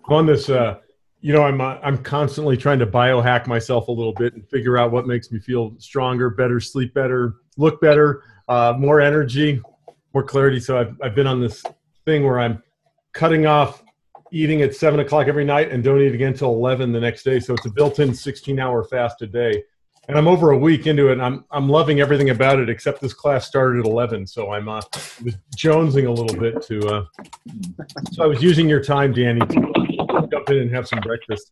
on this, I'm constantly trying to biohack myself a little bit and figure out what makes me feel stronger, better, sleep better, look better, more energy, more clarity. So I've been on this thing where I'm cutting off eating at 7 o'clock every night and don't eat again until 11 the next day. So it's a built-in 16-hour fast a day. And I'm over a week into it, and I'm loving everything about it, except this class started at 11. So I'm was jonesing a little bit to. So I was using your time, Danny, to jump in and have some breakfast.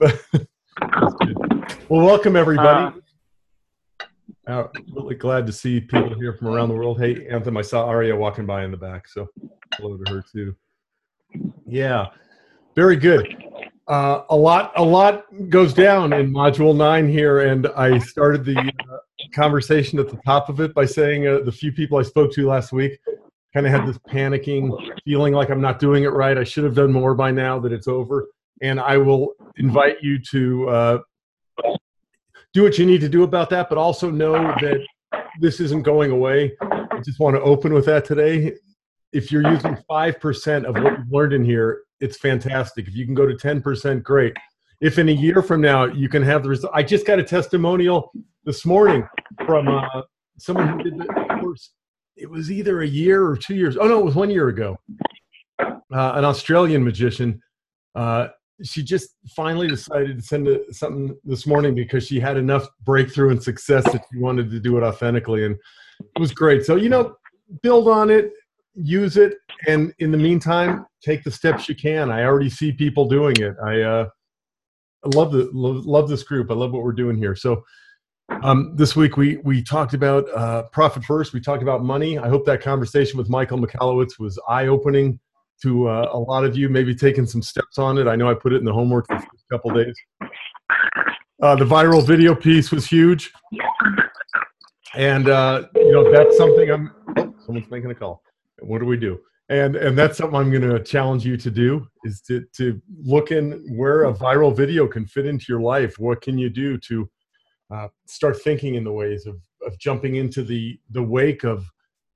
Well, welcome everybody. Really glad to see people here from around the world. Hey, Anthem, I saw Aria walking by in the back, so hello to her too. Yeah, very good. A lot goes down in Module 9 here, and I started the conversation at the top of it by saying the few people I spoke to last week kind of had this panicking feeling like I'm not doing it right. I should have done more by now that it's over. And I will invite you to do what you need to do about that, but also know that this isn't going away. I just want to open with that today. If you're using 5% of what you've learned in here, it's fantastic. If you can go to 10%, great. If in a year from now you can have the result. I just got a testimonial this morning from someone who did the course. It was either a year or 2 years. Oh no, it was 1 year ago. An Australian magician. She just finally decided to send something this morning because she had enough breakthrough and success that she wanted to do it authentically, and it was great. So build on it. Use it, and in the meantime, take the steps you can. I already see people doing it. I love this group. I love what we're doing here. So this week we talked about profit first. We talked about money. I hope that conversation with Michael Michalowicz was eye-opening to a lot of you, maybe taking some steps on it. I know I put it in the homework for a couple days. The viral video piece was huge, and that's something someone's making a call. What do we do? And that's something I'm going to challenge you to do, is to look in where a viral video can fit into your life. What can you do to start thinking in the ways of jumping into the wake of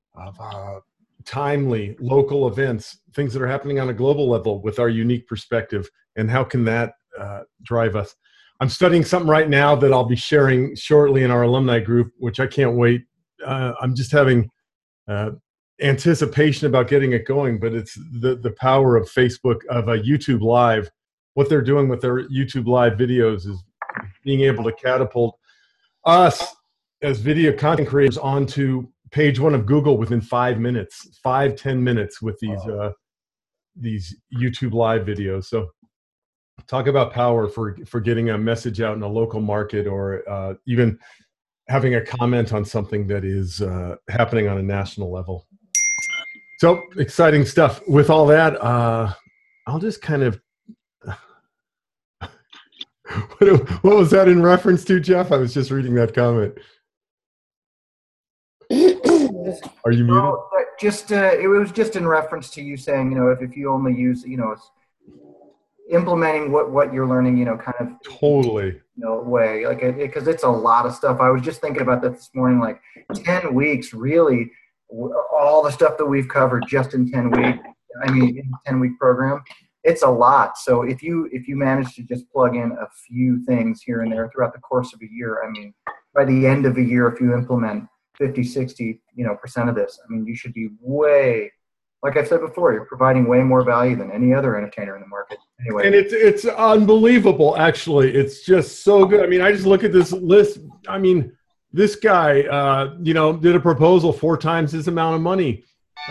timely local events, things that are happening on a global level with our unique perspective, and how can that drive us? I'm studying something right now that I'll be sharing shortly in our alumni group, which I can't wait. I'm just having anticipation about getting it going, but it's the power of Facebook, of a YouTube Live. What they're doing with their YouTube Live videos is being able to catapult us as video content creators onto page 1 of Google within 5 minutes, 5-10 minutes with these YouTube Live videos. So talk about power for getting a message out in a local market, or even having a comment on something that is happening on a national level. So exciting stuff. With all that, I'll just kind of, what was that in reference to, Jeff? I was just reading that comment. Are you muted? No, it was just in reference to you saying, if you only use, implementing what you're learning, kind of totally way, like because it's a lot of stuff. I was just thinking about that this morning, like 10 weeks, really. All the stuff that we've covered just in 10 weeks, in a 10-week program, it's a lot. So if you manage to just plug in a few things here and there throughout the course of a year, by the end of a year, if you implement 50-60% of this, you should be way, like I said before, you're providing way more value than any other entertainer in the market. Anyway, and it's unbelievable. Actually, it's just so good. I just look at this list. This guy, did a proposal 4 times his amount of money.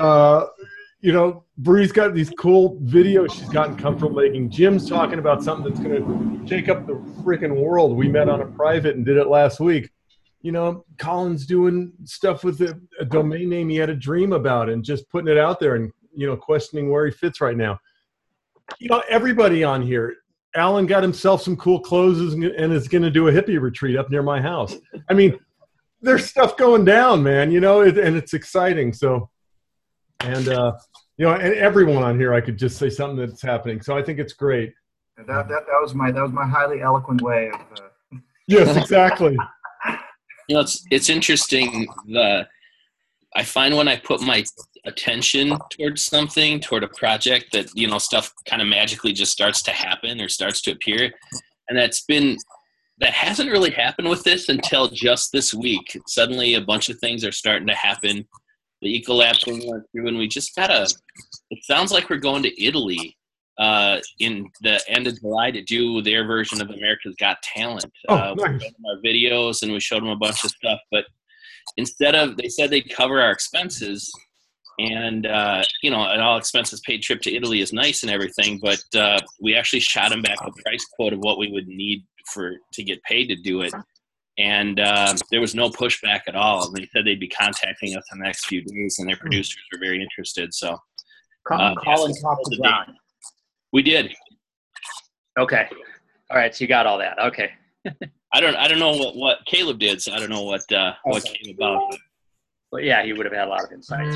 Bree's got these cool videos she's gotten comfortable making. Jim's talking about something that's going to shake up the freaking world. We met on a private and did it last week. Colin's doing stuff with a domain name he had a dream about and just putting it out there and, questioning where he fits right now. Everybody on here. Alan got himself some cool clothes and is going to do a hippie retreat up near my house. There's stuff going down, man, and it's exciting. So, and everyone on here, I could just say something that's happening. So I think it's great. That was my highly eloquent way of. Yes, exactly. It's interesting. I find when I put my attention towards something, toward a project, that, you know, stuff kind of magically just starts to happen or starts to appear. And that hasn't really happened with this until just this week. Suddenly a bunch of things are starting to happen. The Ecolab thing went through, and we just it sounds like we're going to Italy in the end of July to do their version of America's Got Talent. Nice. We showed them our videos and we showed them a bunch of stuff, but they said they'd cover our expenses, and you know, an all expenses paid trip to Italy is nice and everything, but we actually shot them back a price quote of what we would need to get paid to do it. And there was no pushback at all. They said they'd be contacting us in the next few days, and their producers were very interested. So call and talk to John. We did. Okay. All right. So you got all that. Okay. I don't know what Caleb did, so I don't know what came about. But yeah, he would have had a lot of insights.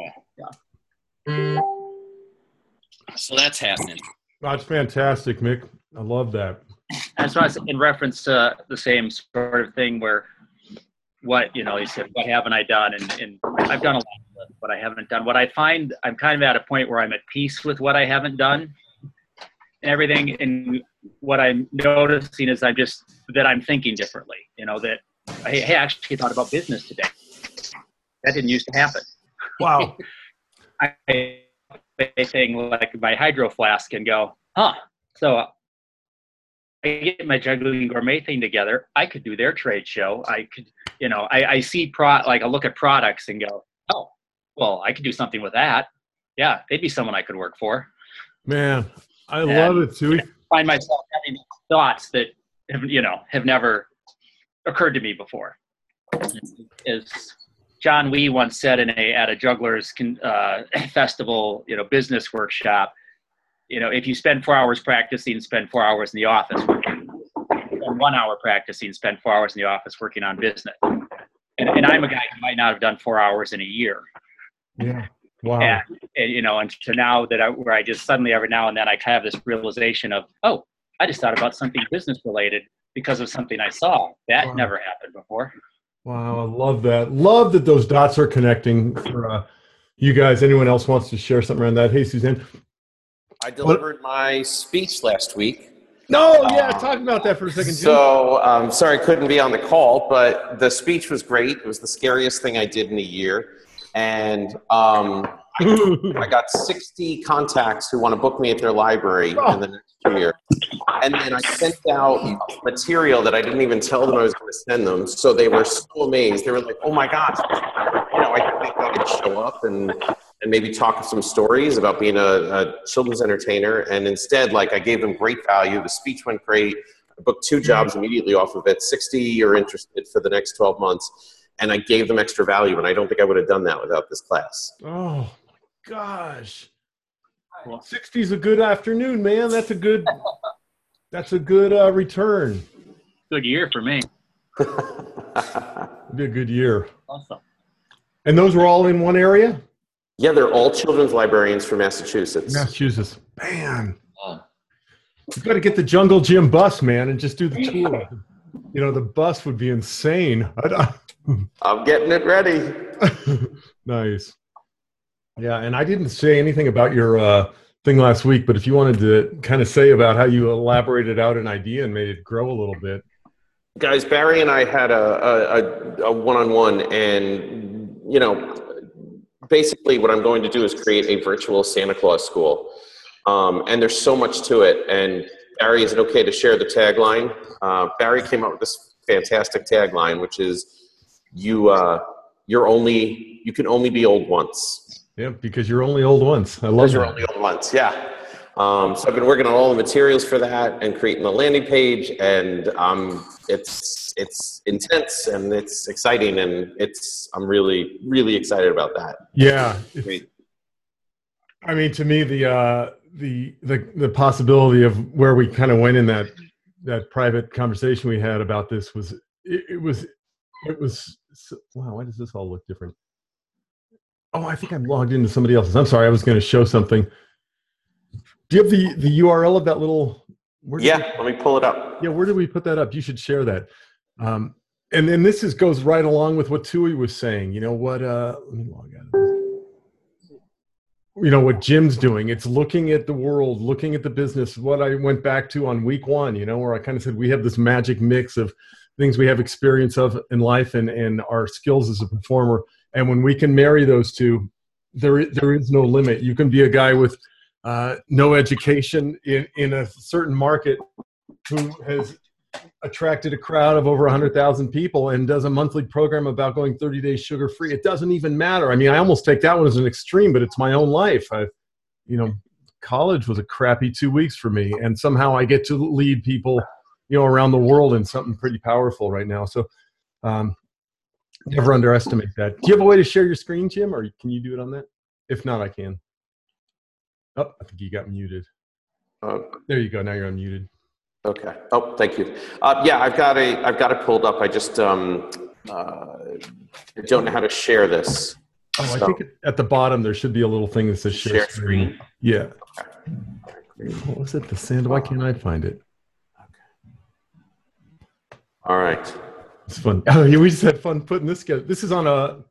Yeah. So that's happening. That's fantastic, Mick. I love that. And so in reference to the same sort of thing where you said, what haven't I done? And I've done a lot of what I haven't done. What I find, I'm kind of at a point where I'm at peace with what I haven't done and everything. And what I'm noticing is that I'm thinking differently, you know, that I actually thought about business today. That didn't used to happen. Wow. I a thing like my hydro flask and go, so I get my Juggling Gourmet thing together. I could do their trade show. I could, you know, I see I look at products and go, oh, well, I could do something with that. Yeah, they'd be someone I could work for. Man, I love it, too. I find myself having thoughts that have never occurred to me before. As John Wee once said at a Jugglers festival, business workshop, if you spend 4 hours practicing, spend 4 hours in the office working. Spend 1 hour practicing, spend 4 hours in the office working on business. And I'm a guy who might not have done 4 hours in a year. Yeah. Wow. And so now where I just suddenly every now and then I have this realization of, oh, I just thought about something business related because of something I saw. That never happened before. Wow, I love that. Love that those dots are connecting for you guys. Anyone else wants to share something around that? Hey, Suzanne. I delivered my speech last week. No, talk about that for a second, Jim. So, sorry I couldn't be on the call, but the speech was great. It was the scariest thing I did in a year. And I got 60 contacts who want to book me at their library in the next year. And then I sent out material that I didn't even tell them I was going to send them. So they were so amazed. They were like, oh my gosh, I think I could show up and maybe talk some stories about being a children's entertainer. And instead, I gave them great value. The speech went great. I booked 2 jobs immediately off of it. 60 are interested for the next 12 months. And I gave them extra value. And I don't think I would have done that without this class. Oh, my gosh. 60 is a good afternoon, man. That's a good return. Good year for me. It'd be a good year. Awesome. And those were all in one area? Yeah, they're all children's librarians from Massachusetts. Man. You've got to get the Jungle Gym bus, man, and just do the tour. The bus would be insane. I'm getting it ready. Nice. Yeah, and I didn't say anything about your thing last week, but if you wanted to kind of say about how you elaborated out an idea and made it grow a little bit. Guys, Barry and I had a one-on-one, and, basically what I'm going to do is create a virtual Santa Claus school. And there's so much to it. And Barry, is it okay to share the tagline? Barry came up with this fantastic tagline, which is you can only be old once. Yeah, because you're only old once. I love because you're only old once, yeah. So I've been working on all the materials for that and creating the landing page, and it's intense and it's exciting, and I'm really, really excited about that. Yeah. I mean, to me, the possibility of where we kind of went in that private conversation we had about this was wow, why does this all look different? Oh, I think I'm logged into somebody else's. I'm sorry, I was going to show something. Do you have the URL of that little? Let me pull it up. Yeah, where did we put that up? You should share that. And then this goes right along with what Tui was saying. You know what? Let me log out of this. what Jim's doing. It's looking at the world, looking at the business. What I went back to on week 1, where I kind of said we have this magic mix of things we have experience of in life and our skills as a performer. And when we can marry those two, there is no limit. You can be a guy with no education in a certain market who has attracted a crowd of over 100,000 people and does a monthly program about going 30 days sugar free. It doesn't even matter. I mean, I almost take that one as an extreme, but it's my own life. College was a crappy 2 weeks for me, and somehow I get to lead people, around the world in something pretty powerful right now. So never underestimate that. Do you have a way to share your screen, Jim, or can you do it on that? If not, I can. Oh, I think you got muted. There you go. Now you're unmuted. Okay. Oh, thank you. Yeah, I've got it pulled up. I just I don't know how to share this. Oh, so, I think at the bottom there should be a little thing that says share screen. Yeah. Okay. What was it? The sand? Why can't I find it? Okay. All right. It's fun. Oh, yeah, we just had fun putting this together. This is on a.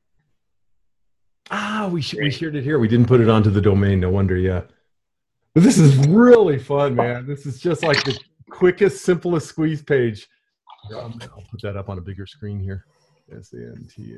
We shared it here. We didn't put it onto the domain. No wonder. Yeah. But this is really fun, man. This is just like the quickest, simplest squeeze page. I'll put that up on a bigger screen here. SANTAU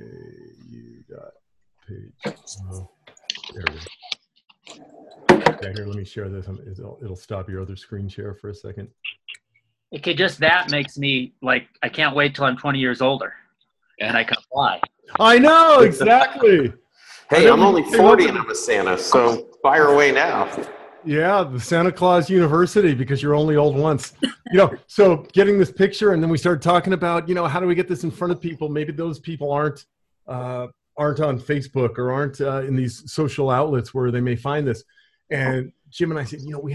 page. Oh, there we go. Okay, here, let me share this. It'll stop your other screen share for a second. Okay, just that makes me like, I can't wait till I'm 20 years older and I can fly. I know, exactly. Hey, I'm only 40 and I'm a Santa, so fire away now. Yeah, the Santa Claus University, because you're only old once. So getting this picture, and then we started talking about, how do we get this in front of people? Maybe those people aren't on Facebook or aren't in these social outlets where they may find this. And Jim and I said, we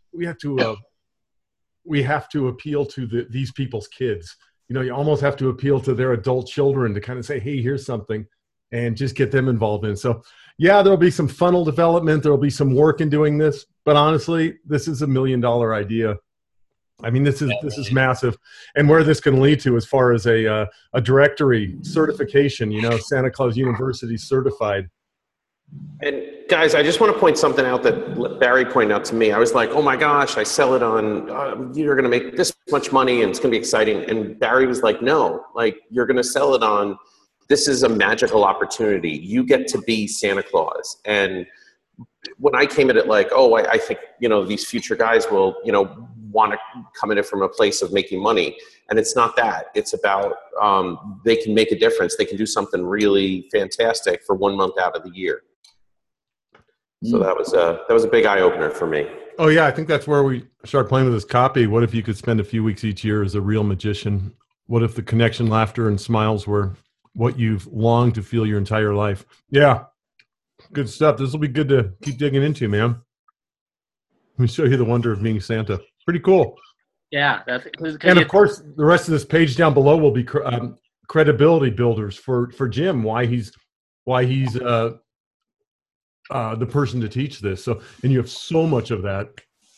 have to appeal to these people's kids. You almost have to appeal to their adult children to kind of say, hey, here's something, and just get them involved in it. So yeah, there'll be some funnel development. There'll be some work in doing this, but honestly, this is $1 million idea. I mean, this is massive, and where this can lead to as far as a directory certification, Santa Claus University certified. And guys, I just want to point something out that Barry pointed out to me. I was like, oh my gosh, I sell it on, you're going to make this much money and it's going to be exciting. And Barry was like, no, you're going to sell it on, this is a magical opportunity. You get to be Santa Claus. And when I came at it I think, these future guys will, want to come at it from a place of making money. And it's not that. It's about they can make a difference. They can do something really fantastic for 1 month out of the year. So that was a big eye opener for me. Oh yeah, I think that's where we start playing with this copy. What if you could spend a few weeks each year as a real magician? What if the connection, laughter, and smiles were what you've longed to feel your entire life? Yeah, good stuff. This will be good to keep digging into, man. Let me show you the wonder of being Santa. Pretty cool. Yeah, and of course, the rest of this page down below will be credibility builders for Jim. Why he's the person to teach this. So, and you have so much of that.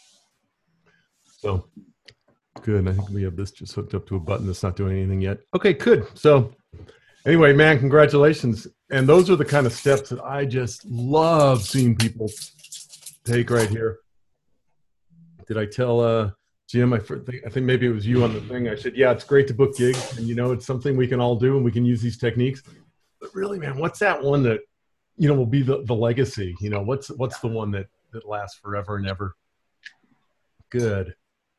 So good. I think we have this just hooked up to a button that's not doing anything yet. Okay, good. So anyway, man, congratulations. And those are the kind of steps that I just love seeing people take right here. Did I tell Jim, I think maybe it was you on the thing. I said, yeah, it's great to book gigs, and it's something we can all do, and we can use these techniques. But really, man, what's that one that will be the legacy? What's the one that lasts forever and ever? Good,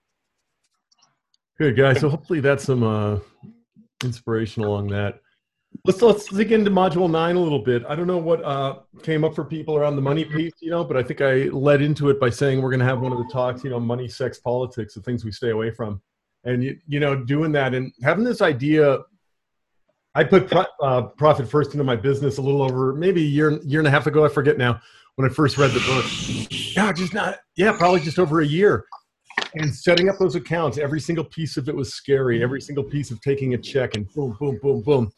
guys. So hopefully that's some inspiration along that. Let's dig into module 9 a little bit. I don't know what came up for people around the money piece, but I think I led into it by saying we're going to have one of the talks, money, sex, politics, the things we stay away from. And, doing that and having this idea, I put profit first into my business a little over maybe a year and a half ago. I forget now when I first read the book. Probably just over a year. And setting up those accounts, every single piece of it was scary. Every single piece of taking a check and boom, boom, boom, boom.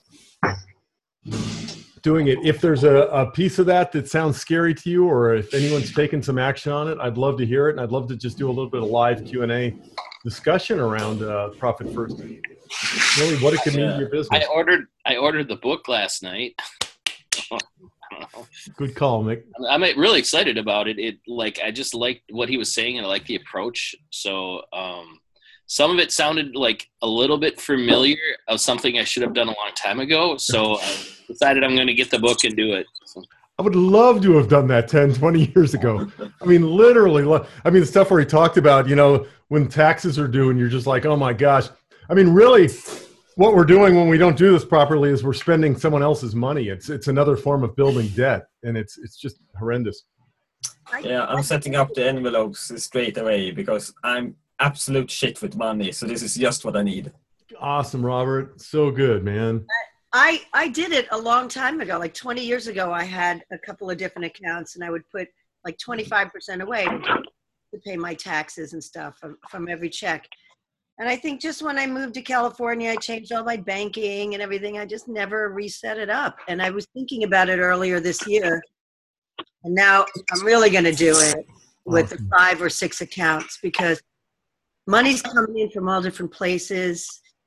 Doing it. If there's a piece of that sounds scary to you, or if anyone's taken some action on it, I'd love to hear it. And I'd love to just do a little bit of live Q&A discussion around Profit First. Really what it could mean to your business. I ordered the book last night. Good call, Mick. I'm really excited about it. I just liked what he was saying, and I like the approach. So some of it sounded like a little bit familiar of something I should have done a long time ago. So I decided I'm going to get the book and do it. So. I would love to have done that 10, 20 years ago. I mean, literally. I mean, the stuff where he talked about, when taxes are due and you're just like, oh my gosh. I mean, really, what we're doing when we don't do this properly is we're spending someone else's money. It's another form of building debt, and it's just horrendous. Yeah, I'm setting up the envelopes straight away because I'm absolute shit with money. So this is just what I need. Awesome, Robert. So good, man. I did it a long time ago. Like 20 years ago, I had a couple of different accounts, and I would put like 25% away to pay my taxes and stuff from every check. And I think just when I moved to California, I changed all my banking and everything. I just never reset it up. And I was thinking about it earlier this year. And now I'm really going to do it with the 5 or 6 accounts because money's coming in from all different places.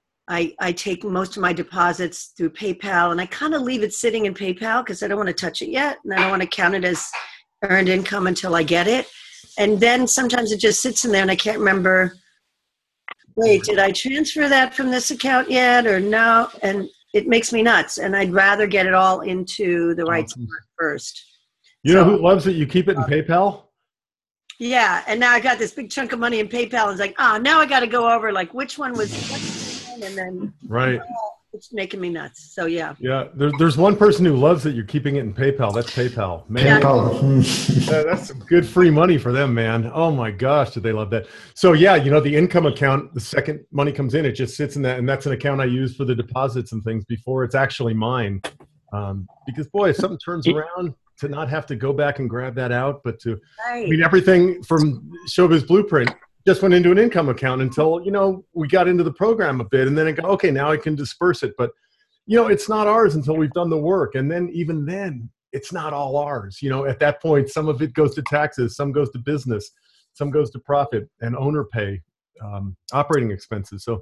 I take most of my deposits through PayPal, and I kind of leave it sitting in PayPal because I don't want to touch it yet. And I don't want to count it as earned income until I get it. And then sometimes it just sits in there and I can't remember, wait, did I transfer that from this account yet or no? And it makes me nuts. And I'd rather get it all into the right spot first. You know who loves it? You keep it in PayPal? Yeah. And now I got this big chunk of money in PayPal. It's like, now I got to go over like which one was and then right. It's making me nuts. So yeah. Yeah. There's one person who loves that you're keeping it in PayPal. That's PayPal. Man, that's some good free money for them, man. Oh my gosh, did they love that? So yeah, the income account, the second money comes in, it just sits in that, and that's an account I use for the deposits and things before it's actually mine. Because boy, if something turns around, to not have to go back and grab that out, but I mean, everything from Showbiz Blueprint just went into an income account until, we got into the program a bit, and then it go, okay, now I can disperse it. But, it's not ours until we've done the work. And then even then, it's not all ours. At that point, some of it goes to taxes, some goes to business, some goes to profit and owner pay, operating expenses. So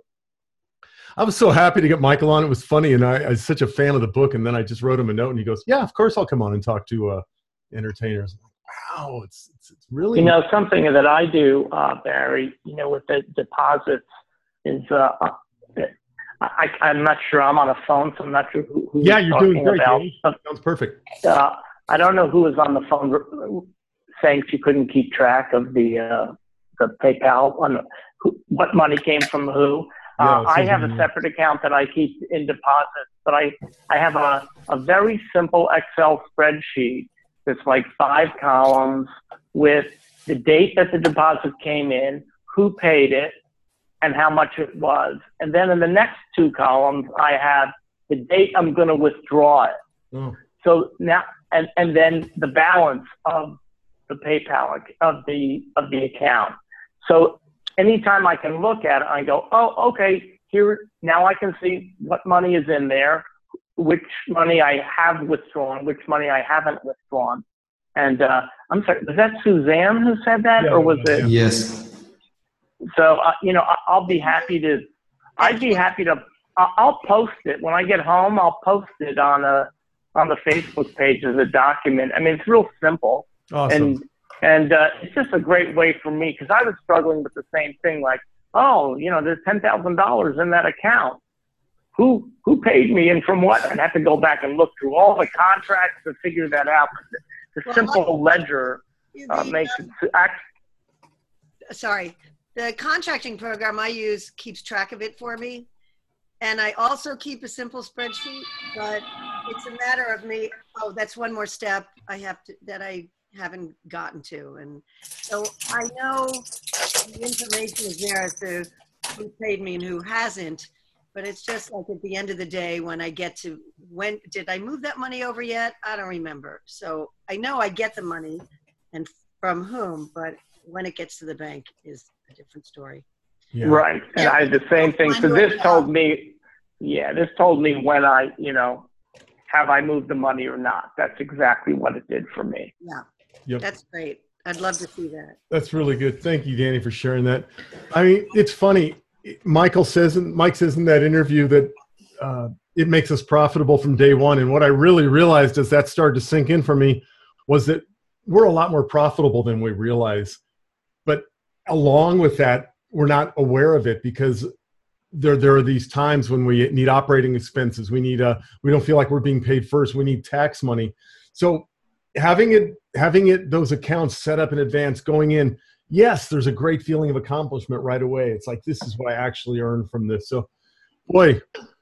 I was so happy to get Michael on. It was funny, and I was such a fan of the book. And then I just wrote him a note, and he goes, yeah, of course I'll come on and talk to entertainers. Wow, it's really something that I do, Barry. With the deposits is I'm not sure. I'm on a phone, so I'm not sure who yeah, you're doing great. Sounds perfect. I don't know who was on the phone saying she couldn't keep track of the PayPal on what money came from who. I have a separate account that I keep in deposits, but I have a very simple Excel spreadsheet. It's like 5 columns with the date that the deposit came in, who paid it, and how much it was. And then in the next 2 columns, I have the date I'm going to withdraw it. Mm. So now, and then the balance of the PayPal of the account. So anytime I can look at it, I go, oh, okay, here now I can see what money is in there, which money I have withdrawn, which money I haven't withdrawn. And I'm sorry, was that Suzanne who said that, or was it? Yes. So I'll be happy to. I'll post it when I get home. I'll post it on the Facebook page as a document. I mean, it's real simple. Awesome. And it's just a great way for me because I was struggling with the same thing. Like, there's $10,000 in that account. Who paid me and from what? I'd have to go back and look through all the contracts to figure that out. The simple ledger makes it. Sorry, the contracting program I use keeps track of it for me, and I also keep a simple spreadsheet. But it's a matter of me. Oh, that's one more step I haven't gotten to, and so I know the information is there as to who paid me and who hasn't. But it's just like at the end of the day when I get to, when did I move that money over yet? I don't remember. So I know I get the money and from whom, but when it gets to the bank is a different story. Yeah. Right. And I had the same thing. So this told me when I, have I moved the money or not? That's exactly what it did for me. Yeah. Yep. That's great. I'd love to see that. That's really good. Thank you, Danny, for sharing that. I mean, it's funny. Mike says in that interview that it makes us profitable from day one. And what I really realized as that started to sink in for me was that we're a lot more profitable than we realize. But along with that, we're not aware of it because there are these times when we need operating expenses. We don't feel like we're being paid first. We need tax money. So having those accounts set up in advance going in, yes, there's a great feeling of accomplishment right away. It's like, this is what I actually earned from this. So boy,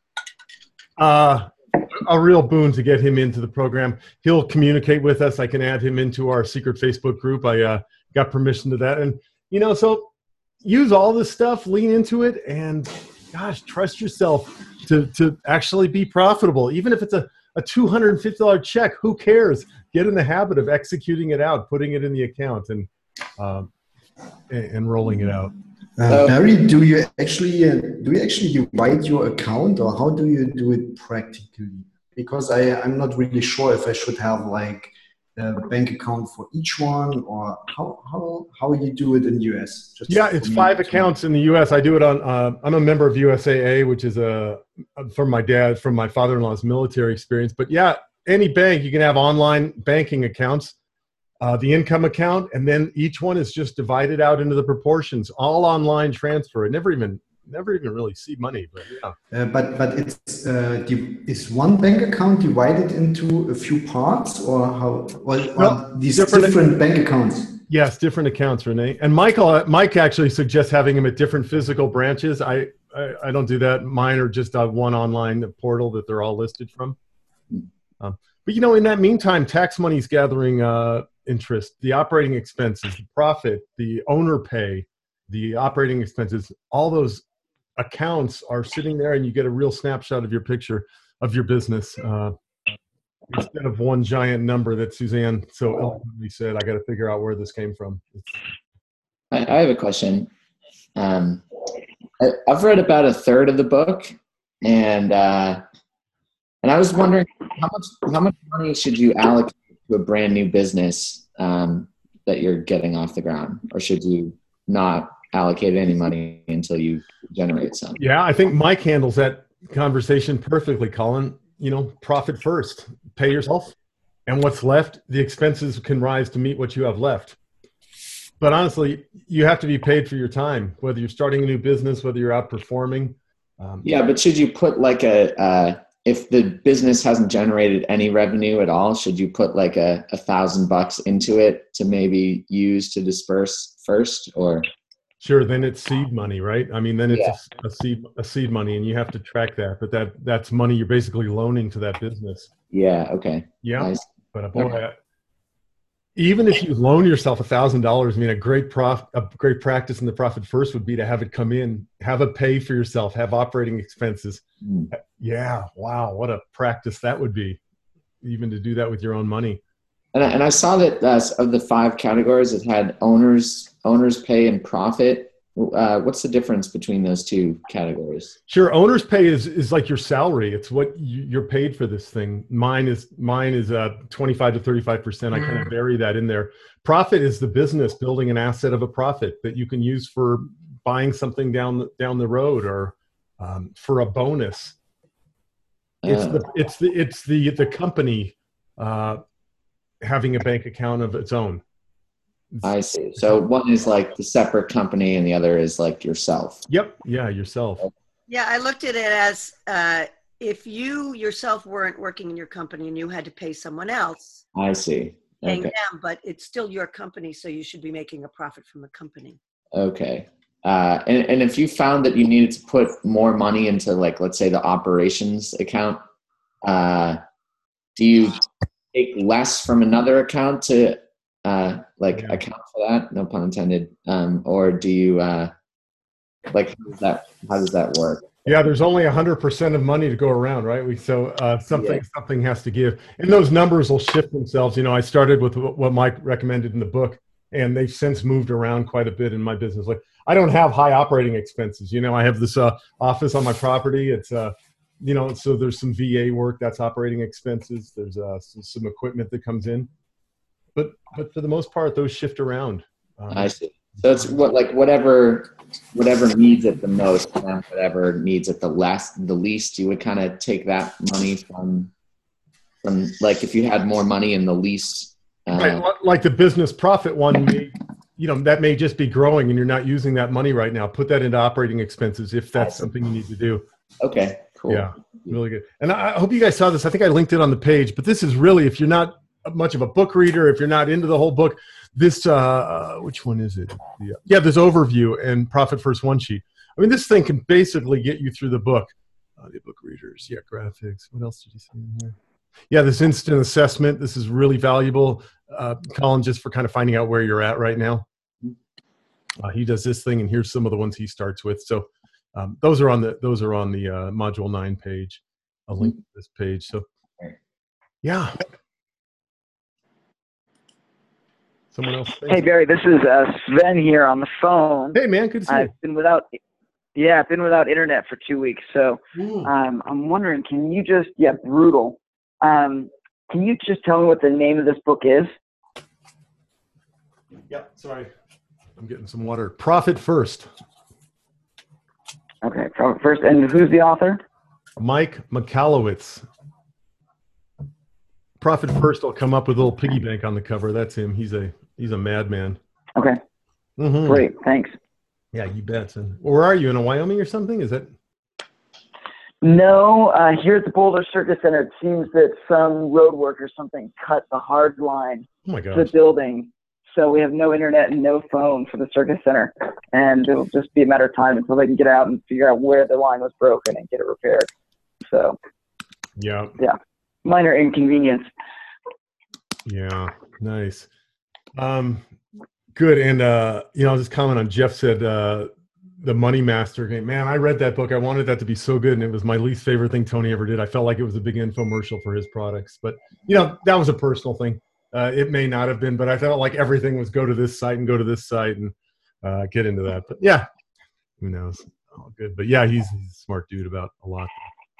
a real boon to get him into the program. He'll communicate with us. I can add him into our secret Facebook group. I got permission to that. And, so use all this stuff, lean into it, and gosh, trust yourself to actually be profitable. Even if it's a $250 check, who cares? Get in the habit of executing it out, putting it in the account, and rolling it out. Barry, do you actually divide your account, or how do you do it practically? Because I'm not really sure if I should have like a bank account for each one, or how you do it in the US. It's 5 accounts in the US. I do it on. I'm a member of USAA, which is from my father-in-law's military experience. But yeah, any bank you can have online banking accounts. The income account, and then each one is just divided out into the proportions, all online transfer. I never even really see money, but yeah. But it's is one bank account divided into a few parts, or how? Or these different bank accounts? Yes, different accounts, Renee. And Mike actually suggests having them at different physical branches. I don't do that. Mine are just one online portal that they're all listed from. But in that meantime, tax money's gathering interest, the operating expenses, the profit, the owner pay, the operating expenses, all those accounts are sitting there, and you get a real snapshot of your picture of your business instead of one giant number that Suzanne so eloquently said, I got to figure out where this came from. I have a question. I've read about a third of the book, and I was wondering how much money should you allocate to a brand new business that you're getting off the ground, or should you not allocate any money until you generate some? Yeah, I think Mike handles that conversation perfectly, Colin. Profit first, pay yourself, and what's left, the expenses can rise to meet what you have left. But honestly, you have to be paid for your time, whether you're starting a new business, whether you're outperforming. Yeah, but should you put like if the business hasn't generated any revenue at all, should you put like $1,000 into it to maybe use to disperse first, or? Sure. Then it's seed money, right? I mean, then it's a seed money, and you have to track that, but that's money you're basically loaning to that business. Yeah. Okay. Yeah. Nice. But boy, even if you loan yourself $1,000, I mean, a great practice in the profit first would be to have it come in, have it pay for yourself, have operating expenses. Yeah. Wow. What a practice that would be, even to do that with your own money. And I saw that of the 5 categories, it had owners pay and profit. What's the difference between those 2 categories? Sure. Owner's pay is like your salary. It's what you're paid for this thing. Mine is 25 to 35%. I kind of vary that in there. Profit is the business building an asset of a profit that you can use for buying something down the road, or for a bonus. It's the company having a bank account of its own. I see. So one is like the separate company, and the other is like yourself. Yep. Yeah, yourself. Yeah, I looked at it as if you yourself weren't working in your company and you had to pay someone else. I see. Paying them, but it's still your company, so you should be making a profit from the company. Okay. And if you found that you needed to put more money into, like, let's say the operations account, do you take less from another account to account for that? No pun intended. Or do you how does that work? Yeah, there's only 100% of money to go around, right? Something has to give, and those numbers will shift themselves. I started with what Mike recommended in the book, and they've since moved around quite a bit in my business. Like, I don't have high operating expenses. I have this office on my property. It's so there's some VA work that's operating expenses. There's some equipment that comes in, but for the most part, those shift around. I see. So it's whatever whatever needs it the most, and whatever needs it the least, you would kind of take that money from like if you had more money in the least. Right, like the business profit one, that may just be growing and you're not using that money right now. Put that into operating expenses if that's something you need to do. Okay, cool. Yeah, really good. And I hope you guys saw this. I think I linked it on the page, but this is really, if you're not much of a book reader, if you're not into the whole book, this, which one is it? Yeah, this overview and Profit First One Sheet. I mean, this thing can basically get you through the book. The book readers, yeah, graphics. What else did you see in here? Yeah, this instant assessment. This is really valuable, Colin, just for kind of finding out where you're at right now. He does this thing, and here's some of the ones he starts with. So those are on the Module 9 page. I'll link to this page. So yeah. Someone else. Hey Barry, this is Sven here on the phone. Hey man, good to see you. I've been without internet for 2 weeks, so I'm wondering, can you just brutal. Can you just tell me what the name of this book is? Yeah, sorry. I'm getting some water. Profit First. Okay, Profit First. And who's the author? Mike Michalowicz. Profit First will come up with a little piggy bank on the cover. That's him. He's a madman. Okay. Great, thanks. Yeah, you bet. And where are you, in Wyoming or something? Is that? No, here at the Boulder Circus Center, it seems that some road work or something cut the hard line to the building. So we have no internet and no phone for the Circus Center. And it'll just be a matter of time until they can get out and figure out where the line was broken and get it repaired. So, yeah, minor inconvenience. Yeah, nice. Good. And, I'll just comment on Jeff said, the Money Master game. Man, I read that book. I wanted that to be so good, and it was my least favorite thing Tony ever did. I felt like it was a big infomercial for his products. But, that was a personal thing. It may not have been, but I felt like everything was go to this site and go to this site and get into that. But, yeah, who knows? All good. But, yeah, he's a smart dude about a lot.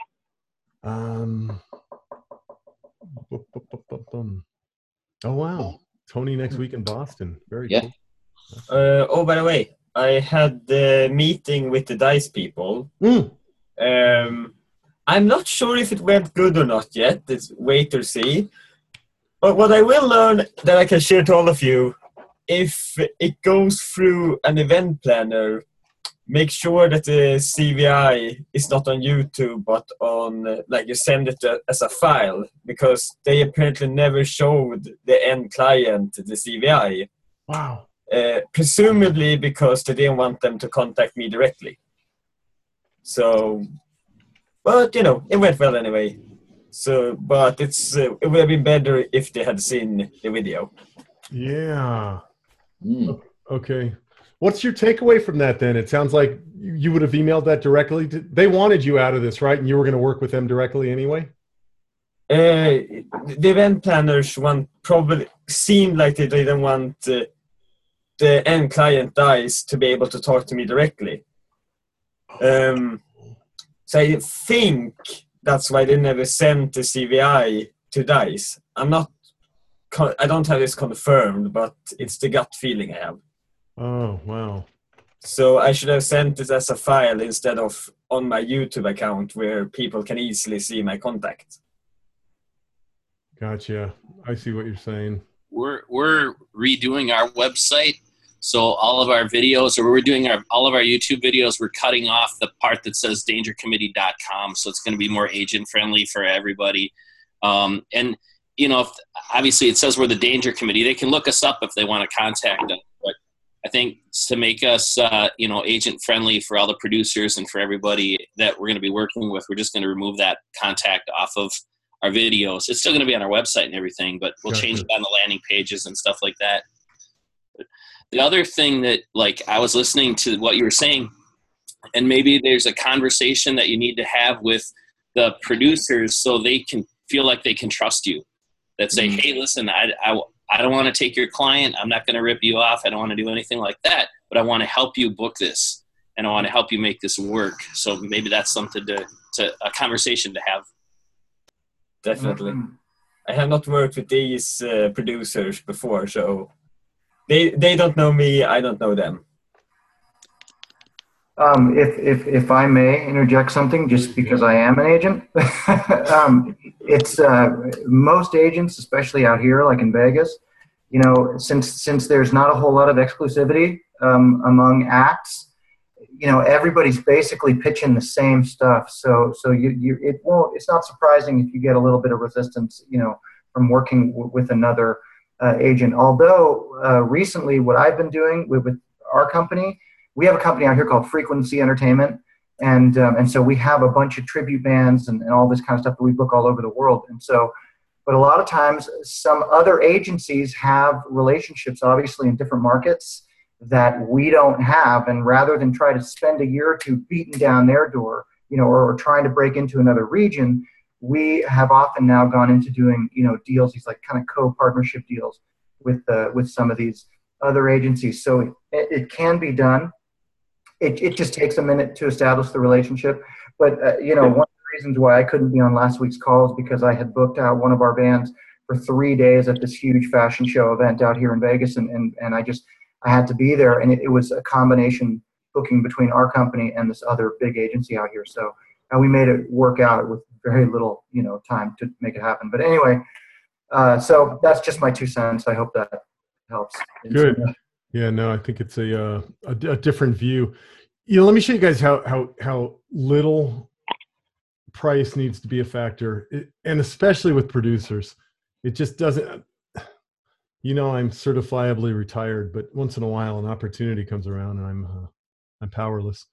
Oh, wow. Tony next week in Boston. Very cool. By the way, I had the meeting with the DICE people. I'm not sure if it went good or not yet. It's wait or see. But what I will learn that I can share to all of you, if it goes through an event planner, make sure that the CVI is not on YouTube, but on, you send it as a file, because they apparently never showed the end client the CVI. Wow. Presumably because they didn't want them to contact me directly. So, but it went well anyway. So, but it would have been better if they had seen the video. Yeah. Okay. What's your takeaway from that then? It sounds like you would have emailed that directly. They wanted you out of this, right? And you were going to work with them directly anyway? The event planners probably seemed like they didn't want the end client DICE to be able to talk to me directly. So I think that's why they never sent the CVI to DICE. I don't have this confirmed, but it's the gut feeling I have. Oh, wow. So I should have sent it as a file instead of on my YouTube account where people can easily see my contact. Gotcha. I see what you're saying. We're redoing our website. So all of our videos, or we're doing all of our YouTube videos, we're cutting off the part that says dangercommittee.com. So it's going to be more agent friendly for everybody. And, obviously it says we're the Danger Committee. They can look us up if they want to contact us. But I think to make us, agent friendly for all the producers and for everybody that we're going to be working with, we're just going to remove that contact off of our videos. It's still going to be on our website and everything, but we'll change it on the landing pages and stuff like that. But the other thing that, I was listening to what you were saying, and maybe there's a conversation that you need to have with the producers so they can feel like they can trust you. That say, hey, listen, I don't want to take your client. I'm not going to rip you off. I don't want to do anything like that, but I want to help you book this, and I want to help you make this work. So maybe that's something to a conversation to have. Definitely. I have not worked with these producers before, so they don't know me. I don't know them. If I may interject something, just because I am an agent, it's most agents, especially out here, like in Vegas, you know, since there's not a whole lot of exclusivity among acts, you know, everybody's basically pitching the same stuff. So it's not surprising if you get a little bit of resistance, you know, from working with another agent. Although recently, what I've been doing with our company, we have a company out here called Frequency Entertainment, and so we have a bunch of tribute bands and all this kind of stuff that we book all over the world. And so, but a lot of times, some other agencies have relationships, obviously, in different markets that we don't have, and rather than try to spend a year or two beating down their door, you know, or trying to break into another region, we have often now gone into doing, you know, deals, these like kind of co-partnership deals with some of these other agencies. So it can be done. It just takes a minute to establish the relationship. But, you know, one of the reasons why I couldn't be on last week's call is because I had booked out one of our bands for 3 days at this huge fashion show event out here in Vegas. And I had to be there. And it was a combination booking between our company and this other big agency out here. So we made it work out with very little, you know, time to make it happen. But anyway, so that's just my 2 cents. I hope that helps. Good. Yeah, no, I think it's a different view. You know, let me show you guys how little price needs to be a factor, and especially with producers. It just doesn't. You know, I'm certifiably retired, but once in a while, an opportunity comes around, and I'm powerless.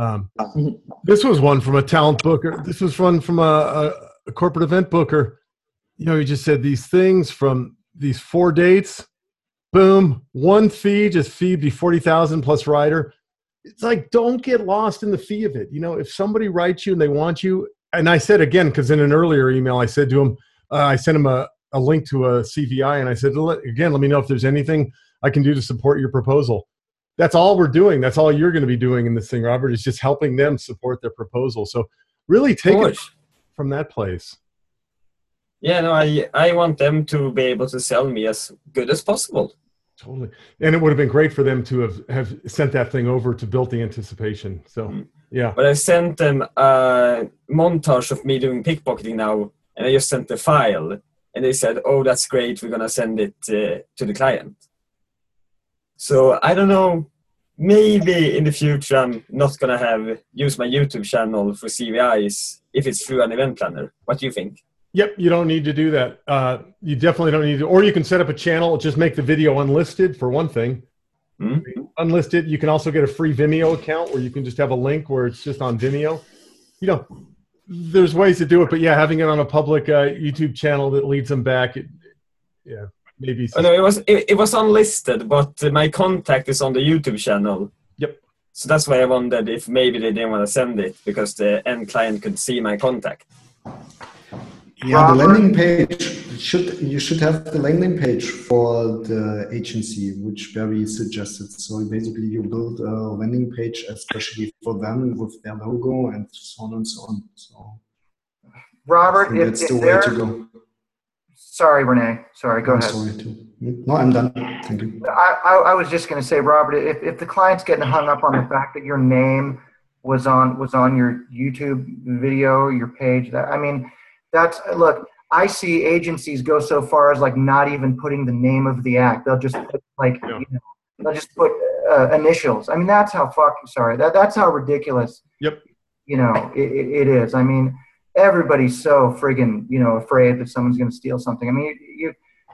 This was one from a talent booker. This was one from a corporate event booker. You know, he just said these things from these 4 dates. Boom, one fee, just fee be 40,000 plus rider. It's like, don't get lost in the fee of it. You know, if somebody writes you and they want you, and I said again, because in an earlier email, I said to him, I sent him a link to a CVI, and I said, again, let me know if there's anything I can do to support your proposal. That's all we're doing. That's all you're going to be doing in this thing, Robert, is just helping them support their proposal. So really take it from that place. Yeah, no, I want them to be able to sell me as good as possible. Totally. And it would have been great for them to have sent that thing over to build the anticipation. So, yeah. But I sent them a montage of me doing pickpocketing now, and I just sent the file. And they said, oh, that's great. We're going to send it to the client. So, I don't know. Maybe in the future, I'm not going to use my YouTube channel for CVIs if it's through an event planner. What do you think? Yep, you don't need to do that. You definitely don't need to. Or you can set up a channel, just make the video unlisted for one thing. Mm-hmm. Unlisted. You can also get a free Vimeo account where you can just have a link where it's just on Vimeo. You know, there's ways to do it, but yeah, having it on a public YouTube channel that leads them back, maybe. Oh, no, it was unlisted, but my contact is on the YouTube channel. Yep. So that's why I wondered if maybe they didn't want to send it because the end client could see my contact. Yeah, the landing page you should have the landing page for the agency, which Barry suggested. So basically, you build a landing page especially for them with their logo and so on and so on. So, Robert, that's the way to go. Sorry, Renee. Sorry, go ahead. Sorry too. No, I'm done. Thank you. I was just going to say, Robert, if the client's getting hung up on the fact that your name was on your YouTube video, your page, look, I see agencies go so far as like not even putting the name of the act. They'll just put they'll just put initials. I mean, that's how that's how ridiculous. Yep. You know, it is. I mean, everybody's so friggin', you know, afraid that someone's going to steal something. I mean, you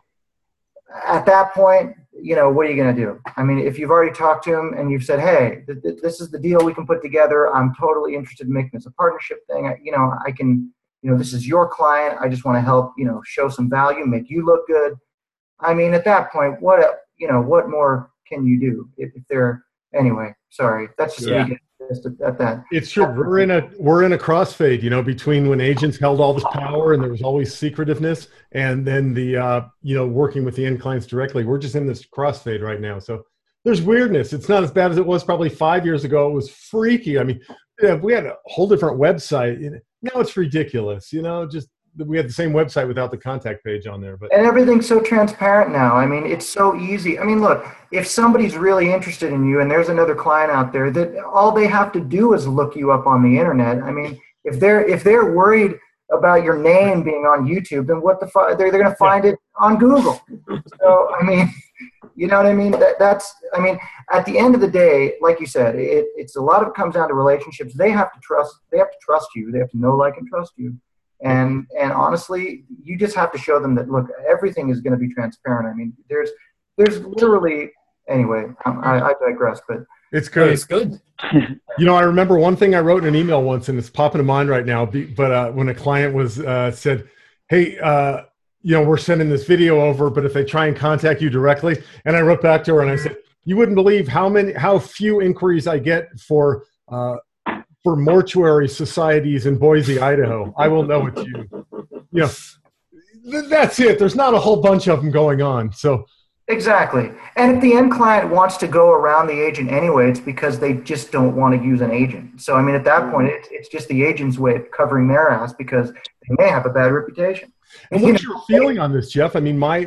at that point, you know, what are you going to do? I mean, if you've already talked to him and you've said, hey, this is the deal we can put together. I'm totally interested in making this a partnership thing. I can. You know, this is your client. I just want to help, you know, show some value, make you look good. I mean, at that point, what more can you do if they're anyway? Sorry, that's just me at that. It's true. We're in a crossfade, you know, between when agents held all this power and there was always secretiveness, and then the working with the end clients directly. We're just in this crossfade right now. So there's weirdness. It's not as bad as it was probably 5 years ago. It was freaky. I mean, we had a whole different website. Now it's ridiculous, you know, just we had the same website without the contact page on there. But and everything's so transparent now. I mean, it's so easy. I mean, look, if somebody's really interested in you and there's another client out there, that all they have to do is look you up on the internet. I mean, if they're worried about your name being on YouTube, then what the fuck? They're going to find it on Google. So, I mean, you know what I mean? I mean, at the end of the day, like you said, it's a lot of it comes down to relationships. They have to trust you. They have to know, like, and trust you. And honestly, you just have to show them that, look, everything is going to be transparent. I mean, there's literally, anyway, I digress, but it's good. It's good. You know, I remember one thing I wrote in an email once, and it's popping to mind right now. But when a client was said, "Hey, you know, we're sending this video over, but if they try and contact you directly," and I wrote back to her and I said, "You wouldn't believe how few inquiries I get for mortuary societies in Boise, Idaho. I will know it's you." You know, that's it. There's not a whole bunch of them going on. So. Exactly. And if the end client wants to go around the agent anyway, it's because they just don't want to use an agent. So, I mean, at that point, it's just the agent's way of covering their ass because they may have a bad reputation. And what's your feeling on this, Jeff? I mean, my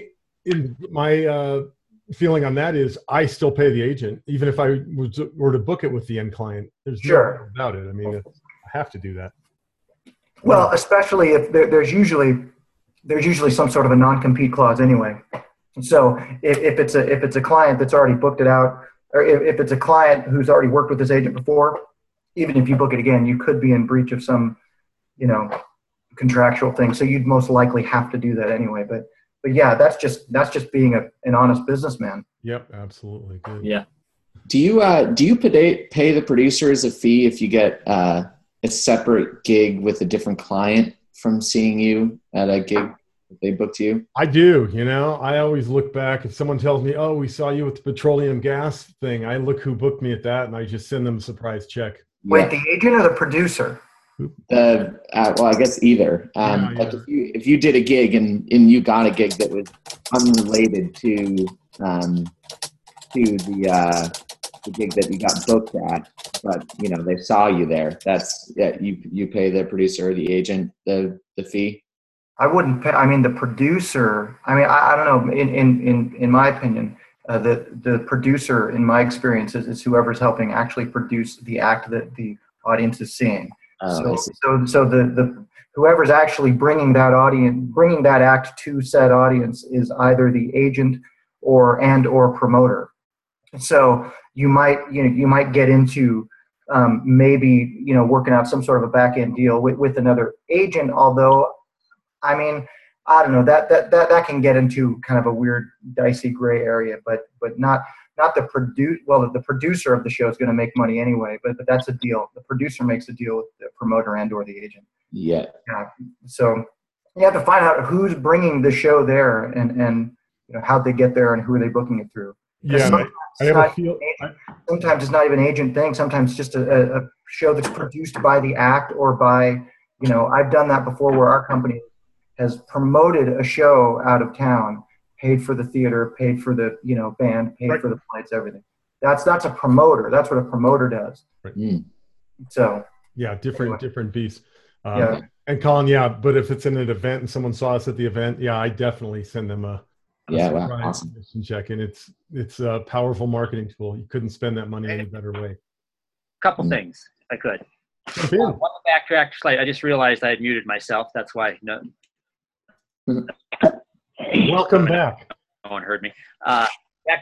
feeling on that is I still pay the agent, even if I were to book it with the end client. There's no doubt about it. I mean, I have to do that. Well, especially if there's usually some sort of a non-compete clause anyway. So if it's a client that's already booked it out, or if it's a client who's already worked with this agent before, even if you book it again, you could be in breach of some, you know, contractual thing. So you'd most likely have to do that anyway. But yeah, that's just being an honest businessman. Yep, absolutely. Good. Yeah. Do you pay the producers a fee if you get a separate gig with a different client from seeing you at a gig that they booked you? I do. You know, I always look back. If someone tells me, "Oh, we saw you with the petroleum gas thing," I look who booked me at that, and I just send them a surprise check. Wait, the agent or the producer? Well, I guess either. Like if you did a gig and you got a gig that was unrelated to the gig that you got booked at, but you know they saw you there. You pay the producer or the agent the fee. I wouldn't pay. I mean, the producer. I mean, I don't know. In my opinion, the producer, in my experience, is whoever's helping actually produce the act that the audience is seeing. So the whoever's actually bringing that act to said audience is either the agent or promoter. So you might get into maybe working out some sort of a back end deal with another agent. Although, I mean, I don't know, that can get into kind of a weird, dicey gray area, but not the the producer of the show is going to make money anyway, but that's a deal. The producer makes a deal with the promoter and or the agent. Yeah. So you have to find out who's bringing the show there and how'd they get there and who are they booking it through. Yeah. Sometimes it's not even an agent thing. Sometimes it's just a show that's produced by the act or by, I've done that before where our company has promoted a show out of town, paid for the theater, paid for the band, paid for the flights, everything. That's a promoter. That's what a promoter does. Right. Mm. So different beasts. And Colin, but if it's in an event and someone saw us at the event, I definitely send them a awesome check. And it's a powerful marketing tool. You couldn't spend that money any better way. Couple things, if I could. One backtrack slightly. I just realized I had muted myself. That's why. No. Welcome back. No one heard me. Back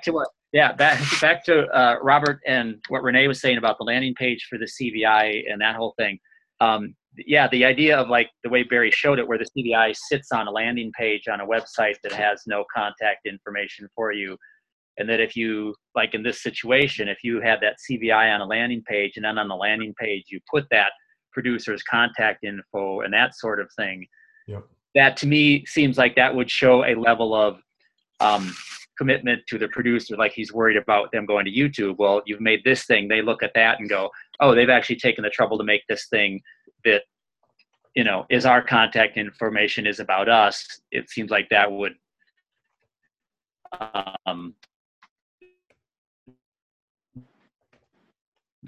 to Robert and what Renee was saying about the landing page for the CVI and that whole thing. The idea of like the way Barry showed it, where the CVI sits on a landing page on a website that has no contact information for you. And that if you, like in this situation, if you had that CVI on a landing page and then on the landing page you put that producer's contact info and that sort of thing, that to me seems like that would show a level of commitment to the producer, like he's worried about them going to YouTube. Well, you've made this thing. They look at that and go, oh, they've actually taken the trouble to make this thing that, is our contact information, is about us. It seems like that would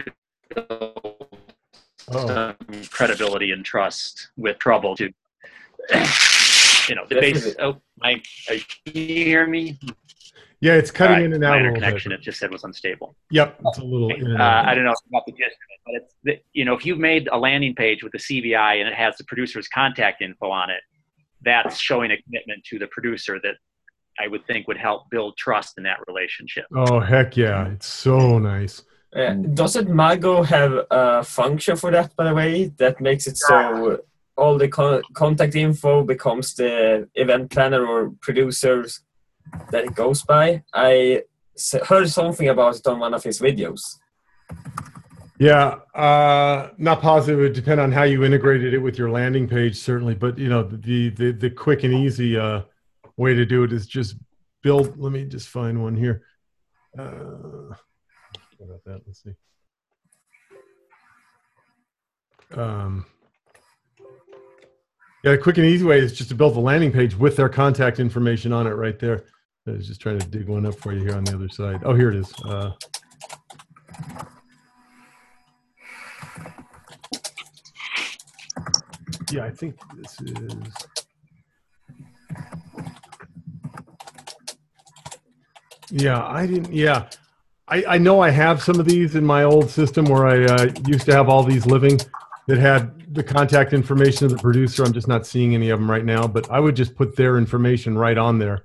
credibility and trust with trouble to the base. Oh, can you hear me? Yeah, it's cutting in and out a minor little connection. bit. It just said was unstable. Yep, it's a little. in and out. I don't know if you got the gist of it, but it's if you've made a landing page with the CVI and it has the producer's contact info on it, that's showing a commitment to the producer that I would think would help build trust in that relationship. Oh heck yeah, it's so nice. Doesn't Mago have a function for that, by the way, that makes it so all the contact info becomes the event planner or producers that it goes by? I heard something about it on one of his videos. Yeah, not positive. It would depend on how you integrated it with your landing page, certainly. But the quick and easy way to do it is just build. Let me just find one here. What about that? Let's see. Yeah, the quick and easy way is just to build the landing page with their contact information on it right there. I was just trying to dig one up for you here on the other side. Oh, here it is. Yeah, I think this is. Yeah, I didn't. Yeah, I know I have some of these in my old system where I used to have all these living that had the contact information of the producer. I'm just not seeing any of them right now, but I would just put their information right on there.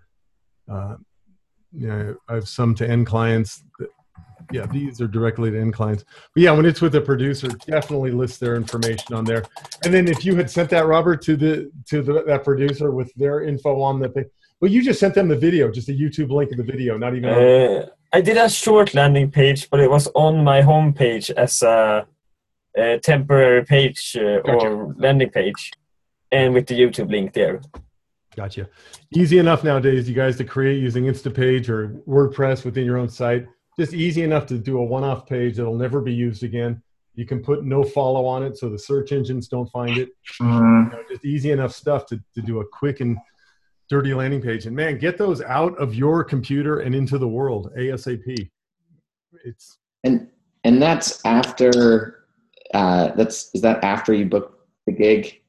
I have some to end clients. Yeah, these are directly to end clients. But yeah, when it's with a producer, definitely list their information on there. And then if you had sent that, Robert, to that producer with their info on the page, well, you just sent them the video, just a YouTube link of the video, not even. I did a short landing page, but it was on my home page as a temporary page or landing page, and with the YouTube link there. Gotcha. Easy enough nowadays, you guys, to create using Instapage or WordPress within your own site. Just easy enough to do a one-off page that'll never be used again. You can put no follow on it so the search engines don't find it. Just easy enough stuff to do a quick and dirty landing page. And man, get those out of your computer and into the world ASAP. It's and that's after is that after you book the gig?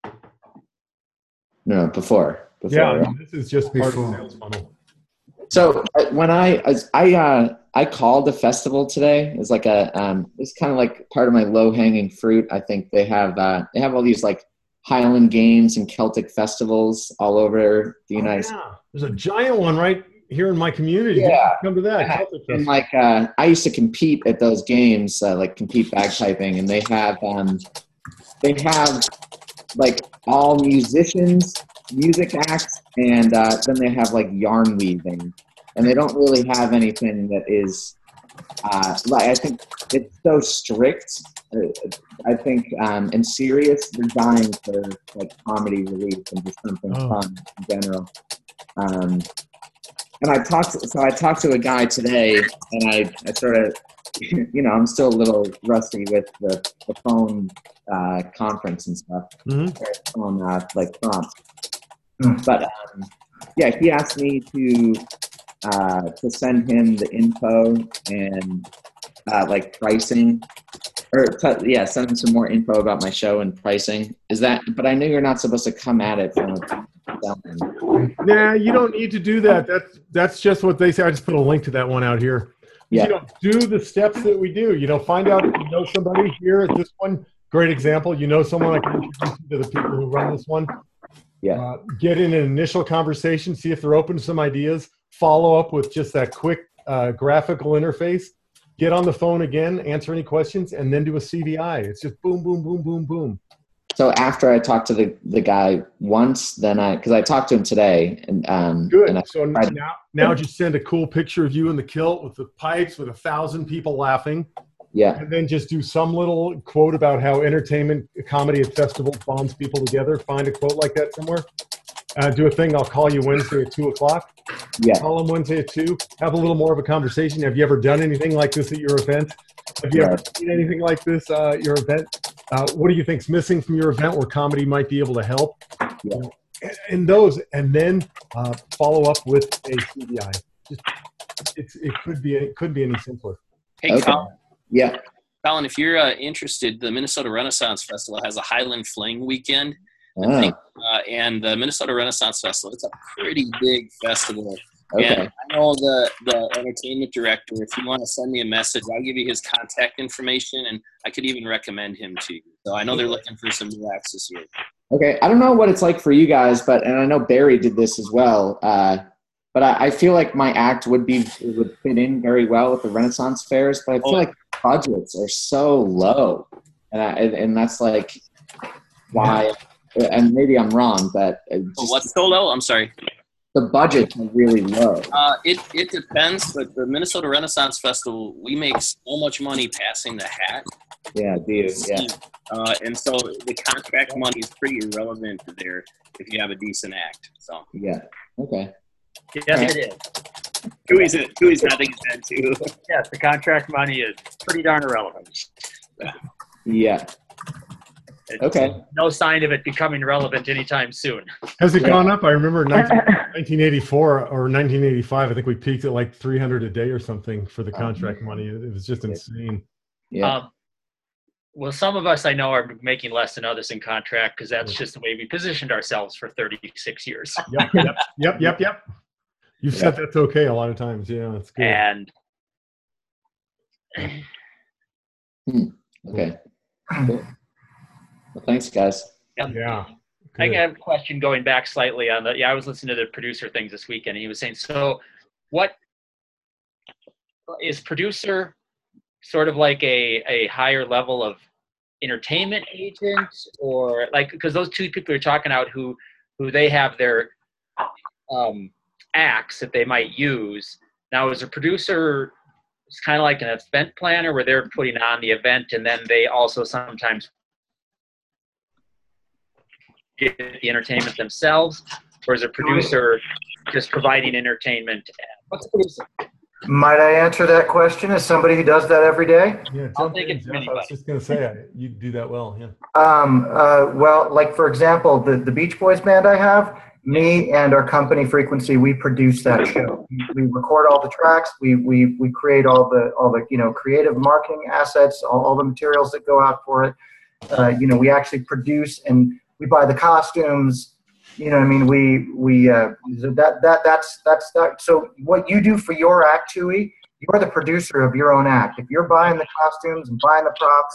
No, before. Yeah, right? This is just part of the sales funnel. So when I called a festival today, it's like it's kind of like part of my low hanging fruit. I think they have all these like Highland Games and Celtic festivals all over the United States. There's a giant one right here in my community. Yeah, come to that. Celtic and like I used to compete at those games, like compete bagpiping, and they have like all musicians, music acts, and then they have like yarn weaving, and they don't really have anything that is like, I think it's so strict. I think and serious. They're dying for like comedy relief and just something fun in general. And I talked to a guy today, and I sort of, I'm still a little rusty with the phone conference and stuff, on like prompts. But yeah, he asked me to send him the info and like pricing, or send him some more info about my show and pricing. But I know you're not supposed to come at it from Nah, you don't need to do that. That's just what they say. I just put a link to that one out here. Yeah. Do the steps that we do. Find out if you know somebody here at this one. Great example. Someone I can introduce you to the people who run this one. Yeah. Get in an initial conversation. See if they're open to some ideas. Follow up with just that quick graphical interface. Get on the phone again. Answer any questions, and then do a CVI. It's just boom, boom, boom, boom, boom. So after I talked to the guy once, then because I talked to him today, and good. And So now just send a cool picture of you in the kilt with the pipes with 1,000 people laughing. Yeah. And then just do some little quote about how entertainment, comedy at festivals bonds people together. Find a quote like that somewhere. Do a thing. I'll call you Wednesday at 2:00. Yeah. Call them Wednesday at 2. Have a little more of a conversation. Have you ever done anything like this at your event? Have you ever seen anything like this at your event? What do you think's missing from your event where comedy might be able to help? Yeah. And those, and then follow up with a CVI. It could be any simpler. Hey, Okay. Colin. Yeah. Colin, if you're interested, the Minnesota Renaissance Festival has a Highland Fling weekend and the Minnesota Renaissance Festival. It's a pretty big festival. Okay. And I know the entertainment director. If you want to send me a message, I'll give you his contact information, and I could even recommend him to you. So I know they're looking for some new acts this year. Okay. I don't know what it's like for you guys, and I know Barry did this as well. But I feel like my act would fit in very well with the Renaissance fairs, but I feel like budgets are so low, and that's like why. And maybe I'm wrong, but what's so low? I'm sorry. The budgets are really low. It depends, but the Minnesota Renaissance Festival, we make so much money passing the hat. Yeah, dude. Yeah. And so the contract money is pretty irrelevant there if you have a decent act. So. Yeah. Okay. Yes, it is. Tooey's nodding his head too. Yes, the contract money is pretty darn irrelevant. Yeah. Okay. No sign of it becoming relevant anytime soon. Has it gone up? I remember 1984 or 1985. I think we peaked at like 300 a day or something for the contract money. It was just insane. Yeah. Well, some of us I know are making less than others in contract because that's just the way we positioned ourselves for 36 years. Yep. You've said that's okay a lot of times. Yeah, that's good. And okay. Cool. Well, thanks, guys. Yeah. I have a question going back slightly on I was listening to the producer things this weekend, and he was saying, so what is producer sort of like a higher level of entertainment agent, or like, because those two people you're talking about who they have their acts that they might use. Now, as a producer, it's kind of like an event planner where they're putting on the event, and then they also sometimes get the entertainment themselves, or is a producer just providing entertainment? What's a producer? Might I answer that question as somebody who does that every day? Yeah, I'll take it from I was just going to say, you do that well, yeah. Well, like for example, the Beach Boys band I have, me and our company Frequency, we produce that show. We record all the tracks. We create all the creative marketing assets, all the materials that go out for it. We actually produce and we buy the costumes. You know what I mean? That's that. So what you do for your act, Tooey, you're the producer of your own act. If you're buying the costumes and buying the props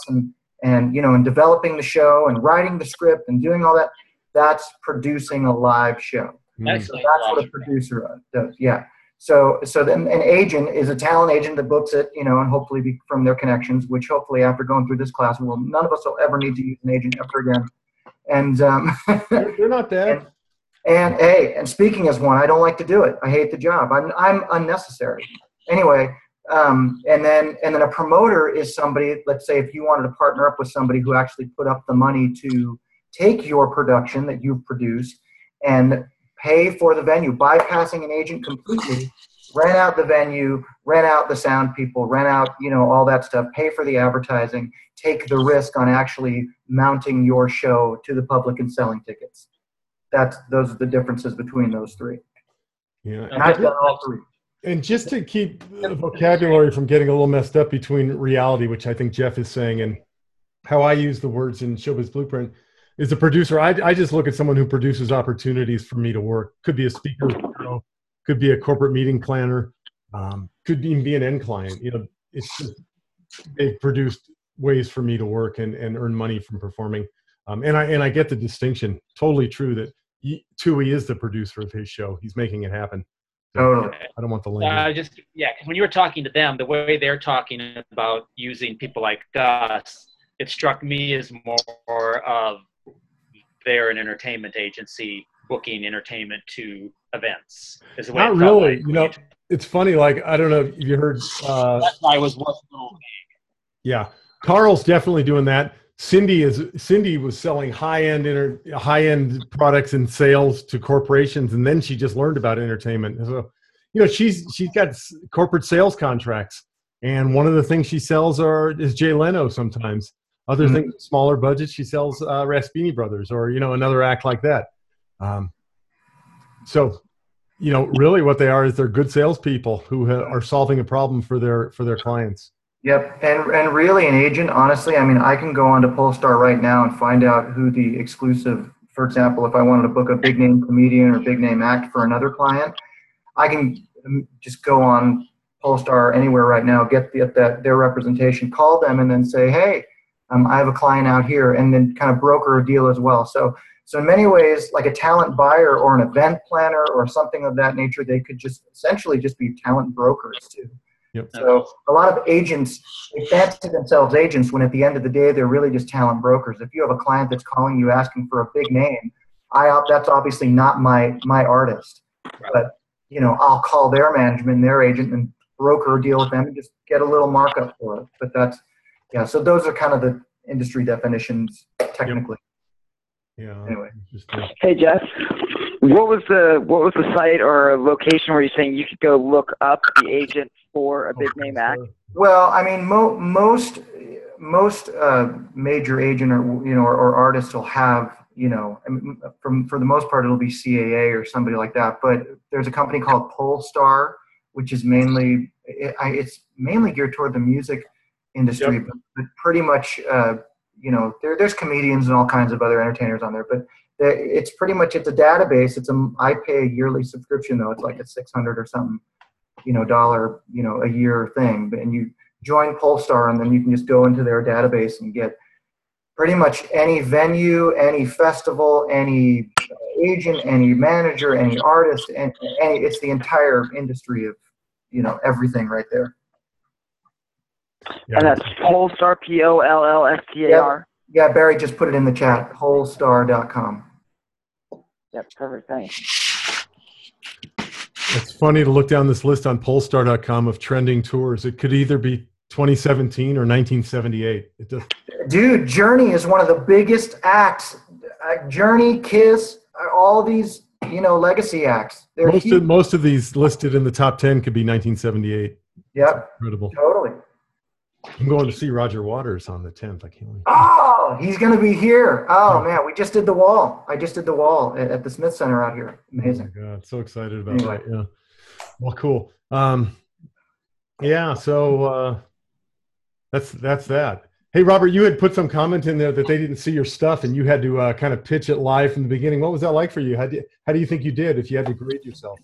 and developing the show and writing the script and doing all that, that's producing a live show. Excellent. That's what a producer does. Yeah. So then an agent is a talent agent that books it, and hopefully from their connections, which hopefully after going through this class, none of us will ever need to use an agent ever again. And they're not bad. And speaking as one, I don't like to do it. I hate the job. I'm unnecessary. Anyway, and then a promoter is somebody. Let's say if you wanted to partner up with somebody who actually put up the money to take your production that you've produced and pay for the venue, bypassing an agent completely, rent out the venue, rent out the sound people, rent out all that stuff, pay for the advertising, take the risk on actually mounting your show to the public and selling tickets. Those are the differences between those three. Yeah, and I've done all three. And just to keep the vocabulary from getting a little messed up between reality, which I think Jeff is saying, and how I use the words in Showbiz Blueprint, is a producer. I just look at someone who produces opportunities for me to work. Could be a speaker, could be a corporate meeting planner, could even be an end client. It's just they've produced ways for me to work and earn money from performing. And I get the distinction. Totally true that Tooey is the producer of his show. He's making it happen. So totally. I don't want the language. Because when you were talking to them, the way they're talking about using people like us, it struck me as more of they're an entertainment agency booking entertainment to events. Is the way Not really. It's funny. Like, I don't know if you heard. That's why I was working a little vague. Yeah. Carl's definitely doing that. Cindy was selling high-end products and sales to corporations, and then she just learned about entertainment. So, she's got corporate sales contracts, and one of the things she sells is Jay Leno sometimes. Other things, smaller budgets, she sells Raspini Brothers or another act like that. So, really what they are is they're good salespeople who are solving a problem for their clients. Yep, and really an agent, honestly, I mean, I can go on to Polestar right now and find out who the exclusive for example, if I wanted to book a big name comedian or big name act for another client, I can just go on Polestar anywhere right now, get their representation, call them, and then say, hey, I have a client out here, and then kind of broker a deal as well. So in many ways, like a talent buyer or an event planner or something of that nature, they could just essentially just be talent brokers too. Yep. So a lot of agents, they fancy themselves agents when at the end of the day, they're really just talent brokers. If you have a client that's calling you asking for a big name, that's obviously not my artist. But, you know, I'll call their management and their agent and broker a deal with them and just get a little markup for it. But that's, yeah, so those are kind of the industry definitions technically. Yeah. Anyway. Hey, Jeff. What was the site or location where you're saying you could go look up the agent for a big name act? Well, I mean, most major agent or artists will have, you know, I mean, for the most part, it'll be CAA or somebody like that. But there's a company called Polestar, which is it's mainly geared toward the music industry, but pretty much, you know, there's comedians and all kinds of other entertainers on there, but it's pretty much, it's a database. I pay a yearly subscription though. It's like a $600 or something, you know, a year thing. And you join Polestar and then you can just go into their database and get pretty much any venue, any festival, any agent, any manager, any artist, and it's the entire industry of, you know, everything right there. Yeah. And that's Polestar, Pollstar. Yeah, Barry just put it in the chat, Polestar.com. Yep, perfect, thanks. It's funny to look down this list on Polestar.com of trending tours. It could either be 2017 or 1978. It does. Dude, Journey is one of the biggest acts. Journey, Kiss, all these, you know, legacy acts. Most of these listed in the top 10 could be 1978. Yep. Incredible. Totally. I'm going to see Roger Waters on the 10th. I can't wait. Oh, he's going to be here. Oh, man, we just did the wall. I just did the wall at the Smith Center out here. Amazing. Oh, my God. So excited about that. Yeah. Well, cool. Yeah, so that's that. Hey, Robert, you had put some comment in there that they didn't see your stuff and you had to kind of pitch it live from the beginning. What was that like for you? How do you think you did if you had to grade yourself?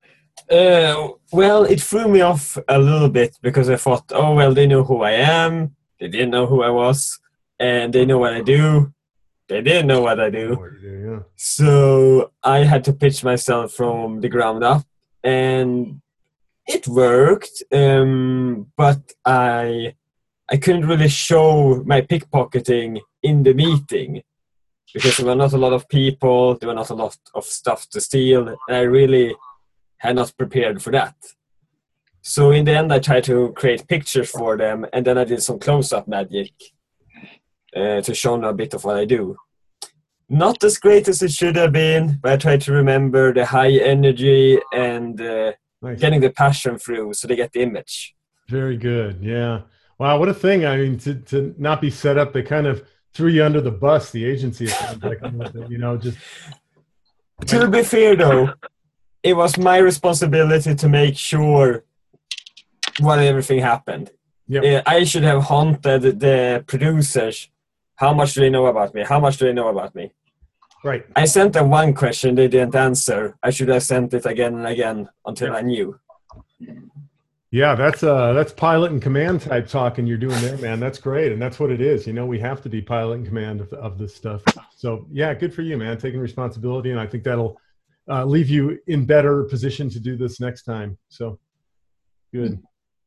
Well, it threw me off a little bit because I thought, oh, well, they know who I am. They didn't know who I was. And they know what I do. They didn't know what I do. So I had to pitch myself from the ground up. And it worked. But I couldn't really show my pickpocketing in the meeting because there were not a lot of people. There were not a lot of stuff to steal. And I really had not prepared for that. So in the end, I tried to create pictures for them, and then I did some close-up magic to show them a bit of what I do. Not as great as it should have been, but I tried to remember the high energy and Nice. Getting the passion through so they get the image. Very good. Yeah. Wow, what a thing. I mean, to not be set up, they kind of threw you under the bus, the agency. It sounds like, you know, just... To be fair, though, it was my responsibility to make sure what everything happened. Yep. I should have haunted the producers. How much do they know about me? How much do they know about me? Right. I sent them one question they didn't answer. I should have sent it again and again until I knew. Yeah, that's pilot and command type talking you're doing there, man. That's great, and that's what it is. You know, we have to be pilot and command of this stuff. So, yeah, good for you, man, taking responsibility, and I think that'll leave you in better position to do this next time. So, good.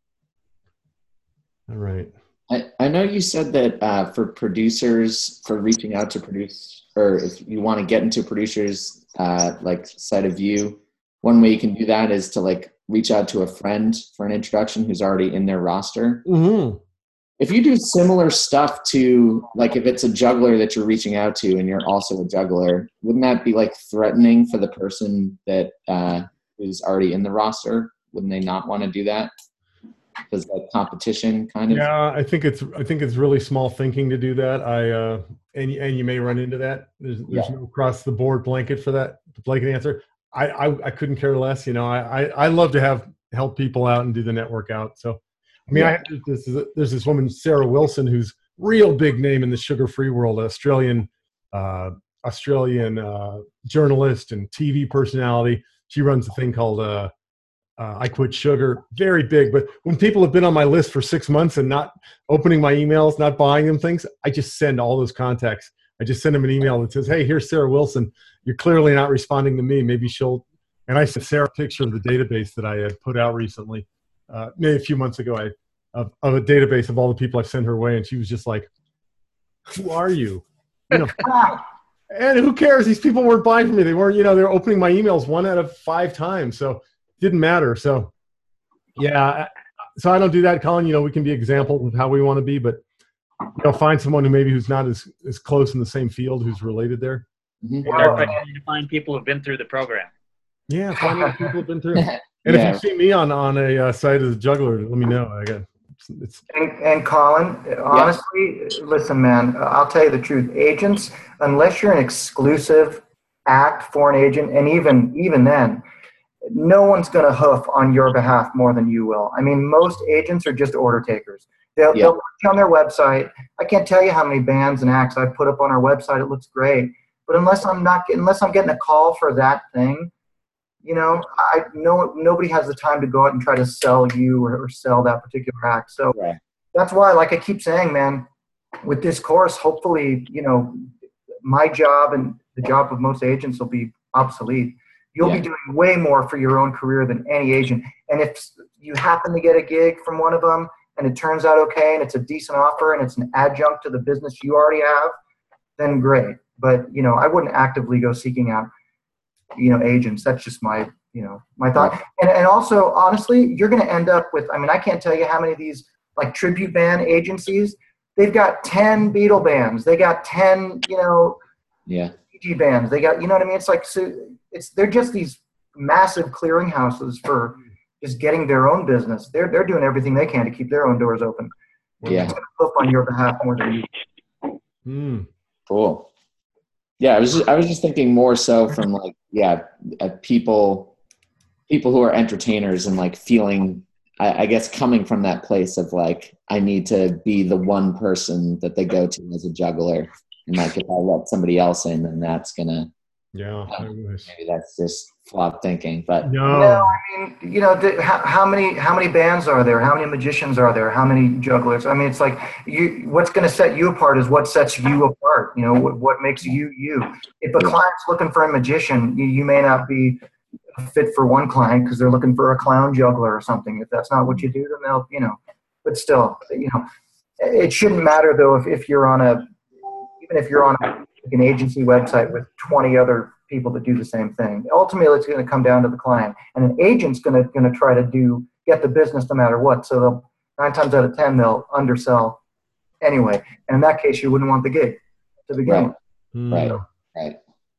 All right. I know you said that for producers, for reaching out to produce, or if you want to get into producers like side of view, one way you can do that is to like reach out to a friend for an introduction who's already in their roster. Mm-hmm. If you do similar stuff to, like if it's a juggler that you're reaching out to and you're also a juggler, wouldn't that be like threatening for the person that is already in the roster? Wouldn't they not want to do that? Because like competition kind of. Yeah, I think it's really small thinking to do that. And you may run into that. There's no across the board blanket for that blanket answer. I couldn't care less. You know, I love to help people out and do the network out. So, I mean, there's this woman, Sarah Wilson, who's real big name in the sugar-free world, Australian Australian journalist and TV personality. She runs a thing called I Quit Sugar, very big. But when people have been on my list for 6 months and not opening my emails, not buying them things, I just send all those contacts. I just send them an email that says, hey, here's Sarah Wilson. You're clearly not responding to me. Maybe she'll, and I sent Sarah a picture of the database that I had put out recently, maybe a few months ago, of a database of all the people I've sent her way. And she was just like, who are you? You know, and who cares? These people weren't buying from me. They weren't, they were opening my emails 1 out of 5 times. So it didn't matter. So yeah, so I don't do that, Colin. We can be examples of how we want to be, but find someone who's not as close in the same field, who's related there. Mm-hmm. To find people who've been through the program. Yeah, find out people who've been through. And if you see me on a site as a juggler, let me know. And Colin, honestly, listen, man, I'll tell you the truth. Agents, unless you're an exclusive act for an agent, and even then, no one's going to hoof on your behalf more than you will. I mean, most agents are just order takers. They'll put you on their website. I can't tell you how many bands and acts I've put up on our website. It looks great. But unless I'm getting a call for that thing, nobody has the time to go out and try to sell you or sell that particular act. So that's why, like I keep saying, man, with this course, hopefully, my job and the job of most agents will be obsolete. You'll be doing way more for your own career than any agent. And if you happen to get a gig from one of them and it turns out okay and it's a decent offer and it's an adjunct to the business you already have, then great. But, I wouldn't actively go seeking out, agents. That's just my thought. And also, honestly, you're going to end up with, I can't tell you how many of these like tribute band agencies, they've got 10 Beatle bands. They got 10, PG bands. They got, what I mean? It's like, they're just these massive clearinghouses for just getting their own business. They're doing everything they can to keep their own doors open. Yeah. It's going to flip on your behalf more than you. Cool. Yeah, I was just thinking more so from people who are entertainers and like feeling, I guess, coming from that place of like, I need to be the one person that they go to as a juggler, and like if I let somebody else in, then that's gonna maybe that's just flawed thinking. But no, how many bands are there? How many magicians are there? How many jugglers? I mean, it's like what's going to set you apart is what sets you apart. What makes you you. If a client's looking for a magician, you may not be fit for one client because they're looking for a clown juggler or something. If that's not what you do, then they'll, but still, it shouldn't matter though if you're on an agency website with 20 other people that do the same thing. Ultimately, it's going to come down to the client, and an agent's going to try to get the business no matter what. So they'll 9 times out of 10 they'll undersell anyway, and in that case, you wouldn't want the gig to begin with. Right.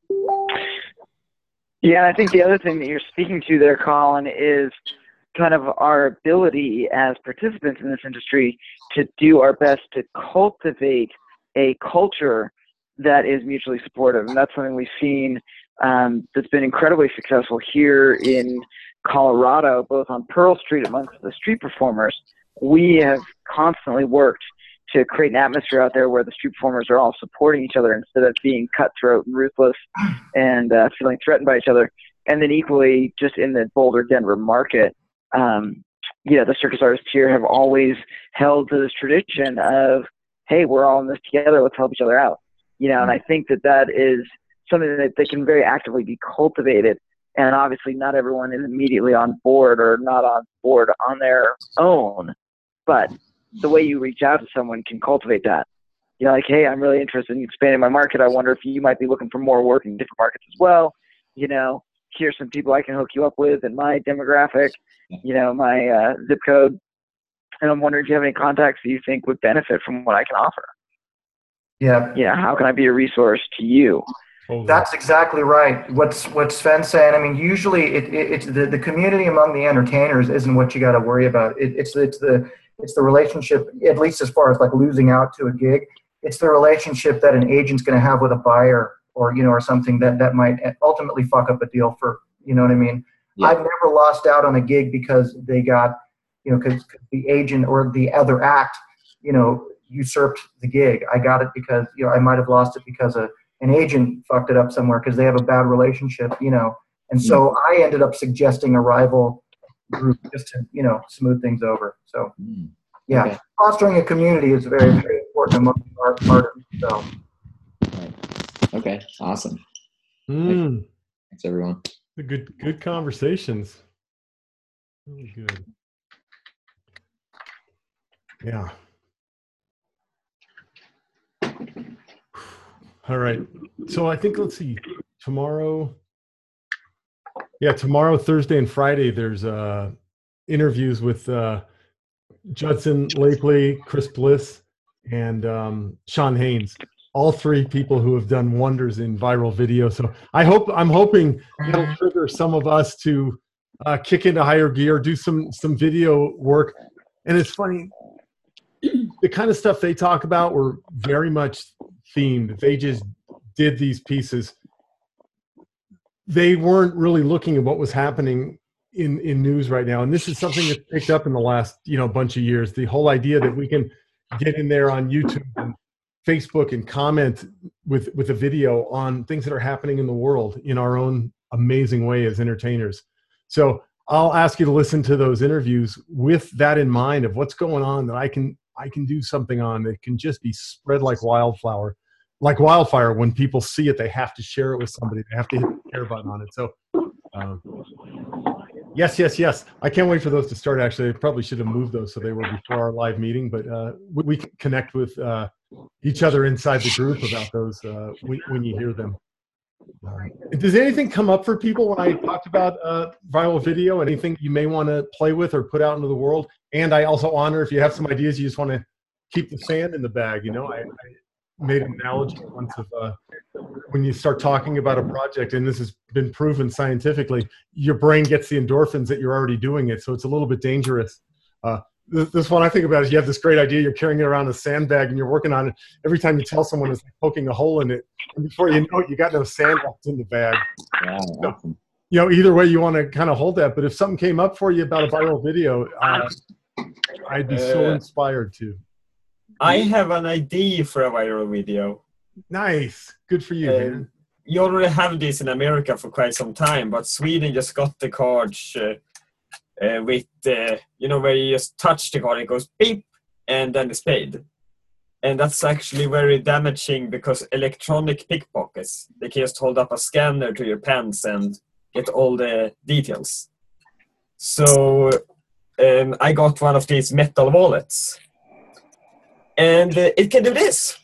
Yeah, I think the other thing that you're speaking to there, Colin, is kind of our ability as participants in this industry to do our best to cultivate a culture that is mutually supportive. And that's something we've seen that's been incredibly successful here in Colorado, both on Pearl Street amongst the street performers. We have constantly worked to create an atmosphere out there where the street performers are all supporting each other instead of being cutthroat and ruthless and feeling threatened by each other. And then equally, just in the Boulder, Denver market, the circus artists here have always held to this tradition of, hey, we're all in this together, let's help each other out. And I think that is something that can very actively be cultivated. And obviously not everyone is immediately on board or not on board on their own, but the way you reach out to someone can cultivate that. Like, hey, I'm really interested in expanding my market. I wonder if you might be looking for more work in different markets as well. Here's some people I can hook you up with in my demographic, my zip code. And I'm wondering if you have any contacts that you think would benefit from what I can offer. Yeah. How can I be a resource to you? That's exactly right. What Sven's saying. I mean, usually it's the community among the entertainers isn't what you got to worry about. It's the relationship, at least as far as like losing out to a gig. It's the relationship that an agent's going to have with a buyer or something that might ultimately fuck up a deal for, you know what I mean? Yeah. I've never lost out on a gig because they got, because the agent or the other act, usurped the gig. I got it because, I might have lost it because an an agent fucked it up somewhere because they have a bad relationship, you know. And so I ended up suggesting a rival group just to, you know, smooth things over. So, yeah, Okay. fostering a community is very, very important among our part of it. So. Right. Okay, awesome. Thanks, everyone. Good conversations. Really good. Yeah. All right. So I think, let's see, tomorrow, Thursday and Friday, there's interviews with Judson Lapley, Chris Bliss, and Sean Haynes. All three people who have done wonders in viral video. So I'm hoping that'll trigger some of us to kick into higher gear, do some video work. And it's funny, the kind of stuff they talk about were very much themed. They just did these pieces. They weren't really looking at what was happening in news right now. And this is something that's picked up in the last, you know, bunch of years. The whole idea that we can get in there on YouTube and Facebook and comment with a video on things that are happening in the world in our own amazing way as entertainers. So I'll ask you to listen to those interviews with that in mind of what's going on that I can do something on that can just be spread like wildfire. When people see it, they have to share it with somebody. They have to hit the share button on it. So yes. I can't wait for those to start. Actually, I probably should have moved those so they were before our live meeting, but we can connect with each other inside the group about those when you hear them. Does anything come up for people when I talked about viral video? Anything you may want to play with or put out into the world? And I also honor if you have some ideas you just want to keep the sand in the bag. You know, I made an analogy once of when you start talking about a project, and this has been proven scientifically, your brain gets the endorphins that you're already doing it, so it's a little bit dangerous. This one I think about is you have this great idea, you're carrying it around a sandbag and you're working on it. Every time you tell someone, it's like poking a hole in it, and before you know it, you got no sand left in the bag. Yeah, awesome. You know, either way you want to kind of hold that, but if something came up for you about a viral video, I'd be so inspired to. I have an idea for a viral video. Nice. Good for you, man. You already have this in America for quite some time, but Sweden just got the cards with, you know, where you just touch the card, it goes beep, and then it's paid. And that's actually very damaging because electronic pickpockets, they can just hold up a scanner to your pants and get all the details. So I got one of these metal wallets. And it can do this.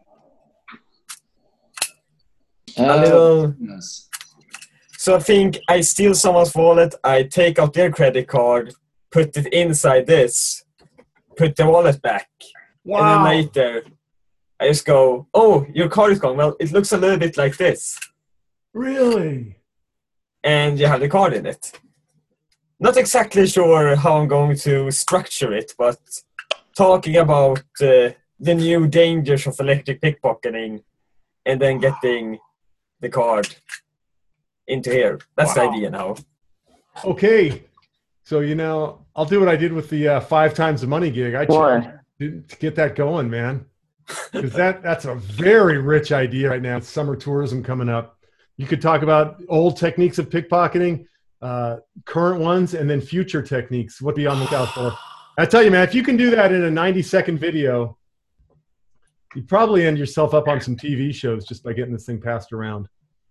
A little. Yes. So I think I steal someone's wallet, I take out their credit card, put it inside this, put the wallet back. Wow. And then later, I just go, oh, your card is gone. Well, it looks a little bit like this. Really? And you have the card in it. Not exactly sure how I'm going to structure it, but talking about the new dangers of electric pickpocketing and then getting the card into here. That's the idea now. Okay. So, you know, I'll do what I did with the 5 times the money gig. I tried to get that going, man. Because that's a very rich idea right now. Summer tourism coming up. You could talk about old techniques of pickpocketing, current ones, and then future techniques. What be on the lookout for? I tell you, man, if you can do that in a 90-second video, you probably end yourself up on some TV shows just by getting this thing passed around.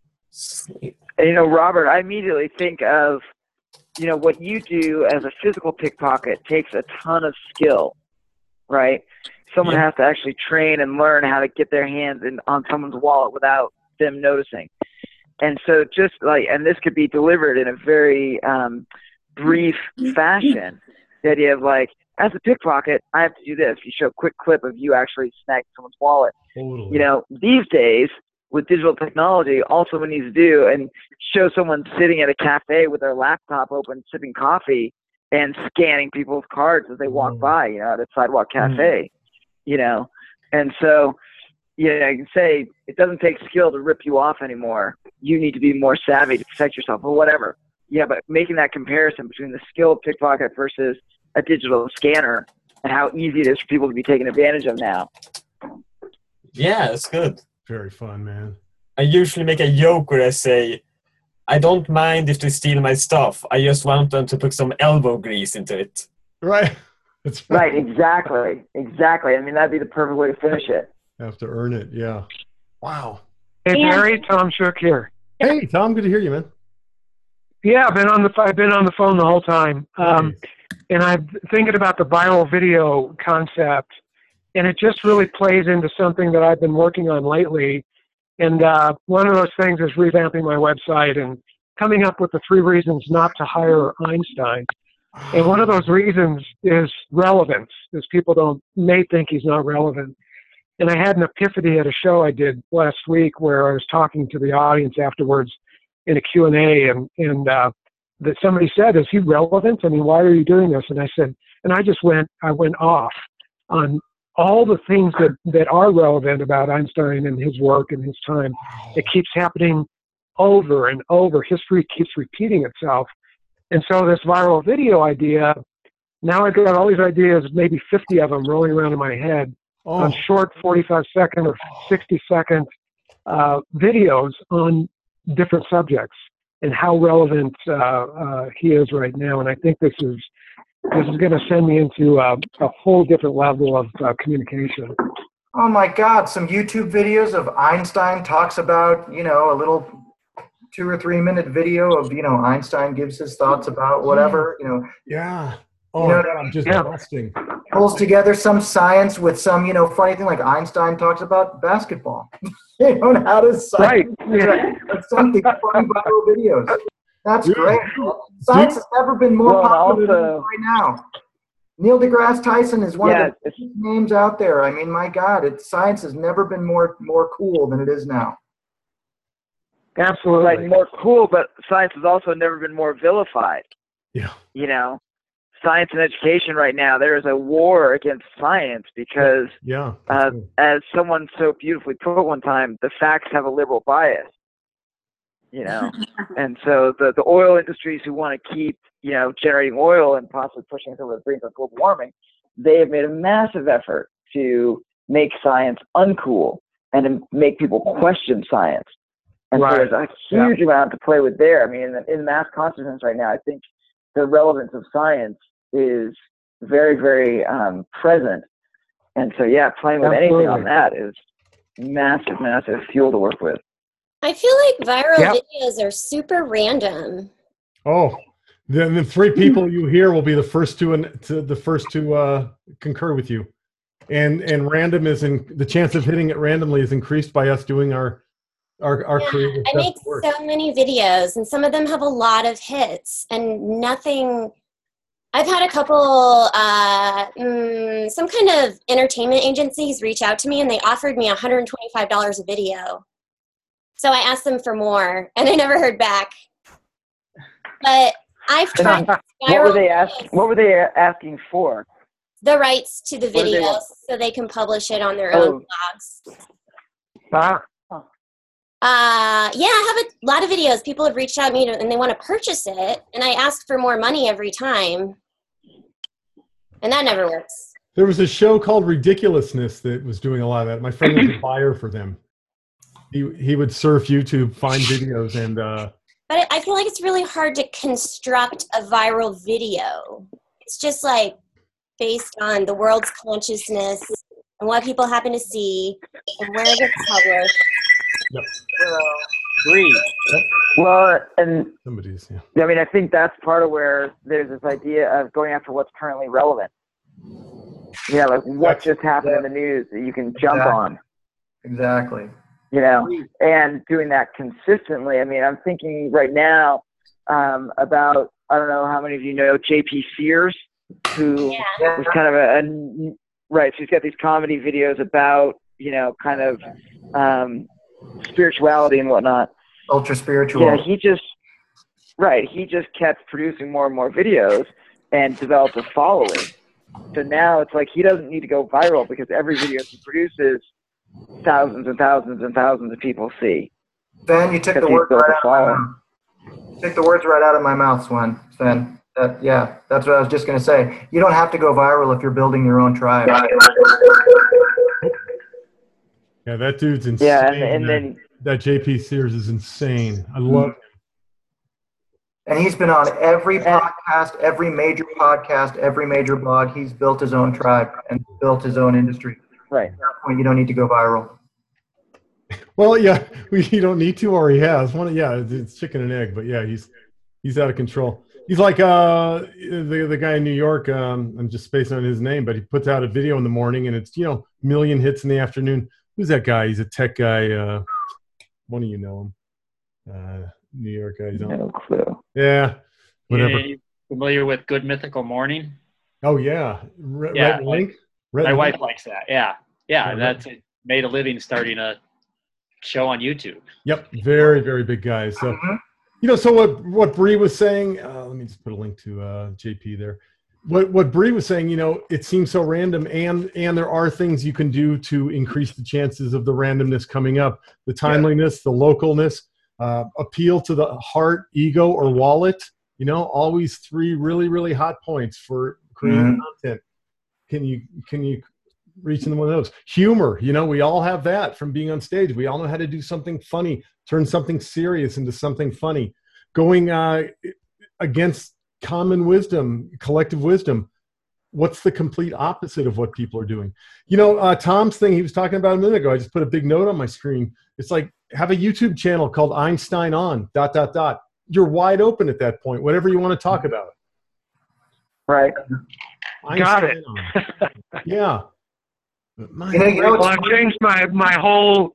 You know, Robert, I immediately think of, you know, what you do as a physical pickpocket takes a ton of skill, right? Someone has to actually train and learn how to get their hands on someone's wallet without them noticing. And so just like, and this could be delivered in a very brief fashion. The idea of like, as a pickpocket, I have to do this. You show a quick clip of you actually snagging someone's wallet. Totally. You know, these days with digital technology, all someone needs to do and show someone sitting at a cafe with their laptop open, sipping coffee and scanning people's cards as they walk by, you know, at a sidewalk cafe, you know. And so, you know, I can say it doesn't take skill to rip you off anymore. You need to be more savvy to protect yourself or whatever. Yeah, but making that comparison between the skilled pickpocket versus a digital scanner and how easy it is for people to be taken advantage of now. Yeah, it's good. Very fun, man. I usually make a joke where I say, I don't mind if they steal my stuff. I just want them to put some elbow grease into it. Right. That's right. Exactly. I mean, that'd be the perfect way to finish it. Have to earn it. Yeah. Wow. Hey, Barry, Tom Shook here. Hey, Tom. Good to hear you, man. Yeah, I've been on the phone the whole time. And I'm thinking about the viral video concept, and it just really plays into something that I've been working on lately. And one of those things is revamping my website and coming up with the 3 reasons not to hire Einstein. And one of those reasons is relevance, is people may think he's not relevant. And I had an epiphany at a show I did last week where I was talking to the audience afterwards in a Q&A, and that somebody said, is he relevant? I mean, why are you doing this? And I said, and I went off on all the things that are relevant about Einstein and his work and his time. It keeps happening over and over. History keeps repeating itself. And so this viral video idea, now I've got all these ideas, maybe 50 of them rolling around in my head on short 45-second or 60-second videos on different subjects and how relevant he is right now. And I think this is going to send me into a whole different level of communication. Oh my God, some YouTube videos of Einstein talks about, a little 2 or 3 minute video of, Einstein gives his thoughts about whatever, Yeah. Oh, God, I'm just busting. Pulls together some science with some, funny thing like Einstein talks about basketball. And how does science, something funny viral videos. That's great. Science has never been more popular than right now. Neil deGrasse Tyson is one of the names out there. I mean, my God, science has never been more cool than it is now. Absolutely. Like more cool, but science has also never been more vilified. Yeah. Science and education right now, there is a war against science because, as someone so beautifully put one time, the facts have a liberal bias. And so the oil industries who want to keep, generating oil and possibly pushing us over the brink of global warming, they have made a massive effort to make science uncool and to make people question science. And so there's a huge amount to play with there. I mean, in mass consciousness right now, I think the relevance of science is very, very present. And so, playing with anything on that is massive, massive fuel to work with. I feel like viral videos are super random. Oh, then the 3 people you hear will be the first to concur with you, and random is the chance of hitting it randomly is increased by us doing our creative. I make so many videos, and some of them have a lot of hits, and nothing. I've had a couple, some kind of entertainment agencies reach out to me, and they offered me $125 a video. So I asked them for more, and I never heard back. But I've tried. What were they asking for? The rights to the videos, so they can publish it on their own blogs. I have a lot of videos. People have reached out to me and they want to purchase it, and I ask for more money every time, and that never works. There was a show called Ridiculousness that was doing a lot of that. My friend was a buyer for them. He would surf YouTube, find videos, and but I feel like it's really hard to construct a viral video. It's just like based on the world's consciousness and what people happen to see and where it gets published. Yep. Well, and somebody's I mean, I think that's part of where there's this idea of going after what's currently relevant. Like what just happened in the news that you can jump on. Exactly. And doing that consistently. I mean, I'm thinking right now about, I don't know how many of you know JP Sears, who was kind of she's got these comedy videos about, kind of spirituality and whatnot. Ultra spiritual. Yeah, he just kept producing more and more videos and developed a following. So now it's like he doesn't need to go viral because every video he produces, thousands and thousands and thousands of people see. Sven, you took the words right out of my mouth. Took the words right out of my mouth, Sven. That's what I was just going to say. You don't have to go viral if you're building your own tribe. Yeah, that dude's insane. Yeah, and then that JP Sears is insane. I love him. And he's been on every podcast, every major podcast, every major blog. He's built his own tribe and built his own industry. Right. At that point, you don't need to go viral. Well, yeah, you don't need to, or he has. It's chicken and egg, but yeah, he's out of control. He's like the guy in New York. I'm just spacing on his name, but he puts out a video in the morning, and it's million hits in the afternoon. Who's that guy? He's a tech guy. One of you know him. New York guy. No clue. Yeah, whatever. You familiar with Good Mythical Morning? Oh yeah, Yeah, Red Link. My wife likes that. Yeah. That's it. Made a living starting a show on YouTube. Yep, very, very big guys. So, so what Bree was saying. Let me just put a link to JP there. What Bree was saying. It seems so random, and there are things you can do to increase the chances of the randomness coming up. The timeliness, the localness, appeal to the heart, ego, or wallet. Always three really, really hot points for creating content. Can you reach into one of those? Humor, we all have that from being on stage. We all know how to do something funny, turn something serious into something funny. Going against common wisdom, collective wisdom. What's the complete opposite of what people are doing? Tom's thing he was talking about a minute ago, I just put a big note on my screen. It's like, have a YouTube channel called Einstein on ... You're wide open at that point, whatever you want to talk about. Right. Got it. Yeah. Well, I've changed my whole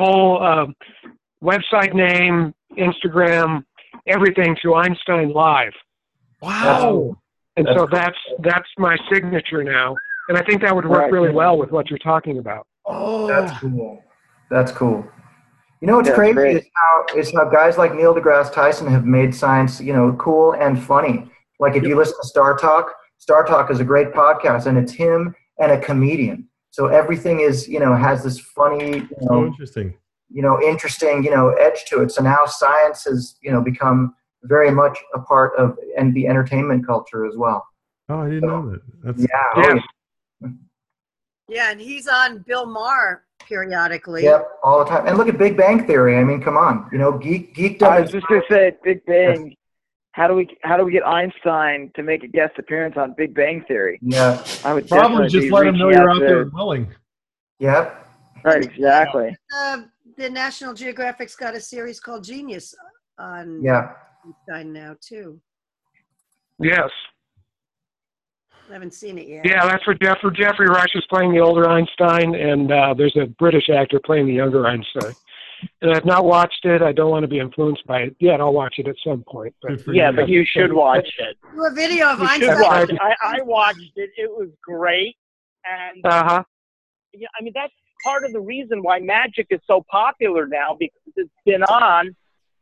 website name, Instagram, everything to Einstein Live. Wow. And so that's my signature now, and I think that would work really well with what you're talking about. Oh, that's cool. That's cool. What's crazy is how guys like Neil deGrasse Tyson have made science, cool and funny. Like if you listen to Star Talk is a great podcast, and it's him and a comedian. So everything is, has this funny, interesting, edge to it. So now science has, become very much a part of the entertainment culture as well. Oh, I didn't know that. That's Yeah, and he's on Bill Maher periodically. Yep, all the time. And look at Big Bang Theory. I mean, come on, geekdom. I was just gonna say, Big Bang. How do we get Einstein to make a guest appearance on Big Bang Theory? Yeah, I would probably just let him know you're out there and willing. Yep. Right. Exactly. The National Geographic's got a series called Genius on Einstein now too. Yes. I haven't seen it yet. Yeah, that's where Jeffrey Rush is playing the older Einstein, and there's a British actor playing the younger Einstein. And I've not watched it. I don't want to be influenced by it yet. I'll watch it at some point. But but you should watch it. Do a video of You Einstein. should watch it. I watched it. It was great. And that's part of the reason why magic is so popular now, because it's been on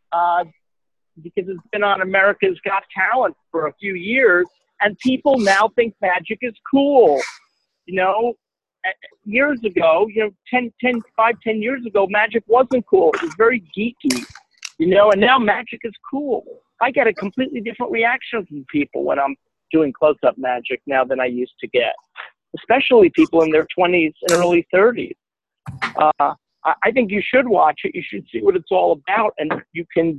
America's Got Talent for a few years, and people now think magic is cool. Years ago, 10 years ago, magic wasn't cool. It was very geeky, and now magic is cool. I get a completely different reaction from people when I'm doing close-up magic now than I used to get, especially people in their 20s and early 30s. I think you should watch it. You should see what it's all about, and you can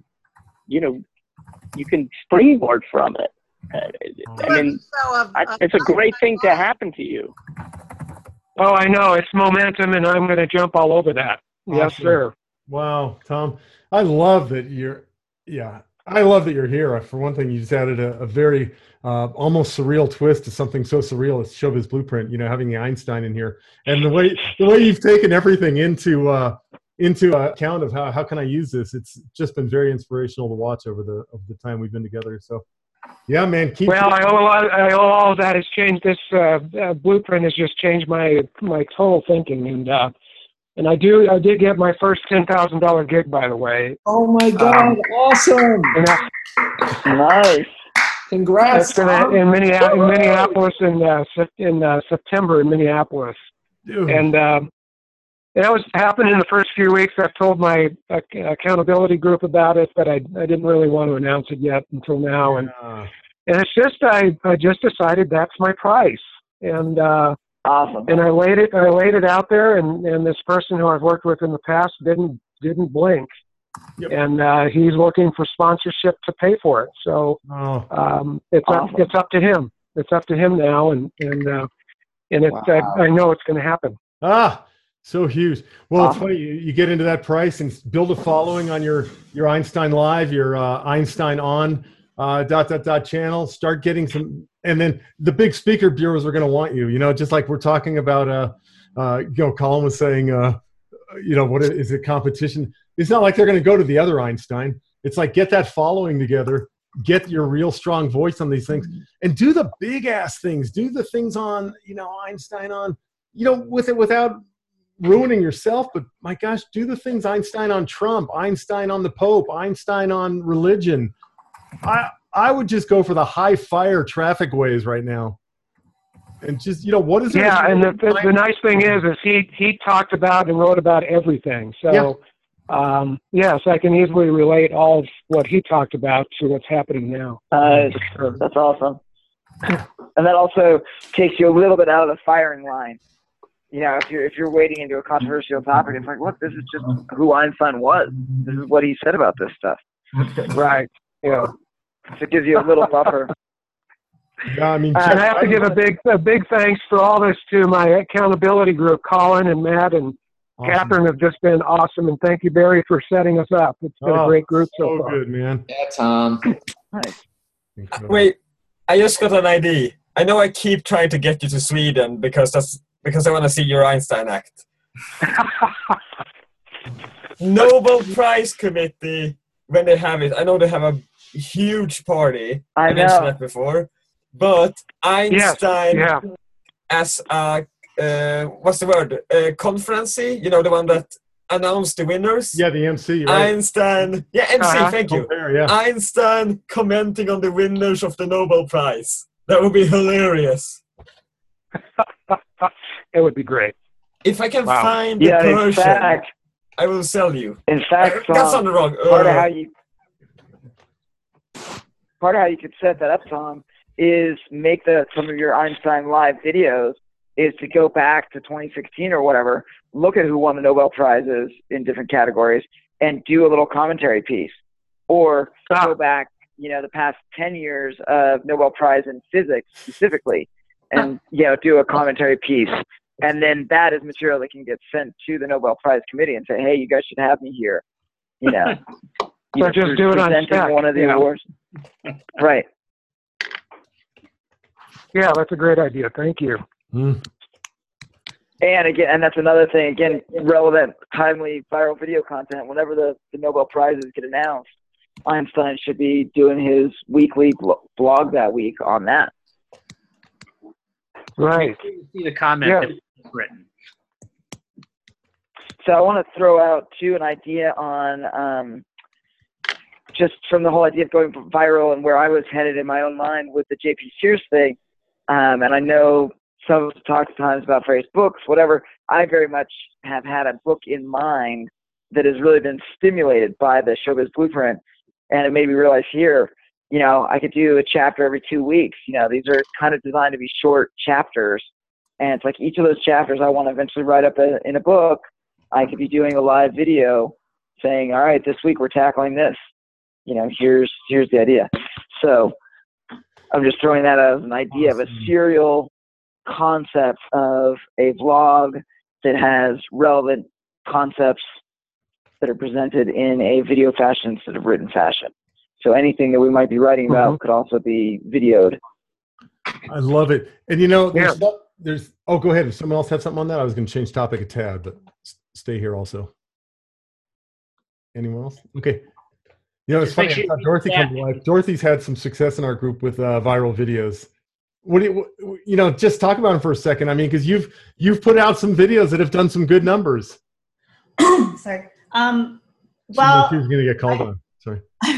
springboard from it. It's a great thing to happen to you. Oh, I know. It's momentum, and I'm going to jump all over that. Awesome. Yes, sir. Wow, Tom. I love that you're here. For one thing, you just added a very almost surreal twist to something so surreal as Showbiz Blueprint, having the Einstein in here. And the way you've taken everything into account of how can I use this, it's just been very inspirational to watch over the time we've been together. So yeah, man. I owe all of that. Has changed. This blueprint has just changed my total thinking, and I did get my first $10,000 gig, by the way. Oh my God! Awesome! Nice. Congrats! In Minneapolis in September in Minneapolis, and that was happening in the first few weeks. I've told my accountability group about it, but I didn't really want to announce it yet until now. And it's just I just decided that's my price, and awesome. And I laid it out there, and this person who I've worked with in the past didn't didn't blink. Yep. And he's looking for sponsorship to pay for it. So it's up to him. It's up to him now, and I know it's going to happen. So huge. Well, it's funny. You get into that price and build a following on your Einstein Live, your Einstein On channel. Start getting some, and then the big speaker bureaus are going to want you. Just like we're talking about. Colin was saying, what is it? Competition. It's not like they're going to go to the other Einstein. It's like get that following together, get your real strong voice on these things, and do the big ass things. Do the things on Einstein On, without ruining yourself. But my gosh, do the things Einstein on Trump, Einstein on the Pope, Einstein on religion. I would just go for the high fire traffic ways right now. And just, what is it? Yeah, and the nice thing is he talked about and wrote about everything. So, so I can easily relate all of what he talked about to what's happening now. That's awesome. And that also takes you a little bit out of the firing line. If you're wading into a controversial topic, it's like, look, this is just who Einstein was. This is what he said about this stuff. Right. Yeah. So it gives you a little buffer. Yeah, I mean, I have to give a big thanks for all this to my accountability group. Colin and Matt and Catherine have just been awesome, and thank you, Barry, for setting us up. It's been a great group so far. Good, man. Yeah, Tom. Nice. Wait, I just got an idea. I know I keep trying to get you to Sweden because I want to see your Einstein act. Nobel Prize Committee, when they have it, I know they have a huge party. I mentioned that before. But Einstein as a, what's the word? Conference-y? The one that announced the winners? Yeah, the MC, right? Einstein. Yeah, MC, thank you. Einstein commenting on the winners of the Nobel Prize. That would be hilarious. It would be great. If I can find the person, I will sell you. In fact, that's on the wrong. Part of how you could set that up, Tom, is make some of your Einstein Live videos is to go back to 2016 or whatever, look at who won the Nobel Prizes in different categories, and do a little commentary piece. Or go back, the past 10 years of Nobel Prize in physics specifically, and do a commentary piece. And then that is material that can get sent to the Nobel Prize Committee and say, hey, you guys should have me here. Or just do it on spec. One of the awards. Right. Yeah, that's a great idea. Thank you. And that's another thing. Again, relevant, timely, viral video content. Whenever the Nobel Prizes get announced, Einstein should be doing his weekly blog that week on that. Right. You see the comment that's written. So I want to throw out, too, an idea on just from the whole idea of going viral and where I was headed in my own mind with the J.P. Sears thing. And I know some of us talk sometimes about various books, whatever. I very much have had a book in mind that has really been stimulated by the Showbiz Blueprint. And it made me realize here, I could do a chapter every 2 weeks. These are kind of designed to be short chapters. And it's like each of those chapters I want to eventually write up in a book. I could be doing a live video saying, all right, this week we're tackling this. Here's the idea. So I'm just throwing that as an idea of a serial concept of a vlog that has relevant concepts that are presented in a video fashion instead of written fashion. So anything that we might be writing about could also be videoed. I love it. And there's oh, go ahead. If someone else had something on that, I was going to change topic a tad, but stay here also. Anyone else? Okay. It's funny. I thought Dorothy come to life. Dorothy's had some success in our group with viral videos. What do you just talk about them for a second? I mean, because you've put out some videos that have done some good numbers. Sorry. Well, she was going to get called on. Sorry.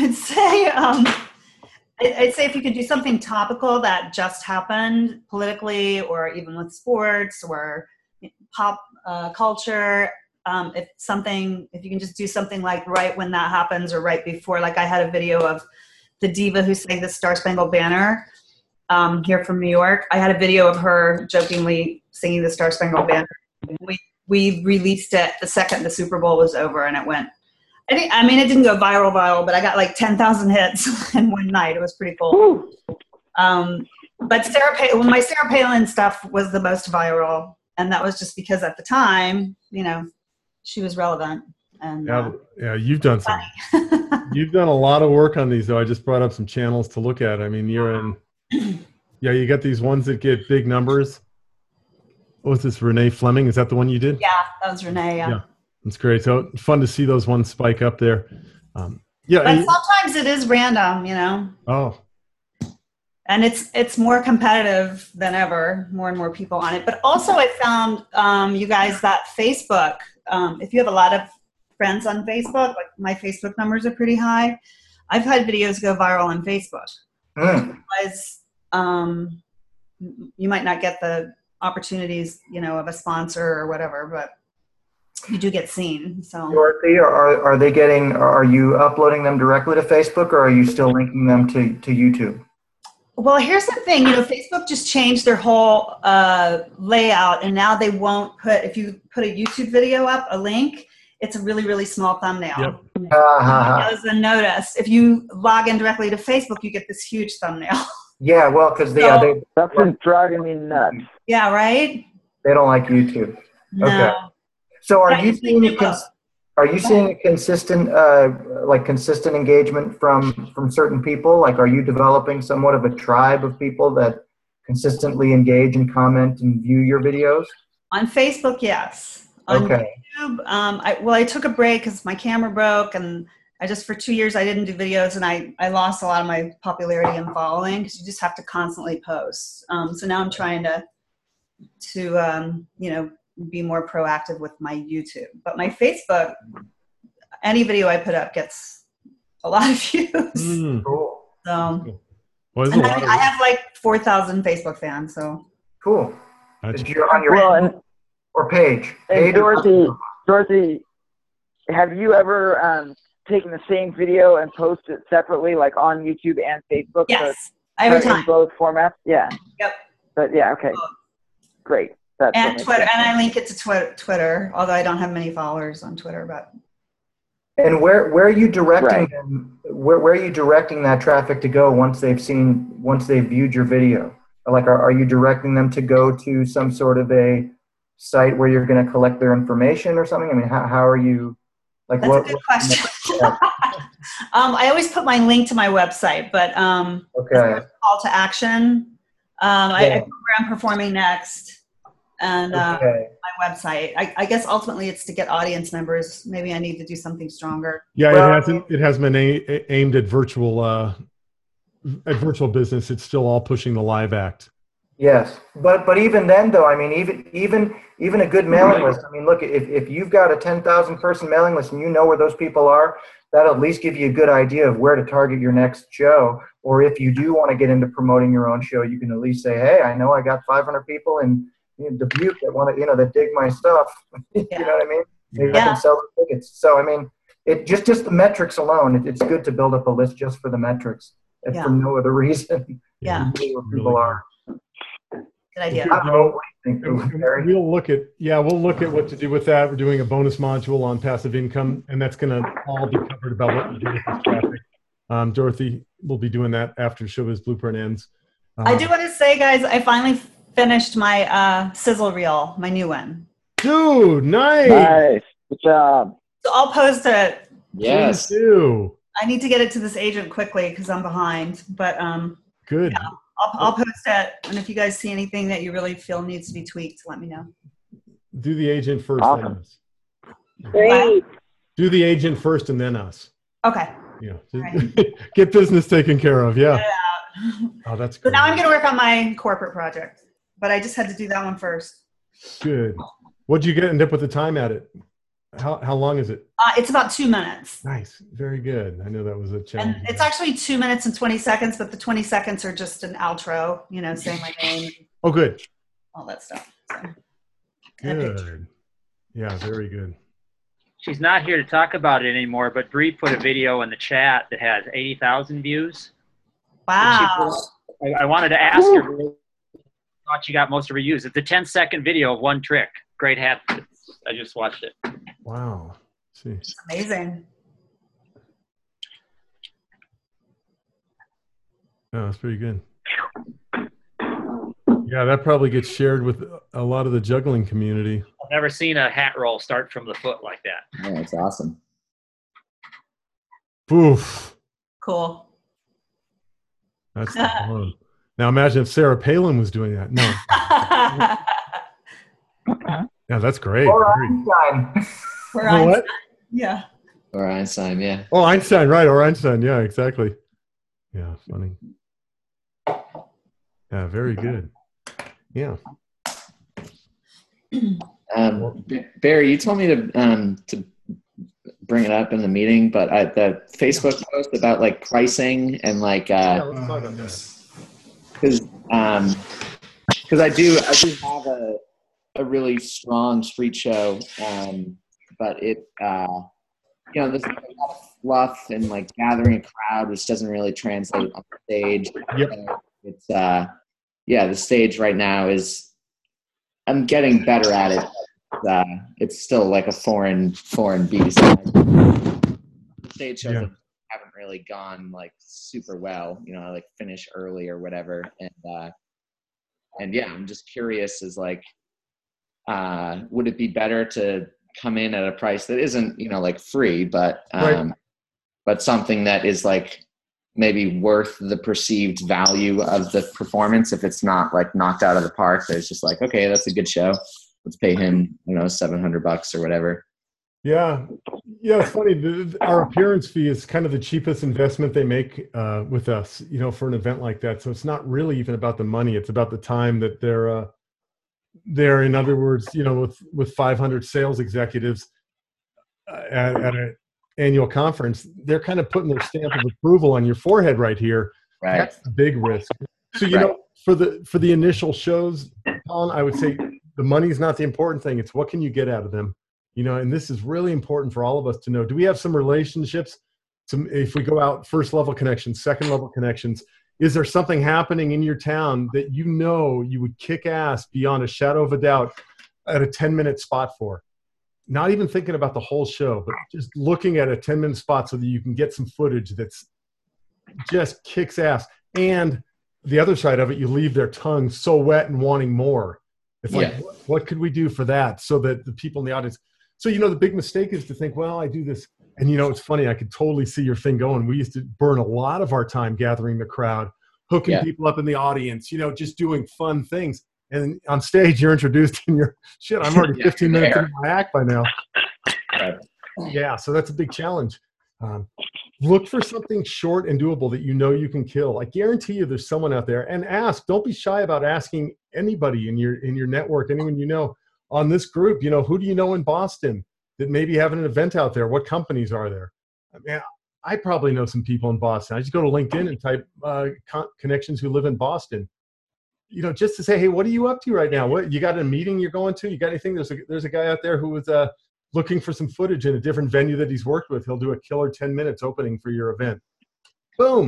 I'd say if you could do something topical that just happened politically, or even with sports or pop culture. If you can just do something like right when that happens or right before, like I had a video of the diva who sang the Star Spangled Banner here from New York. I had a video of her jokingly singing the Star Spangled Banner. we released it the second the Super Bowl was over, and it went. I mean, it didn't go viral, but I got like 10,000 hits in one night. It was pretty cool. But my Sarah Palin stuff was the most viral, and that was just because at the time, you know, she was relevant. And you've done you've done a lot of work on these, though. I just brought up some channels to look at. I mean, you're in. Yeah, you got these ones that get big numbers. What was this, Renee Fleming? Is that the one you did? Yeah, that was Renee. Yeah. That's great. So fun to see those ones spike up there. But sometimes it is random, you know. Oh. And it's more competitive than ever. More and more people on it. But also, I found you guys that Facebook. If you have a lot of friends on Facebook, like my Facebook numbers are pretty high. I've had videos go viral on Facebook. Otherwise, you might not get the opportunities, you know, of a sponsor or whatever, but you do get seen. So Dorothy, are you uploading them directly to Facebook, or are you still linking them to YouTube? Well, here's the thing, you know, Facebook just changed their whole layout, and now they won't if you put a YouTube video up, a link, it's a really, really small thumbnail. Yep. As a notice, if you log in directly to Facebook, you get this huge thumbnail. Yeah, well, because that's been driving me nuts. Yeah, right? They don't like YouTube. No. Okay. So are you seeing a consistent consistent engagement from certain people? Like, are you developing somewhat of a tribe of people that consistently engage and comment and view your videos? On Facebook, yes. On YouTube, I took a break because my camera broke, and for 2 years I didn't do videos, and I lost a lot of my popularity and following because you just have to constantly post. So now I'm trying to you know, be more proactive with my YouTube. But my Facebook, any video I put up gets a lot of views. Cool. So I have like 4,000 Facebook fans. So cool. You're on your or page. Hey, Dorothy, have you ever taken the same video and posted it separately, like on YouTube and Facebook? Yes, every time. In both formats? Yeah. Yep. But yeah, okay. Great. And Twitter, and I link it to Twitter, although I don't have many followers on Twitter. But and where are you directing them? Where are you directing that traffic to go once they've viewed your video? Like, are you directing them to go to some sort of a site where you're going to collect their information or something? I mean, how are you? Like, that's a good question. I always put my link to my website, but call to action. I program Performing Next, and my website. I guess ultimately it's to get audience members. Maybe I need to do something stronger. Yeah, it has been aimed at virtual business. It's still all pushing the live act. Yes, but even then, though, I mean, even a good mailing list. I mean, look, if you've got a 10,000 person mailing list and you know where those people are, that'll at least give you a good idea of where to target your next show. Or if you do want to get into promoting your own show, you can at least say, hey, I know I got 500 people in Dubuque that want to, that dig my stuff. You know what I mean? Maybe I can sell the tickets. So I mean, it just the metrics alone. It's good to build up a list just for the metrics, and for no other reason. Yeah, where people are. Good idea. We'll look at what to do with that. We're doing a bonus module on passive income, and that's going to all be covered about what you do with this traffic. Dorothy will be doing that after Showbiz Blueprint ends. I do want to say, guys, I finally finished my sizzle reel, my new one. Dude, nice. Nice. Good job. So I'll post it. Yes. Please do. I need to get it to this agent quickly because I'm behind. But good. Yeah, I'll post it, and if you guys see anything that you really feel needs to be tweaked, let me know. Do the agent first, awesome. then us. Great. Do the agent first, and then us. Okay. Yeah. Get business taken care of. Yeah. Oh, that's good. So now I'm going to work on my corporate project, but I just had to do that one first. Good. What'd you end up with the time at it? How long is it? It's about 2 minutes. Nice. Very good. I know that was a challenge. And it's actually 2 minutes and 20 seconds, but the 20 seconds are just an outro, saying my name. Oh, good. All that stuff. So. Good. Yeah, very good. She's not here to talk about it anymore, but Bree put a video in the chat that has 80,000 views. Wow. I wanted to ask her, thought she got most of her views. It's a 10-second video of one trick. Great hat. just watched it. Wow. See. Amazing. Oh, that's pretty good. Yeah, that probably gets shared with a lot of the juggling community. I've never seen a hat roll start from the foot like that. Yeah, that's awesome. Oof. Cool. That's fun. Now imagine if Sarah Palin was doing that. No. Yeah, that's great. Or Einstein. Or Oh, what? Einstein. Yeah. Or Einstein, yeah. Oh, Einstein, right. Or Einstein. Yeah, exactly. Yeah, funny. Yeah, very good. Yeah. Barry, you told me to bring it up in the meeting, but the Facebook post about like pricing and like Let's talk about this. because I do have a really strong street show, but it there's like a lot of fluff and like gathering a crowd, which doesn't really translate on the stage. Yep. It's the stage right now is, I'm getting better at it. It's still like a foreign beast. The stage shows haven't really gone like super well. I like finish early or whatever, and yeah, I'm just curious as like, would it be better to come in at a price that isn't like free, but but something that is like maybe worth the perceived value of the performance? If it's not like knocked out of the park, there's just like, okay, that's a good show, let's pay him $700 or whatever. Yeah, it's funny. Our appearance fee is kind of the cheapest investment they make with us, for an event like that. So it's not really even about the money; it's about the time that they're. In other words, with 500 sales executives at an annual conference, they're kind of putting their stamp of approval on your forehead right here. Right. That's the big risk. So for the initial shows, Colin, I would say the money's not the important thing. It's what can you get out of them. And this is really important for all of us to know. Do we have some relationships? If we go out, first level connections, second level connections, is there something happening in your town that you would kick ass beyond a shadow of a doubt at a 10-minute spot for? Not even thinking about the whole show, but just looking at a 10-minute spot so that you can get some footage that's just kicks ass. And the other side of it, you leave their tongue so wet and wanting more. It's like, what could we do for that so that the people in the audience... So, the big mistake is to think, well, I do this. And, it's funny, I could totally see your thing going. We used to burn a lot of our time gathering the crowd, hooking people up in the audience, just doing fun things. And on stage, you're introduced and you're, shit, I'm already 15 minutes into my act by now. Right. Yeah, so that's a big challenge. Look for something short and doable that you can kill. I guarantee you there's someone out there. And ask. Don't be shy about asking anybody in your network, anyone on this group. Who do you know in Boston that maybe have an event out there? What companies are there? I mean, I probably know some people in Boston. I just go to LinkedIn and type connections who live in Boston. Just to say, hey, what are you up to right now? What you got a meeting you're going to? You got anything? There's a guy out there who was looking for some footage in a different venue that he's worked with. He'll do a killer 10 minutes opening for your event. Boom.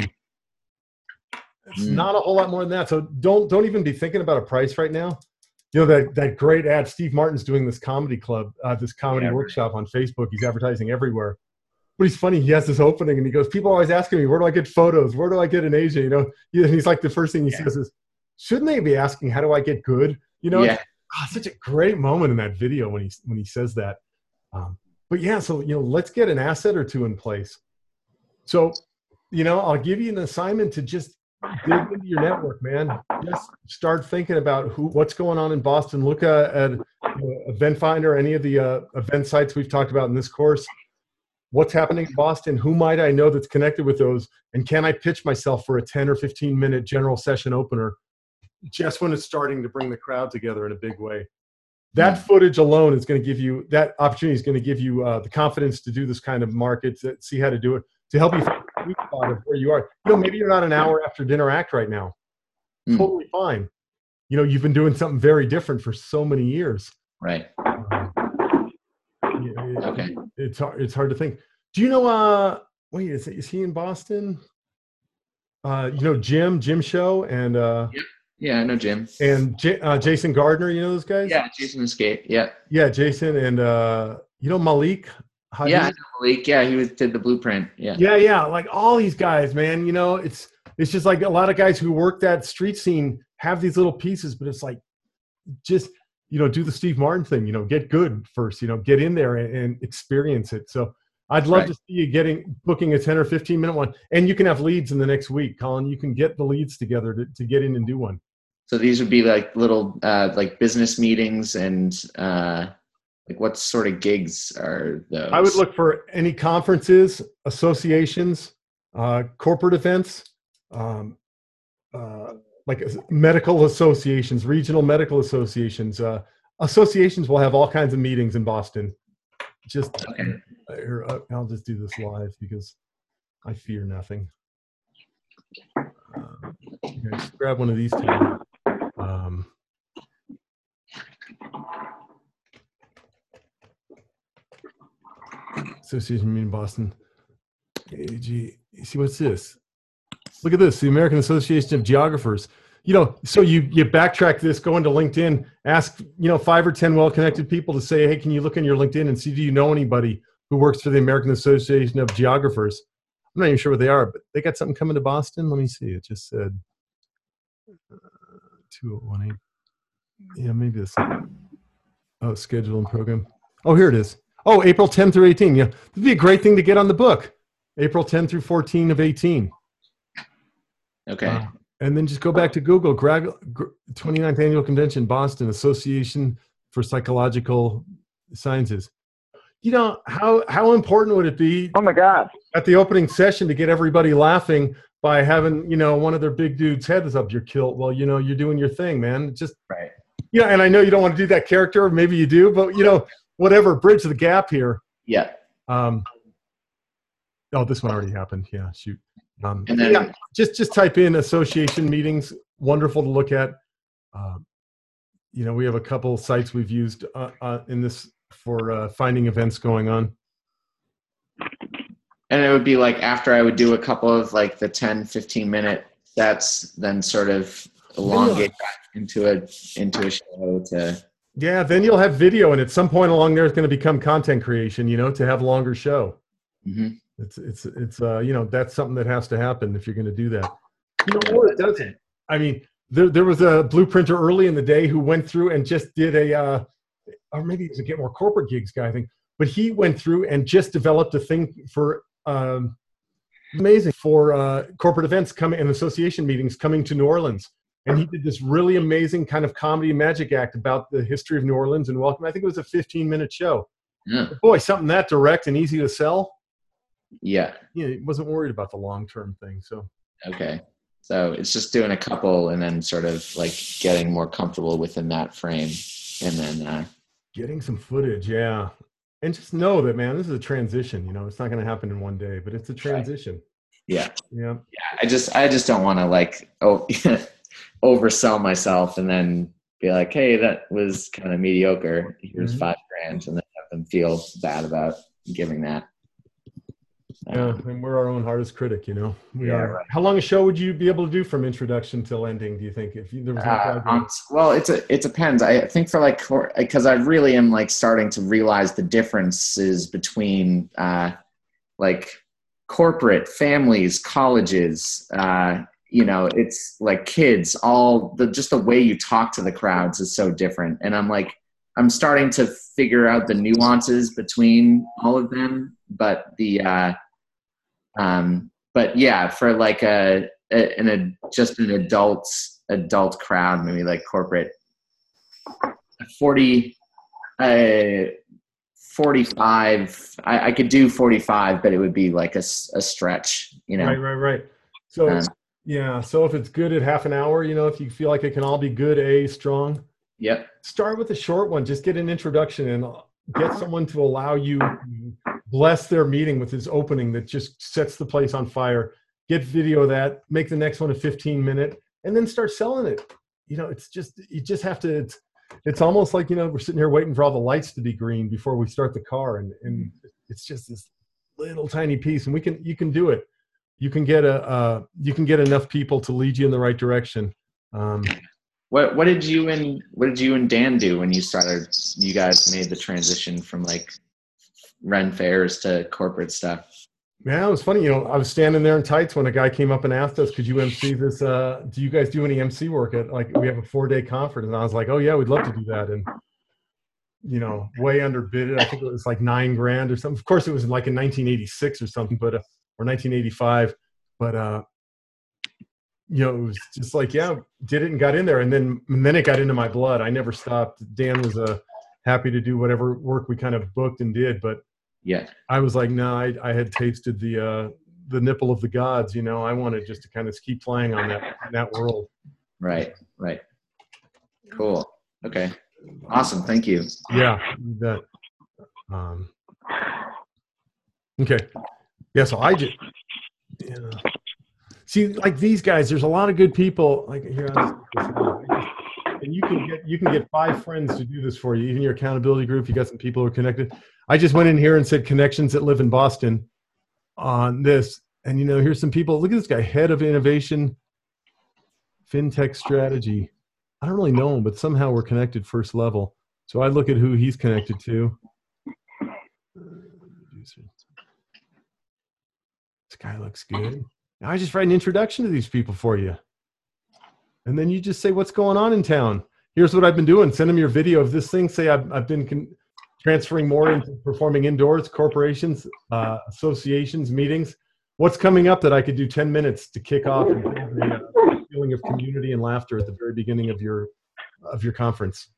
It's not a whole lot more than that. So don't even be thinking about a price right now. That great ad, Steve Martin's doing this comedy club, this comedy workshop on Facebook. He's advertising everywhere. But he's funny. He has this opening and he goes, people are always asking me, where do I get photos? Where do I get in Asia? And he's like, the first thing he says is, shouldn't they be asking, how do I get good? Such a great moment in that video when he says that. But yeah, so, let's get an asset or two in place. So, I'll give you an assignment to just dig into your network, man. Just start thinking about what's going on in Boston. Look at Event Finder, any of the event sites we've talked about in this course. What's happening in Boston? Who might I know that's connected with those? And can I pitch myself for a 10 or 15-minute general session opener just when it's starting to bring the crowd together in a big way? That footage alone is going to give you, that opportunity is going to give you the confidence to do this kind of market, to see how to do it, to help you find the sweet spot of where you are. Maybe you're not an hour after dinner act right now. Totally fine. You've been doing something very different for so many years. Right. Okay. It's hard to think. Do you know, wait, is he in Boston? Jim Show and Yeah, I know Jim. And Jason Gardner, you know those guys? Yeah, Jason Escape. Yeah. Yeah, Jason and you know Malik. Hadid? Yeah, I know Malik. Yeah, did the Blueprint. Yeah. Yeah. Like all these guys, man. You know, it's just like a lot of guys who work that street scene have these little pieces, but it's like just do the Steve Martin thing. Get good first. Get in there and experience it. So I'd love to see you booking a 10 or 15 minute one, and you can have leads in the next week, Colin. You can get the leads together to get in and do one. So these would be like little like business meetings and like what sort of gigs are those? I would look for any conferences, associations, corporate events, like medical associations, regional medical associations. Associations will have all kinds of meetings in Boston. I'll just do this live because I fear nothing. Just grab one of these two. Association meeting in Boston. AG. See, what's this? Look at this, the American Association of Geographers. So you backtrack this, go into LinkedIn, ask 5 or 10 well-connected people to say, hey, can you look in your LinkedIn and see, do you know anybody who works for the American Association of Geographers? I'm not even sure what they are, but they got something coming to Boston. Let me see. It just said 2018. Yeah, maybe this. Oh, schedule and program. Oh, here it is. Oh, April 10 through 18. Yeah, this would be a great thing to get on the book. April 10 through 14 of 18. Okay. And then just go back to Google, 29th Annual Convention, Boston, Association for Psychological Sciences. How important would it be? Oh my God! At the opening session to get everybody laughing by having one of their big dudes' heads up your kilt while you're doing your thing, man. Just right. And I know you don't want to do that character, or maybe you do, but whatever, bridge the gap here. Yeah. Oh, this one already happened. Yeah, shoot. And then just type in association meetings. Wonderful to look at. We have a couple sites we've used in this for finding events going on. And it would be like after I would do a couple of like the 10, 15-minute sets, then sort of elongate that into a show to. Yeah, then you'll have video, and at some point along there, it's going to become content creation. To have a longer show. Mm-hmm. It's that's something that has to happen if you're going to do that. Or it doesn't. I mean, there was a blueprinter early in the day who went through and just did or maybe it was a Get More Corporate Gigs guy, I think. But he went through and just developed a thing for amazing for corporate events coming and association meetings coming to New Orleans. And he did this really amazing kind of comedy magic act about the history of New Orleans and welcome. I think it was a 15-minute show. Yeah. But boy, something that direct and easy to sell. Yeah. He wasn't worried about the long-term thing. So. Okay. So it's just doing a couple and then sort of like getting more comfortable within that frame and then. Getting some footage. Yeah. And just know that, man, this is a transition, it's not going to happen in one day, but it's a transition. Right. Yeah. Yeah. Yeah. I just don't want to like, oversell myself and then be like, hey, that was kind of mediocre. Here's $5,000 and then have them feel bad about giving that. Yeah, and we're our own hardest critic, We are. Right. How long a show would you be able to do from introduction till ending, do you think? If there was well, it depends. I think because I really am like starting to realize the differences between like corporate, families, colleges, it's like kids, just the way you talk to the crowds is so different. And I'm starting to figure out the nuances between all of them, but but yeah, for like just an adult crowd, maybe like corporate, 45. I could do 45, but it would be like a stretch, Right. So so if it's good at half an hour, if you feel like it can all be good, strong. Yep. Start with a short one. Just get an introduction and get someone to allow you to bless their meeting with his opening that just sets the place on fire. Get video of that, make the next one a 15-minute, and then start selling it. It's just, you just have to, it's almost like, we're sitting here waiting for all the lights to be green before we start the car. And it's just this little tiny piece, and you can do it. You can get enough people to lead you in the right direction. What did you and Dan do when you started? You guys made the transition from like Ren fairs to corporate stuff. Yeah, it was funny. I was standing there in tights when a guy came up and asked us, "Could you MC this? Do you guys do any MC work at like we have a 4-day conference?" And I was like, "Oh yeah, we'd love to do that." And way underbid it. I think it was like $9,000 or something. Of course, it was like in 1986 or something, or 1985. But it was just like, yeah, did it and got in there, and then it got into my blood. I never stopped. Dan was happy to do whatever work we kind of booked and did, but yeah, I was like, no, I had tasted the nipple of the gods. I wanted just to kind of keep playing on that world. Right. Cool. Okay. Awesome. Thank you. Yeah. That. Okay. Yeah. So I just see like these guys. There's a lot of good people. Like here, and you can get 5 friends to do this for you. Even your accountability group, you got some people who are connected. I just went in here and said connections that live in Boston on this. And, here's some people. Look at this guy, head of innovation, fintech strategy. I don't really know him, but somehow we're connected first level. So I look at who he's connected to. This guy looks good. Now I just write an introduction to these people for you. And then you just say, what's going on in town? Here's what I've been doing. Send them your video of this thing. Say I've been transferring more into performing indoors, corporations, associations, meetings. What's coming up that I could do 10 minutes to kick off and have a feeling of community and laughter at the very beginning of your conference?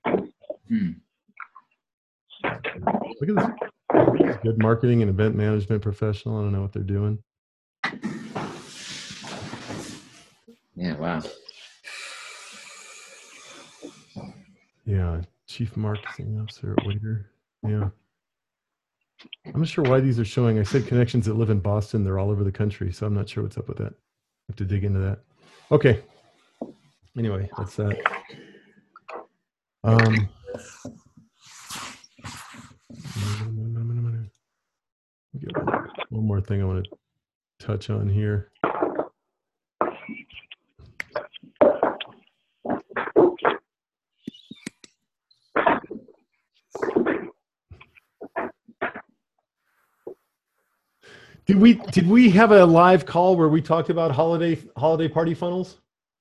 Look at this. Good marketing and event management professional. I don't know what they're doing. Yeah, wow. Yeah, chief marketing officer, waiter. Yeah. I'm not sure why these are showing. I said connections that live in Boston. They're all over the country, so I'm not sure what's up with that. I have to dig into that. Okay. Anyway, that's that. One more thing I want to touch on here. Did we have a live call where we talked about holiday party funnels?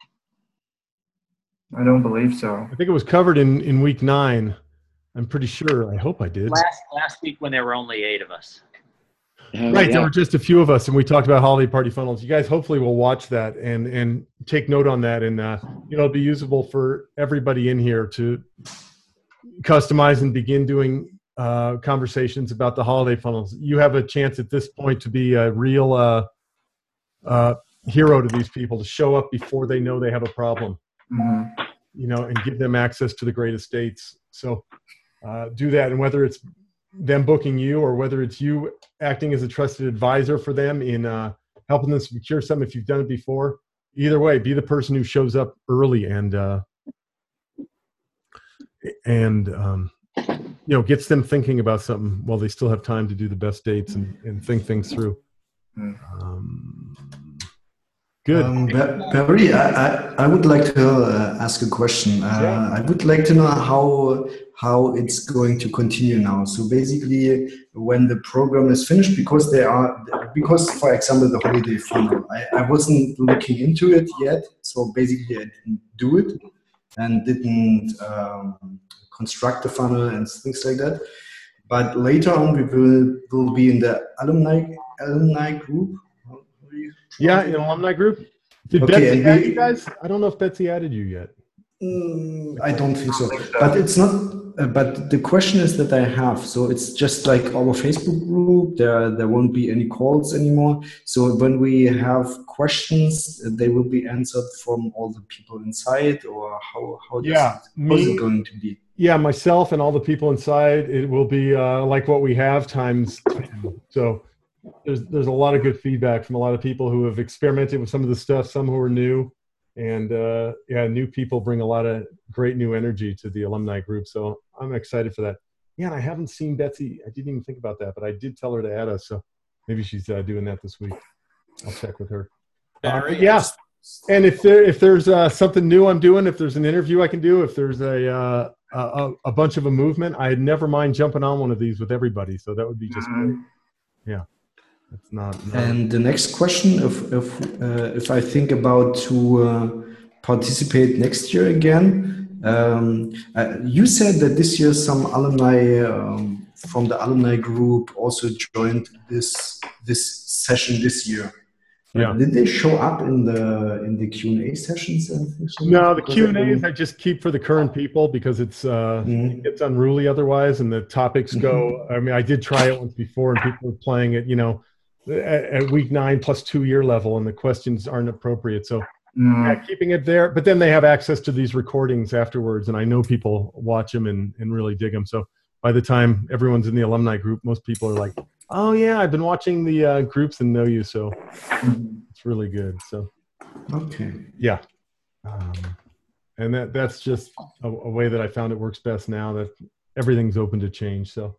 I don't believe so. I think it was covered in week 9. I'm pretty sure. I hope I did. Last week when there were only 8 of us. Right, yeah. there were just a few of us, and we talked about holiday party funnels. You guys hopefully will watch that and take note on that, and it'll be usable for everybody in here to customize and begin doing conversations about the holiday funnels. You have a chance at this point to be a real hero to these people, to show up before they know they have a problem, and give them access to the great estates. So do that, and whether it's them booking you or whether it's you acting as a trusted advisor for them in helping them secure something if you've done it before, either way, be the person who shows up early and gets them thinking about something while they still have time to do the best dates and think things through. Good. Barry, I would like to ask a question. I would like to know how it's going to continue now. So basically, when the program is finished, because for example, the holiday funnel, I wasn't looking into it yet. So basically, I didn't do it and didn't construct the funnel and things like that. But later on, we will be in the alumni group. Yeah, in alumni group. Did Betsy add you guys? I don't know if Betsy added you yet. I don't think so. But it's not. But the question is that I have. So it's just like our Facebook group. There won't be any calls anymore. So when we have questions, they will be answered from all the people inside, or how is it going to be? Yeah, myself and all the people inside. It will be like what we have times 10. So there's a lot of good feedback from a lot of people who have experimented with some of the stuff, some who are new, and new people bring a lot of great new energy to the alumni group. So I'm excited for that. Yeah, and I haven't seen Betsy. I didn't even think about that, but I did tell her to add us. So maybe she's doing that this week. I'll check with her. Barry, Yeah. And if there's something new I'm doing, if there's an interview I can do, if there's a bunch of a movement, I'd never mind jumping on one of these with everybody. So that would be just great. Yeah, it's not. And the next question, if I think about to participate next year again, you said that this year some alumni from the alumni group also joined this session this year. Yeah. Did they show up in the Q&A sessions? No, the Q&As I just keep for the current people because it's it's unruly otherwise, and the topics go. I mean, I did try it once before, and people were playing it, at week 9 plus 2 year level, and the questions aren't appropriate. So yeah, keeping it there, but then they have access to these recordings afterwards, and I know people watch them and really dig them. So by the time everyone's in the alumni group, most people are like, oh yeah, I've been watching the groups and know you, so it's really good. So, okay, yeah, and that's just a way that I found it works best now that everything's open to change. So,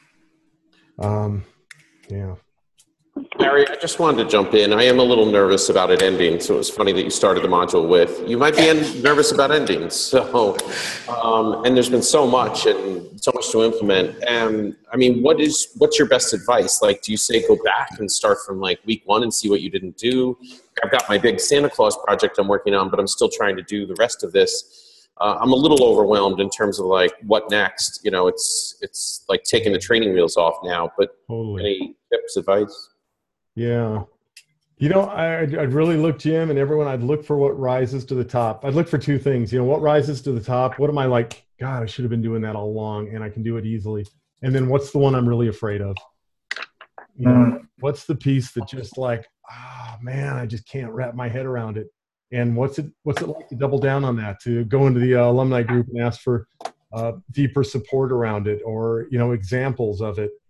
yeah. Barry, I just wanted to jump in. I am a little nervous about it ending, so it was funny that you started the module with. You might be nervous about ending, so, and there's been so much and so much to implement. I mean, what's your best advice? Like, do you say go back and start from like week 1 and see what you didn't do? I've got my big Santa Claus project I'm working on, but I'm still trying to do the rest of this. I'm a little overwhelmed in terms of like what next. It's like taking the training wheels off now. But any tips, advice? Yeah. I'd really look, Jim, and everyone, I'd look for what rises to the top. I'd look for 2 things. What rises to the top? What am I like, God, I should have been doing that all along, and I can do it easily. And then what's the one I'm really afraid of? What's the piece that just like, man, I just can't wrap my head around it. And what's it like to double down on that, to go into the alumni group and ask for deeper support around it, or, examples of it.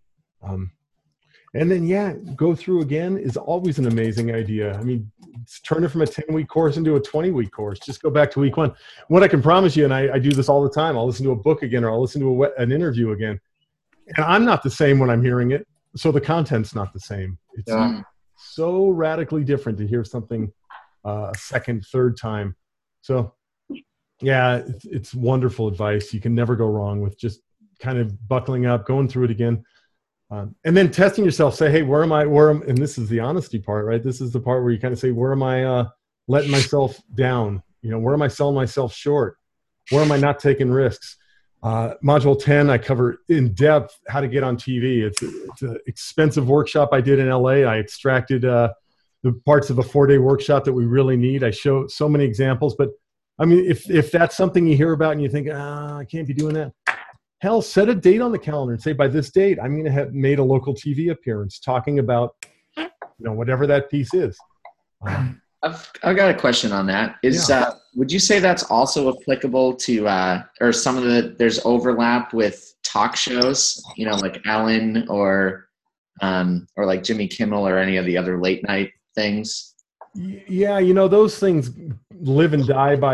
And then, go through again is always an amazing idea. I mean, turn it from a 10-week course into a 20-week course. Just go back to week 1. What I can promise you, and I do this all the time, I'll listen to a book again, or I'll listen to an interview again. And I'm not the same when I'm hearing it, so the content's not the same. It's so radically different to hear something a second, third time. So, yeah, it's wonderful advice. You can never go wrong with just kind of buckling up, going through it again. And then testing yourself, say, hey, and this is the honesty part, right? This is the part where you kind of say, where am I letting myself down? Where am I selling myself short? Where am I not taking risks? Module 10, I cover in depth how to get on TV. It's an expensive workshop I did in LA. I extracted the parts of a 4-day workshop that we really need. I show so many examples, but I mean, if that's something you hear about and you think, I can't be doing that. Hell, set a date on the calendar and say, by this date, I'm going to have made a local TV appearance talking about, whatever that piece is. I've got a question on that. Would you say that's also applicable to, or some of there's overlap with talk shows, like Ellen or like Jimmy Kimmel or any of the other late night things? Yeah, those things live and die by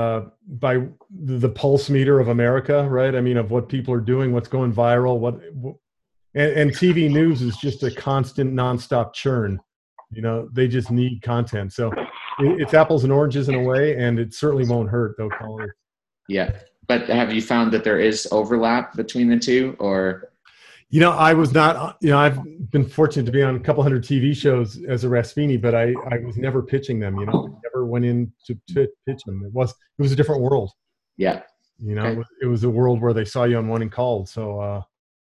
the pulse meter of America, right? I mean, of what people are doing, what's going viral, and TV news is just a constant, nonstop churn. They just need content. So it's apples and oranges in a way, and it certainly won't hurt, though, Colin. Yeah, but have you found that there is overlap between the two, or? I was not, I've been fortunate to be on a couple hundred TV shows as a Rasvini, but I was never pitching them, I never went in to pitch them. It was a different world. Yeah. Okay. It was a world where they saw you on One and Called. So,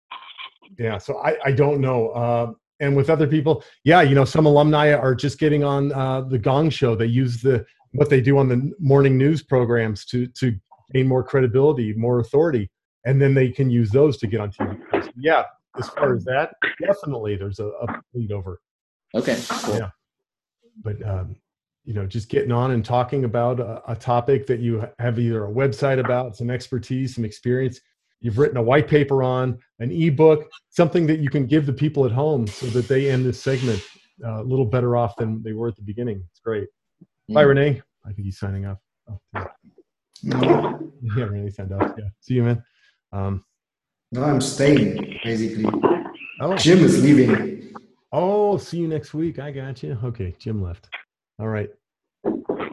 so I don't know. And with other people, some alumni are just getting on the Gong Show. They use what they do on the morning news programs to gain more credibility, more authority. And then they can use those to get on TV. So, yeah, as far as that, definitely there's a bleed over. Okay, cool. Yeah. But, just getting on and talking about a topic that you have either a website about, some expertise, some experience, you've written a white paper on, an ebook, something that you can give the people at home so that they end this segment a little better off than they were at the beginning. It's great. Bye, Renee. I think he's signing off. Oh, yeah, Renee signed off. Yeah. See you, man. No, I'm staying, basically. Oh, Jim is leaving. Oh, see you next week. I got you. Okay, Jim left. All right.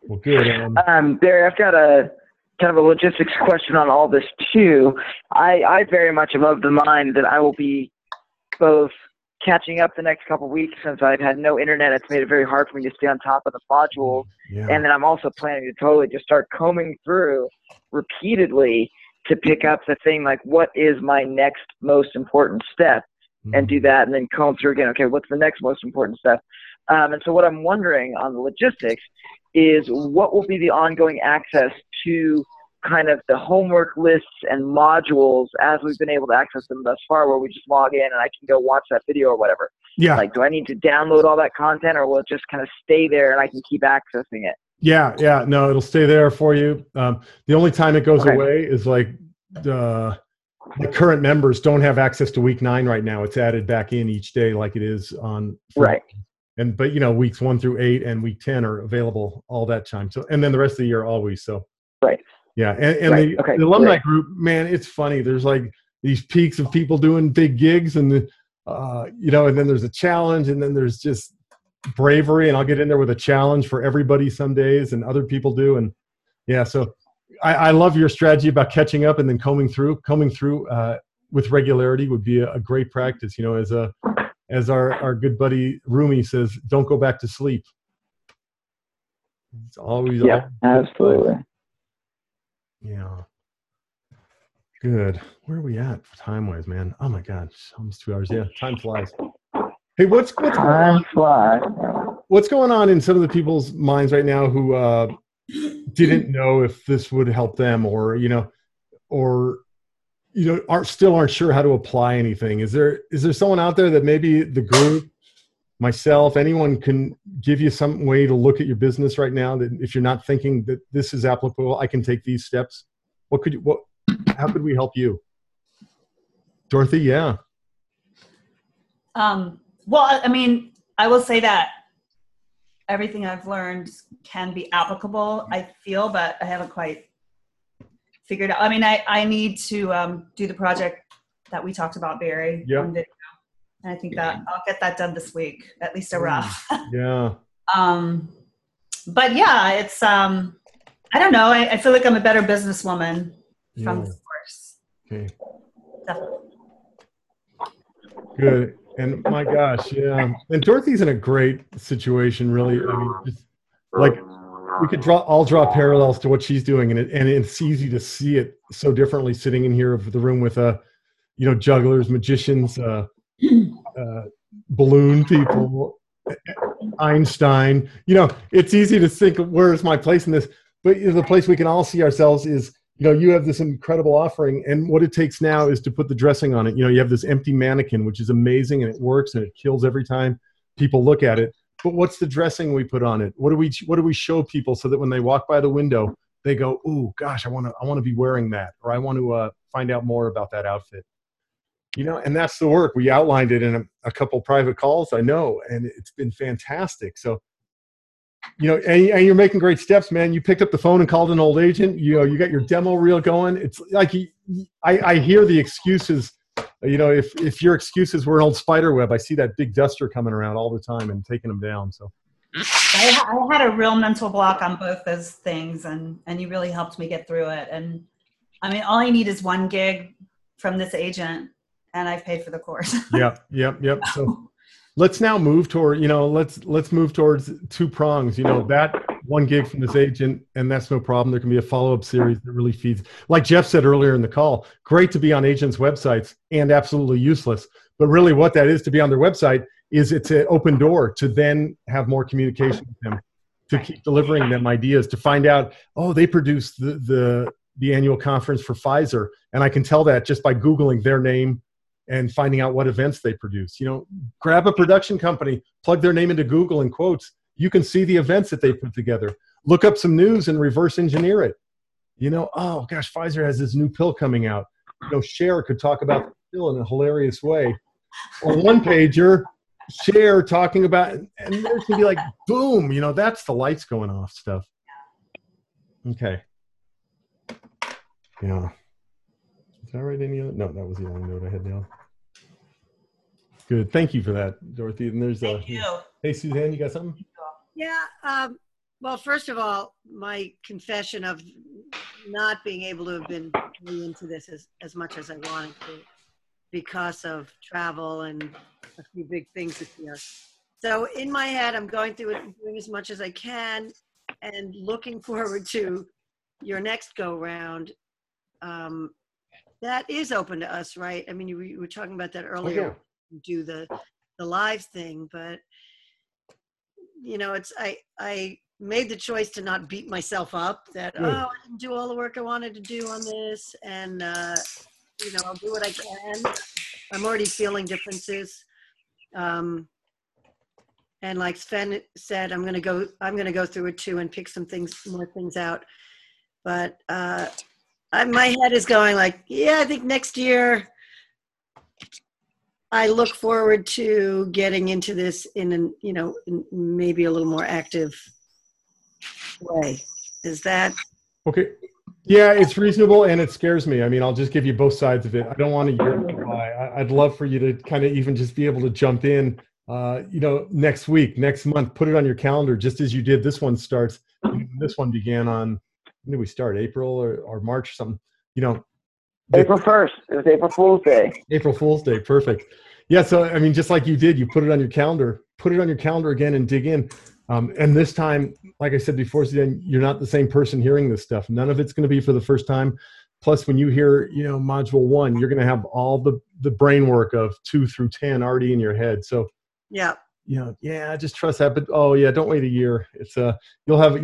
Well, good. Barry, I've got a kind of a logistics question on all this too. I very much am of the mind that I will be both catching up the next couple of weeks since I've had no internet. It's made it very hard for me to stay on top of the modules. Yeah. And then I'm also planning to totally just start combing through repeatedly to pick up the thing like, what is my next most important step? And do that, and then comb through again. Okay, what's the next most important step? And so what I'm wondering on the logistics is what will be the ongoing access to kind of the homework lists and modules as we've been able to access them thus far, where we just log in and I can go watch that video or whatever. Yeah. Like, do I need to download all that content, or will it just kind of stay there and I can keep accessing it? Yeah. No, it'll stay there for you. The only time it goes away is like the current members don't have access to week 9 right now. It's added back in each day like it is on. Right. But weeks 1 through 8 and week 10 are available all that time. So, and then the rest of the year always. So. Right. Yeah. And the alumni group, man, it's funny. There's like these peaks of people doing big gigs and and then there's a challenge, and then there's just bravery, and I'll get in there with a challenge for everybody some days, and other people do. And yeah, so I love your strategy about catching up and then combing through with regularity would be a great practice. As our good buddy Rumi says, don't go back to sleep. It's always absolutely. Yeah. Good. Where are we at time-wise, man? Oh my God, almost 2 hours. Yeah, time flies. Hey, what's going on in some of the people's minds right now who didn't know if this would help them, or aren't sure how to apply anything? Is there someone out there that maybe the group, myself, anyone can give you some way to look at your business right now, that if you're not thinking that this is applicable, I can take these steps? How could we help you? Dorothy? Yeah. Well, I mean, I will say that everything I've learned can be applicable, I feel, but I haven't quite figured out. I mean, I need to do the project that we talked about, Barry. Yeah. And I think that I'll get that done this week, at least a rough. Yeah. But yeah, it's, I don't know. I feel like I'm a better businesswoman from this course. Okay. Definitely. Good. And my gosh, yeah. And Dorothy's in a great situation, really. I mean, just like we could all draw parallels to what she's doing, and it's easy to see it so differently sitting in here of the room with jugglers, magicians, balloon people, Einstein. It's easy to think, where's my place in this? But the place we can all see ourselves is, you have this incredible offering, and what it takes now is to put the dressing on it. You have this empty mannequin, which is amazing, and it works, and it kills every time people look at it. But what's the dressing we put on it? What do we show people so that when they walk by the window, they go, "Ooh, gosh, I want to be wearing that," or "I want to find out more about that outfit." And that's the work. We outlined it in a couple private calls, I know, and it's been fantastic. So. And you're making great steps, man. You picked up the phone and called an old agent. You got your demo reel going. It's like I hear the excuses. If your excuses were an old spider web, I see that big duster coming around all the time and taking them down. So I had a real mental block on both those things, and you really helped me get through it. And I mean, all I need is one gig from this agent, and I've paid for the course. Yep. So. Let's now move toward, let's move towards 2 prongs, that 1 gig from this agent, and that's no problem. There can be a follow-up series that really feeds. Like Jeff said earlier in the call, great to be on agents' websites and absolutely useless. But really what that is to be on their website is it's an open door to then have more communication with them, to keep delivering them ideas, to find out, they produced the annual conference for Pfizer. And I can tell that just by Googling their name and finding out what events they produce. Grab a production company, plug their name into Google in quotes. You can see the events that they put together. Look up some news and reverse engineer it. Oh gosh, Pfizer has this new pill coming out. Cher could talk about the pill in a hilarious way. Or one-pager, Cher talking about, and there can be like, boom, that's the lights going off stuff. Okay. Yeah. Did I write any other? No, that was the only note I had down. Good. Thank you for that, Dorothy. And there's Thank you. Hey, Suzanne, you got something? Yeah. Well, first of all, my confession of not being able to have been really into this as much as I wanted to because of travel and a few big things this year. So in my head, I'm going through it and doing as much as I can and looking forward to your next go round. That is open to us, right? I mean, you were talking about that earlier. Do the live thing, but you know, I made the choice to not beat myself up that, I didn't do all the work I wanted to do on this. And, you know, I'll do what I can. I'm already feeling differences. And like Sven said, I'm going to go through it too and pick more things out. But my head is going like, yeah, I think next year I look forward to getting into this in maybe a little more active way. Is that okay? Yeah, it's reasonable and it scares me. I mean, I'll just give you both sides of it. I don't want a year to go by. I'd love for you to kind of even just be able to jump in, next week, next month, put it on your calendar, just as you did. This one starts. This one began on, when did we start? April or March or something, April 1st. It was April Fool's Day. April Fool's Day. Perfect. Yeah. So, I mean, just like you did, you put it on your calendar again and dig in. And this time, like I said before, you're not the same person hearing this stuff. None of it's going to be for the first time. Plus, when you hear, module 1, you're going to have all the brain work of 2 through 10 already in your head. So, yeah, just trust that. But don't wait a year. It's you'll have.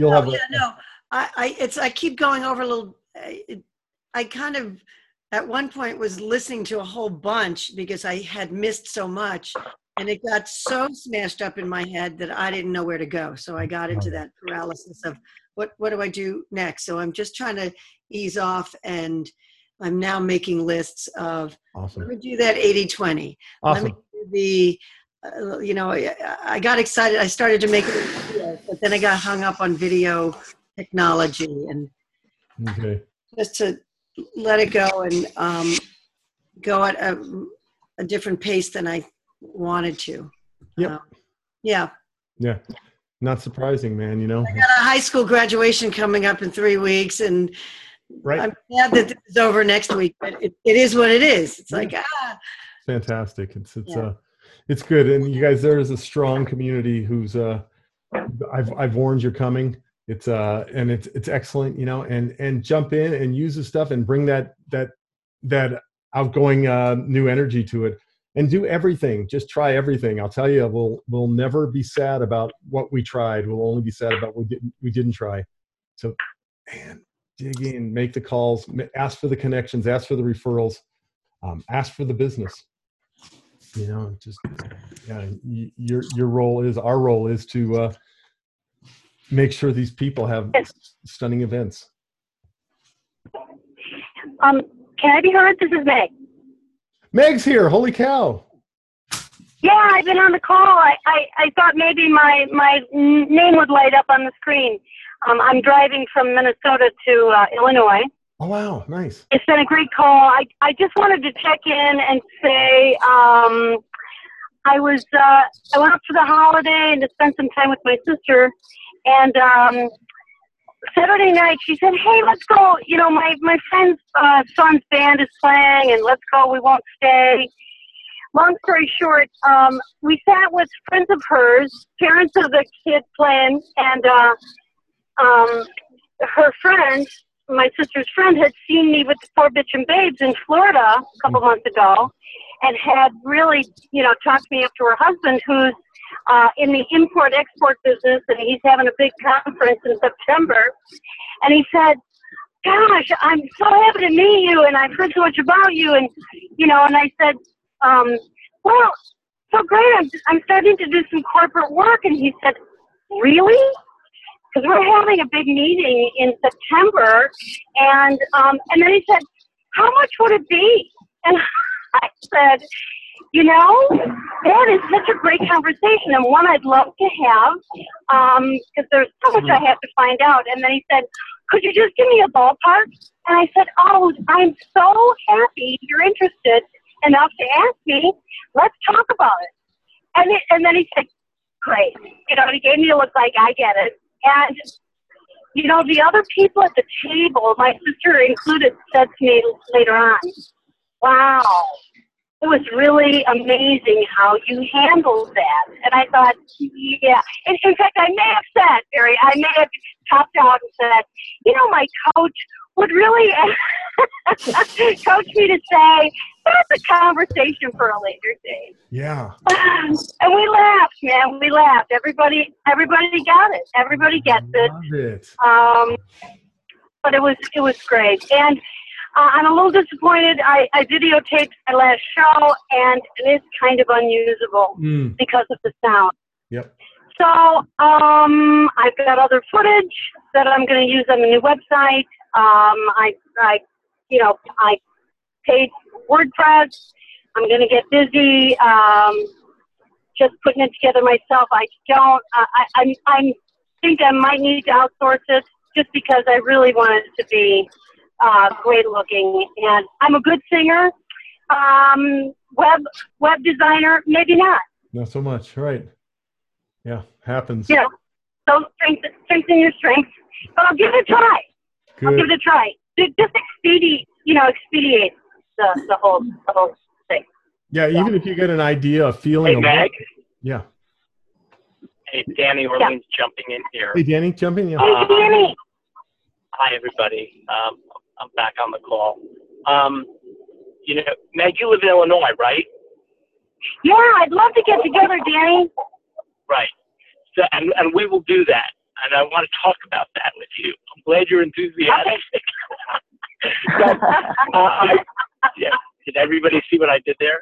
I keep going over a little. I kind of at one point was listening to a whole bunch because I had missed so much. And it got so smashed up in my head that I didn't know where to go. So I got into that paralysis of what do I do next? So I'm just trying to ease off, and I'm now making lists of, let me do that 80-20. Awesome. Let me do the, I got excited. I started to make it, but then I got hung up on video technology and just to let it go and go at a different pace than I wanted to. Yeah. Not surprising, man. I got a high school graduation coming up in 3 weeks, and I'm glad that this is over next week, but it is what it is. It's like fantastic. It's good. And you guys, there is a strong community who's I've warned you're coming. It's and it's excellent, and jump in and use the stuff and bring that outgoing new energy to it. And do everything. Just try everything. I'll tell you, we'll never be sad about what we tried. We'll only be sad about what we didn't try. So, man, dig in, make the calls, ask for the connections, ask for the referrals, ask for the business. Your our role is to make sure these people have stunning events. Can I be heard? This is Meg. Meg's here. Holy cow. Yeah, I've been on the call. I thought maybe my name would light up on the screen. I'm driving from Minnesota to Illinois. Oh, wow. Nice. It's been a great call. I just wanted to check in and say I went up for the holiday and to spend some time with my sister. And Saturday night, she said, hey, let's go. My friend's son's band is playing, and let's go. We won't stay. Long story short, we sat with friends of hers, parents of the kid playing, and her friend, my sister's friend, had seen me with the Four Bitchin' Babes in Florida a couple months ago and had really, talked me up to her husband, who's in the import-export business, and he's having a big conference in September. And he said, gosh, I'm so happy to meet you, and I've heard so much about you. And, and I said, well, so great, I'm starting to do some corporate work. And he said, really? Because we're having a big meeting in September. And then he said, how much would it be? And I said, that is such a great conversation, and one I'd love to have, because there's so much I have to find out. And then he said, could you just give me a ballpark? And I said, oh, I'm so happy you're interested enough to ask me. Let's talk about it. And then he said, great. He gave me a look like, I get it. And, you know, the other people at the table, my sister included, said to me later on, wow, it was really amazing how you handled that. And I thought, yeah. And in fact, I may have said, Barry, I may have topped out and said, you know, my coach would really coach me to say, that's a conversation for a later date. Yeah. And we laughed, man. We laughed. Everybody got it. Everybody gets it. Love it. But it was great. And I'm a little disappointed. I videotaped my last show, and it's kind of unusable because of the sound. Yep. So I've got other footage that I'm going to use on the new website. I paid WordPress. I'm going to get busy just putting it together myself. I think I might need to outsource it just because I really want it to be great looking. And I'm a good singer. Web designer, maybe not. Not so much, right? Yeah, happens. You know, so strengthen your strengths. But I'll give it a try. Good. I'll give it a try. Just expedite the whole thing. Yeah, even if you get an idea, a feeling. Hey, Meg. Yeah. Hey, Danny Orleans jumping in here. Hey, Danny, jump in. Yeah. Hey, Danny. Hi, everybody. I'm back on the call. You know, Meg, you live in Illinois, right? Yeah, I'd love to get together, Danny. Right. So, and we will do that. And I want to talk about that with you. I'm glad you're enthusiastic. Yeah. Did everybody see what I did there?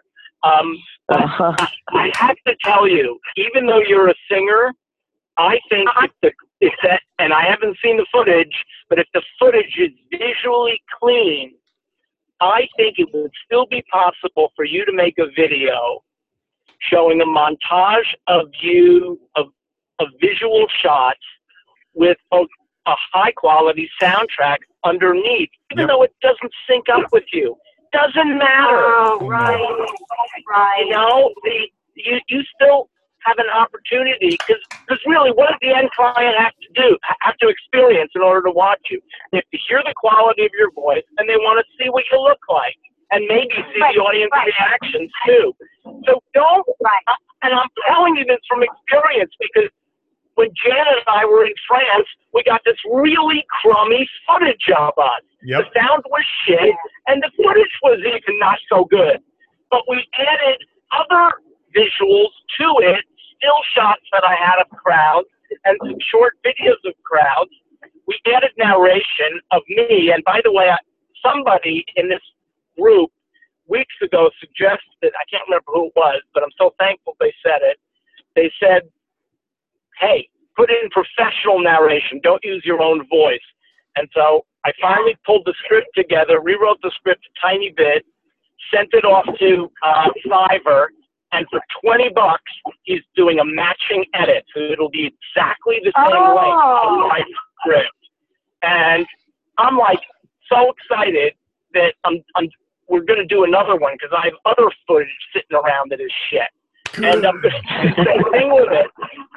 I have to tell you, even though you're a singer, I think if that, and I haven't seen the footage, but if the footage is visually clean, I think it would still be possible for you to make a video showing a montage of visual shots with a high quality soundtrack underneath, even though it doesn't sync up with you. Doesn't matter. Oh, right. You know, you still have an opportunity because really, what does the end client have to experience in order to watch you? They have to hear the quality of your voice, and they want to see what you look like, and maybe see the audience reactions too. So don't. And I'm telling you this from experience because when Janet and I were in France, we got this really crummy footage of us. Yep. The sound was shit, and the footage was even not so good. But we added other visuals to it, still shots that I had of crowds, and some short videos of crowds. We added narration of me, and by the way, somebody in this group weeks ago suggested, I can't remember who it was, but I'm so thankful they said it. They said, hey, put in professional narration. Don't use your own voice. And so I finally pulled the script together, rewrote the script a tiny bit, sent it off to Fiverr, and for $20, he's doing a matching edit. So it'll be exactly the same length of my script. And I'm like so excited that we're going to do another one because I have other footage sitting around that is shit. And I'm going to do the same thing with it.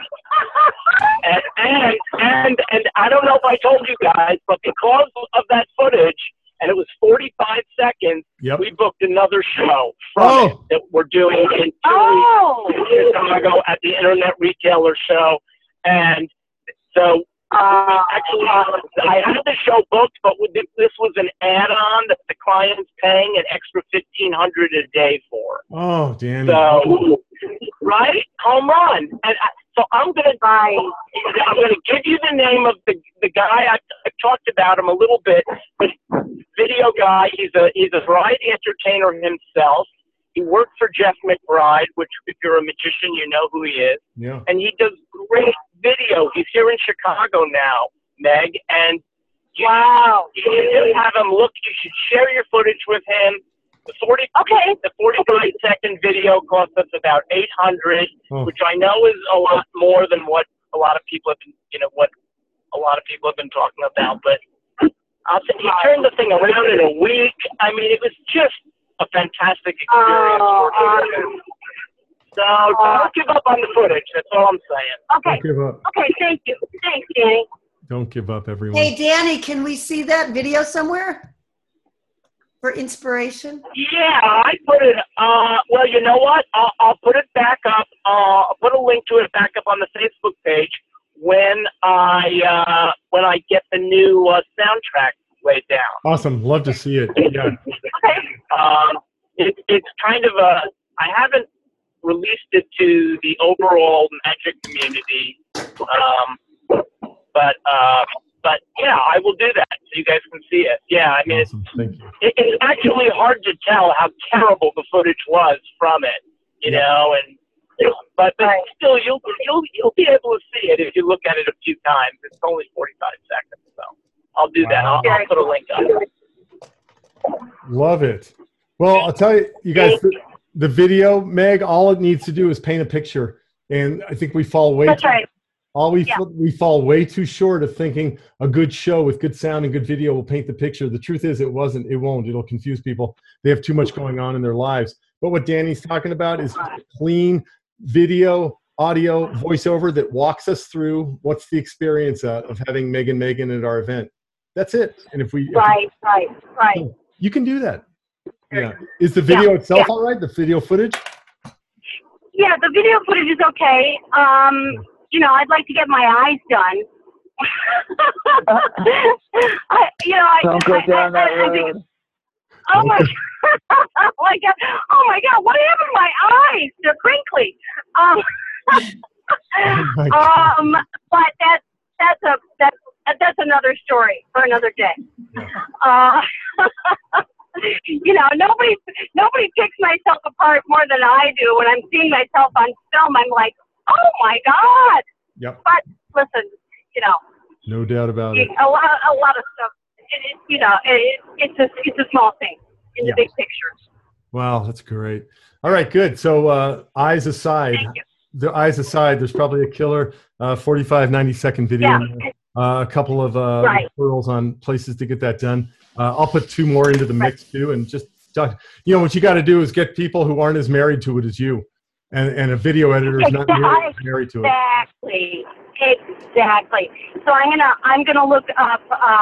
And I don't know if I told you guys, but because of that footage, and it was 45 seconds, we booked another show from it that we're doing in 2 weeks in Chicago at the Internet Retailer Show. And so actually, I had the show booked, but this was an add-on that the client's paying an extra $1,500 a day for. Oh, Danny. So, right? Home run. And so I'm going to give you the name of the guy. I've talked about him a little bit, but video guy. He's a variety entertainer himself. He worked for Jeff McBride, which if you're a magician, you know who he is. Yeah. And he does great video. He's here in Chicago now, Meg. And you should have him look. You should share your footage with him. The 45-second video cost us about $800, which I know is a lot more than what a lot of people have been, talking about. But he turned the thing around in a week. I mean, it was just a fantastic experience working with him. So don't give up on the footage. That's all I'm saying. Okay. Don't give up. Okay, thank you. Thanks, Danny. Don't give up, everyone. Hey, Danny, can we see that video somewhere for inspiration? Yeah, I put it. Well, you know what? I'll put it back up. I'll put a link to it back up on the Facebook page when I get the new soundtrack laid down. Awesome. Love to see it. Yeah. It's kind of I haven't released it to the overall Magic community, but yeah, I will do that so you guys can see it. Yeah, I mean, Awesome. Thank you. it's actually hard to tell how terrible the footage was from it, you know, and but still, you'll be able to see it if you look at it a few times. It's only 45 seconds, so I'll do that. I'll put a link up. Love it. Well, I'll tell you, you guys, the video, Meg, all it needs to do is paint a picture, and I think we fall way. That's right. We fall way too short of thinking a good show with good sound and good video will paint the picture. The truth is, it wasn't. It won't. It'll confuse people. They have too much going on in their lives. But what Danny's talking about is clean video, audio, voiceover that walks us through what's the experience of having Megan at our event. That's it. And if Right. you can do that. Yeah. Is the video itself all right? The video footage? Yeah, the video footage is okay. You know, I'd like to get my eyes done. Don't go down that road. Oh my God! Oh my God! What happened to my eyes? They're crinkly. But that's another story for another day. You know, nobody picks myself apart more than I do. When I'm seeing myself on film, I'm like, oh my God. Yep. But listen, you know. No doubt about it. A lot of stuff. You know, it's a small thing in the big picture. Wow, that's great. All right, good. So eyes aside, there's probably a killer 45, 90-second video. Yeah. A couple of referrals on places to get that done. I'll put 2 more into the mix too, and just talk. You know, what you got to do is get people who aren't as married to it as you, and a video editor is not married to it. Exactly. So I'm gonna look up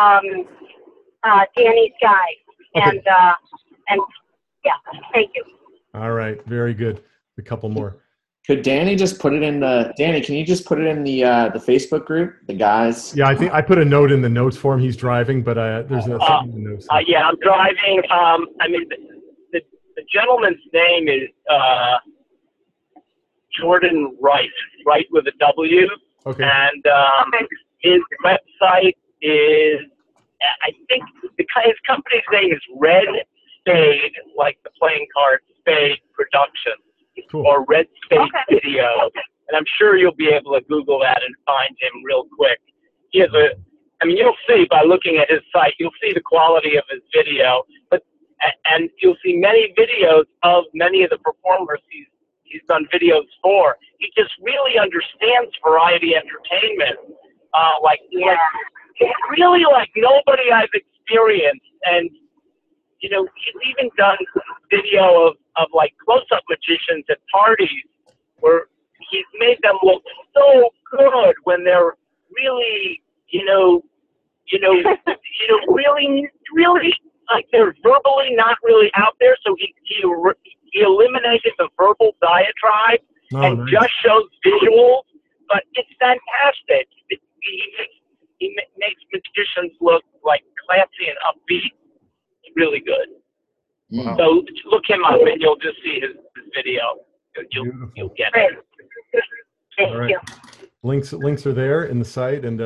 Danny's guide, and yeah, thank you. All right, very good. A couple more. Could Danny just put it in the Danny? Can you just put it in the Facebook group, the guys? Yeah, I think I put a note in the notes for him. He's driving, but there's something in the notes. Yeah, I'm driving. I mean, the gentleman's name is Jordan Wright with a W. Okay. And his website is, I think his company's name is Red Spade, like the playing card Spade Productions, or Red Spade Video. And I'm sure you'll be able to Google that and find him real quick. He has you'll see by looking at his site, you'll see the quality of his video, and you'll see many videos of many of the performers he's done videos for. He just really understands variety entertainment, like really like nobody I've experienced. And you know, he's even done video of like close-up magicians at parties where he's made them look so good when they're really, really like they're verbally not really out there. So he eliminated the verbal diatribe and just shows visuals, but it's fantastic. He makes magicians look like classy and upbeat. It's really good. Wow. So look him up and you'll just see his video. You'll get it. All right. Links are there in the site, and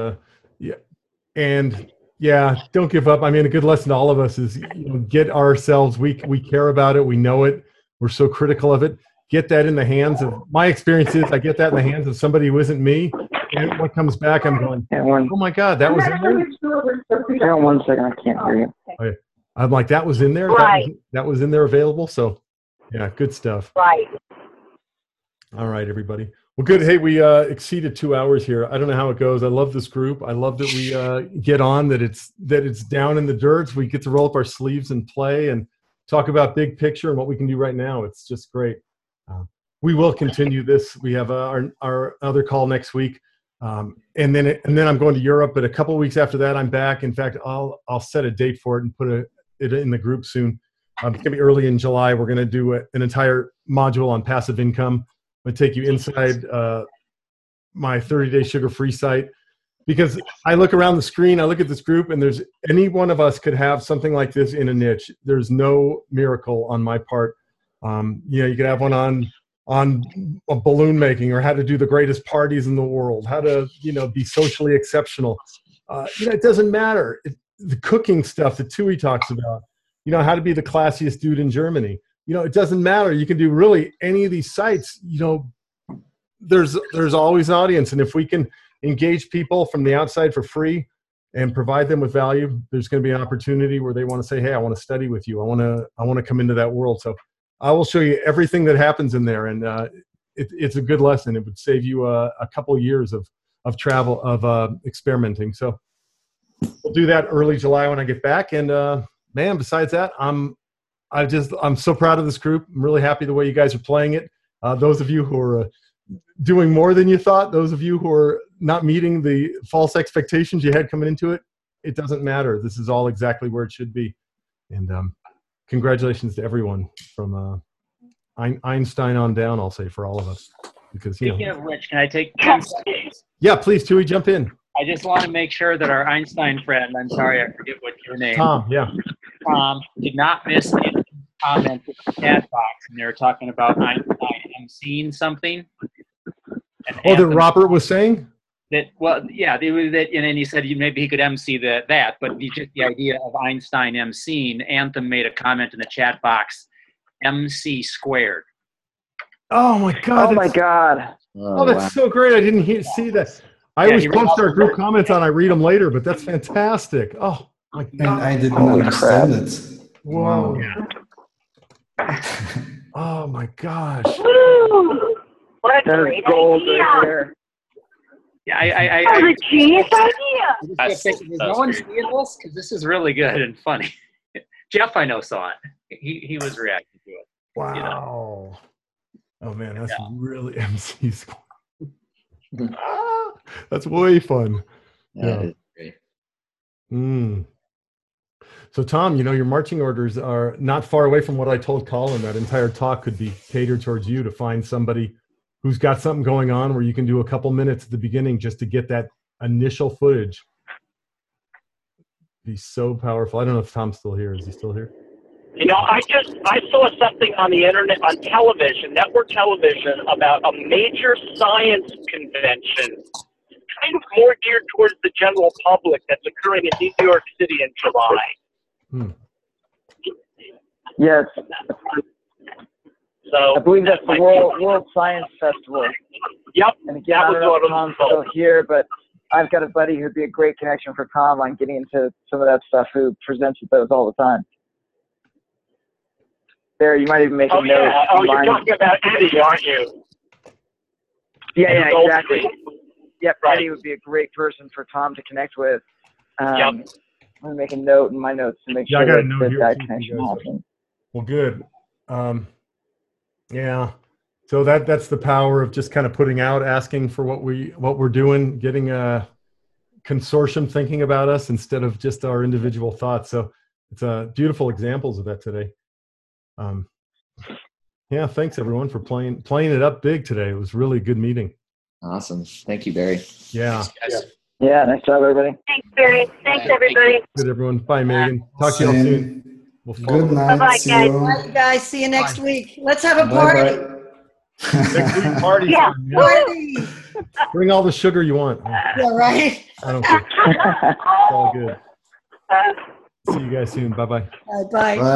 don't give up. I mean, a good lesson to all of us is get ourselves. We care about it. We know it. We're so critical of it. Get that in the hands of. My experience is I get that in the hands of somebody who isn't me, and what comes back, I'm going, oh my God, that was in there. Hang on 1 second, I can't hear you. Okay. I'm like, that was in there. Right. That was in there available. So, yeah, good stuff. Right. All right, everybody. Well, good. Hey, we exceeded 2 hours here. I don't know how it goes. I love this group. I love that we get on, that it's down in the dirt. We get to roll up our sleeves and play and talk about big picture and what we can do right now. It's just great. we will continue this. We have our other call next week. And then I'm going to Europe, but a couple of weeks after that, I'm back. In fact, I'll set a date for it and put it in the group soon. It's going to be early in July. We're going to do an entire module on passive income. I'm going to take you inside my 30-day sugar-free site, because I look around the screen, I look at this group, and there's any one of us could have something like this in a niche. There's no miracle on my part. You could have one on a balloon making, or how to do the greatest parties in the world, how to, be socially exceptional. It doesn't matter. The cooking stuff that Tui talks about, how to be the classiest dude in Germany. It doesn't matter. You can do really any of these sites. There's always an audience. And if we can engage people from the outside for free and provide them with value, there's going to be an opportunity where they want to say, hey, I want to study with you. I want to come into that world. So I will show you everything that happens in there. And it's a good lesson. It would save you a couple of years of travel, of experimenting. So we'll do that early July when I get back. And man, besides that, I'm so proud of this group. I'm really happy the way you guys are playing it. Those of you who are doing more than you thought, those of you who are not meeting the false expectations you had coming into it, it doesn't matter. This is all exactly where it should be. And congratulations to everyone from Einstein on down, I'll say, for all of us. Because Speaking of which, can I take 10 seconds? Yeah, please, Tui, jump in. I just want to make sure that our Einstein friend, I'm sorry, I forget what your name. Tom, yeah. Tom did not miss any comments in the chat box, and they were talking about Einstein emceeing something. That Robert was saying? And then he said maybe he could MC that, but just the idea of Einstein emceeing, Anthem made a comment in the chat box, MC squared. Oh my God. Oh my God. Oh, that's so great. I didn't see that. I always post our group comments on, I read them later, but that's fantastic. Oh my God. And I didn't understand it. Whoa. Oh my gosh. What a great idea. Yeah, I that was a genius idea. Is no one seeing this? Because this is really good and funny. Jeff, I know, saw it. He was reacting to it. Wow. Oh man, that's really MC squared. That's way fun. That is great. So Tom, your marching orders are not far away from what I told Colin. That entire talk could be catered towards you to find somebody who's got something going on where you can do a couple minutes at the beginning just to get that initial footage. Be so powerful. I don't know if Tom's still here. Is he still here? I saw something on the internet, on television, network television, about a major science convention, kind of more geared towards the general public, that's occurring in New York City in July. Yes. So I believe that's the World Science Festival. Yep. And again, I don't know if Tom's still here, but I've got a buddy who'd be a great connection for Tom on getting into some of that stuff, who presents at those all the time. Barry, you might even make a note. You're talking about Eddie, aren't you? Yeah, exactly. Yep, right. Eddie would be a great person for Tom to connect with. I'm going to make a note in my notes to make sure that connection happens. Well, good. Yeah. So that's the power of just kind of putting out, asking for what we're doing, getting a consortium thinking about us instead of just our individual thoughts. So it's beautiful examples of that today. Yeah, thanks everyone for playing it up big today. It was really a good meeting. Awesome. Thank you, Barry. Yeah. Yeah, nice job, everybody. Thanks, Barry. Thanks, everybody. Good, everyone. Bye, Megan. Talk to you all soon. Good night. Bye-bye, guys. Bye, guys. See you next week. Let's have a party. Next week party. Yeah. Party. Bring all the sugar you want. Yeah, right. I don't care. It's all good. See you guys soon. Bye-bye. Bye.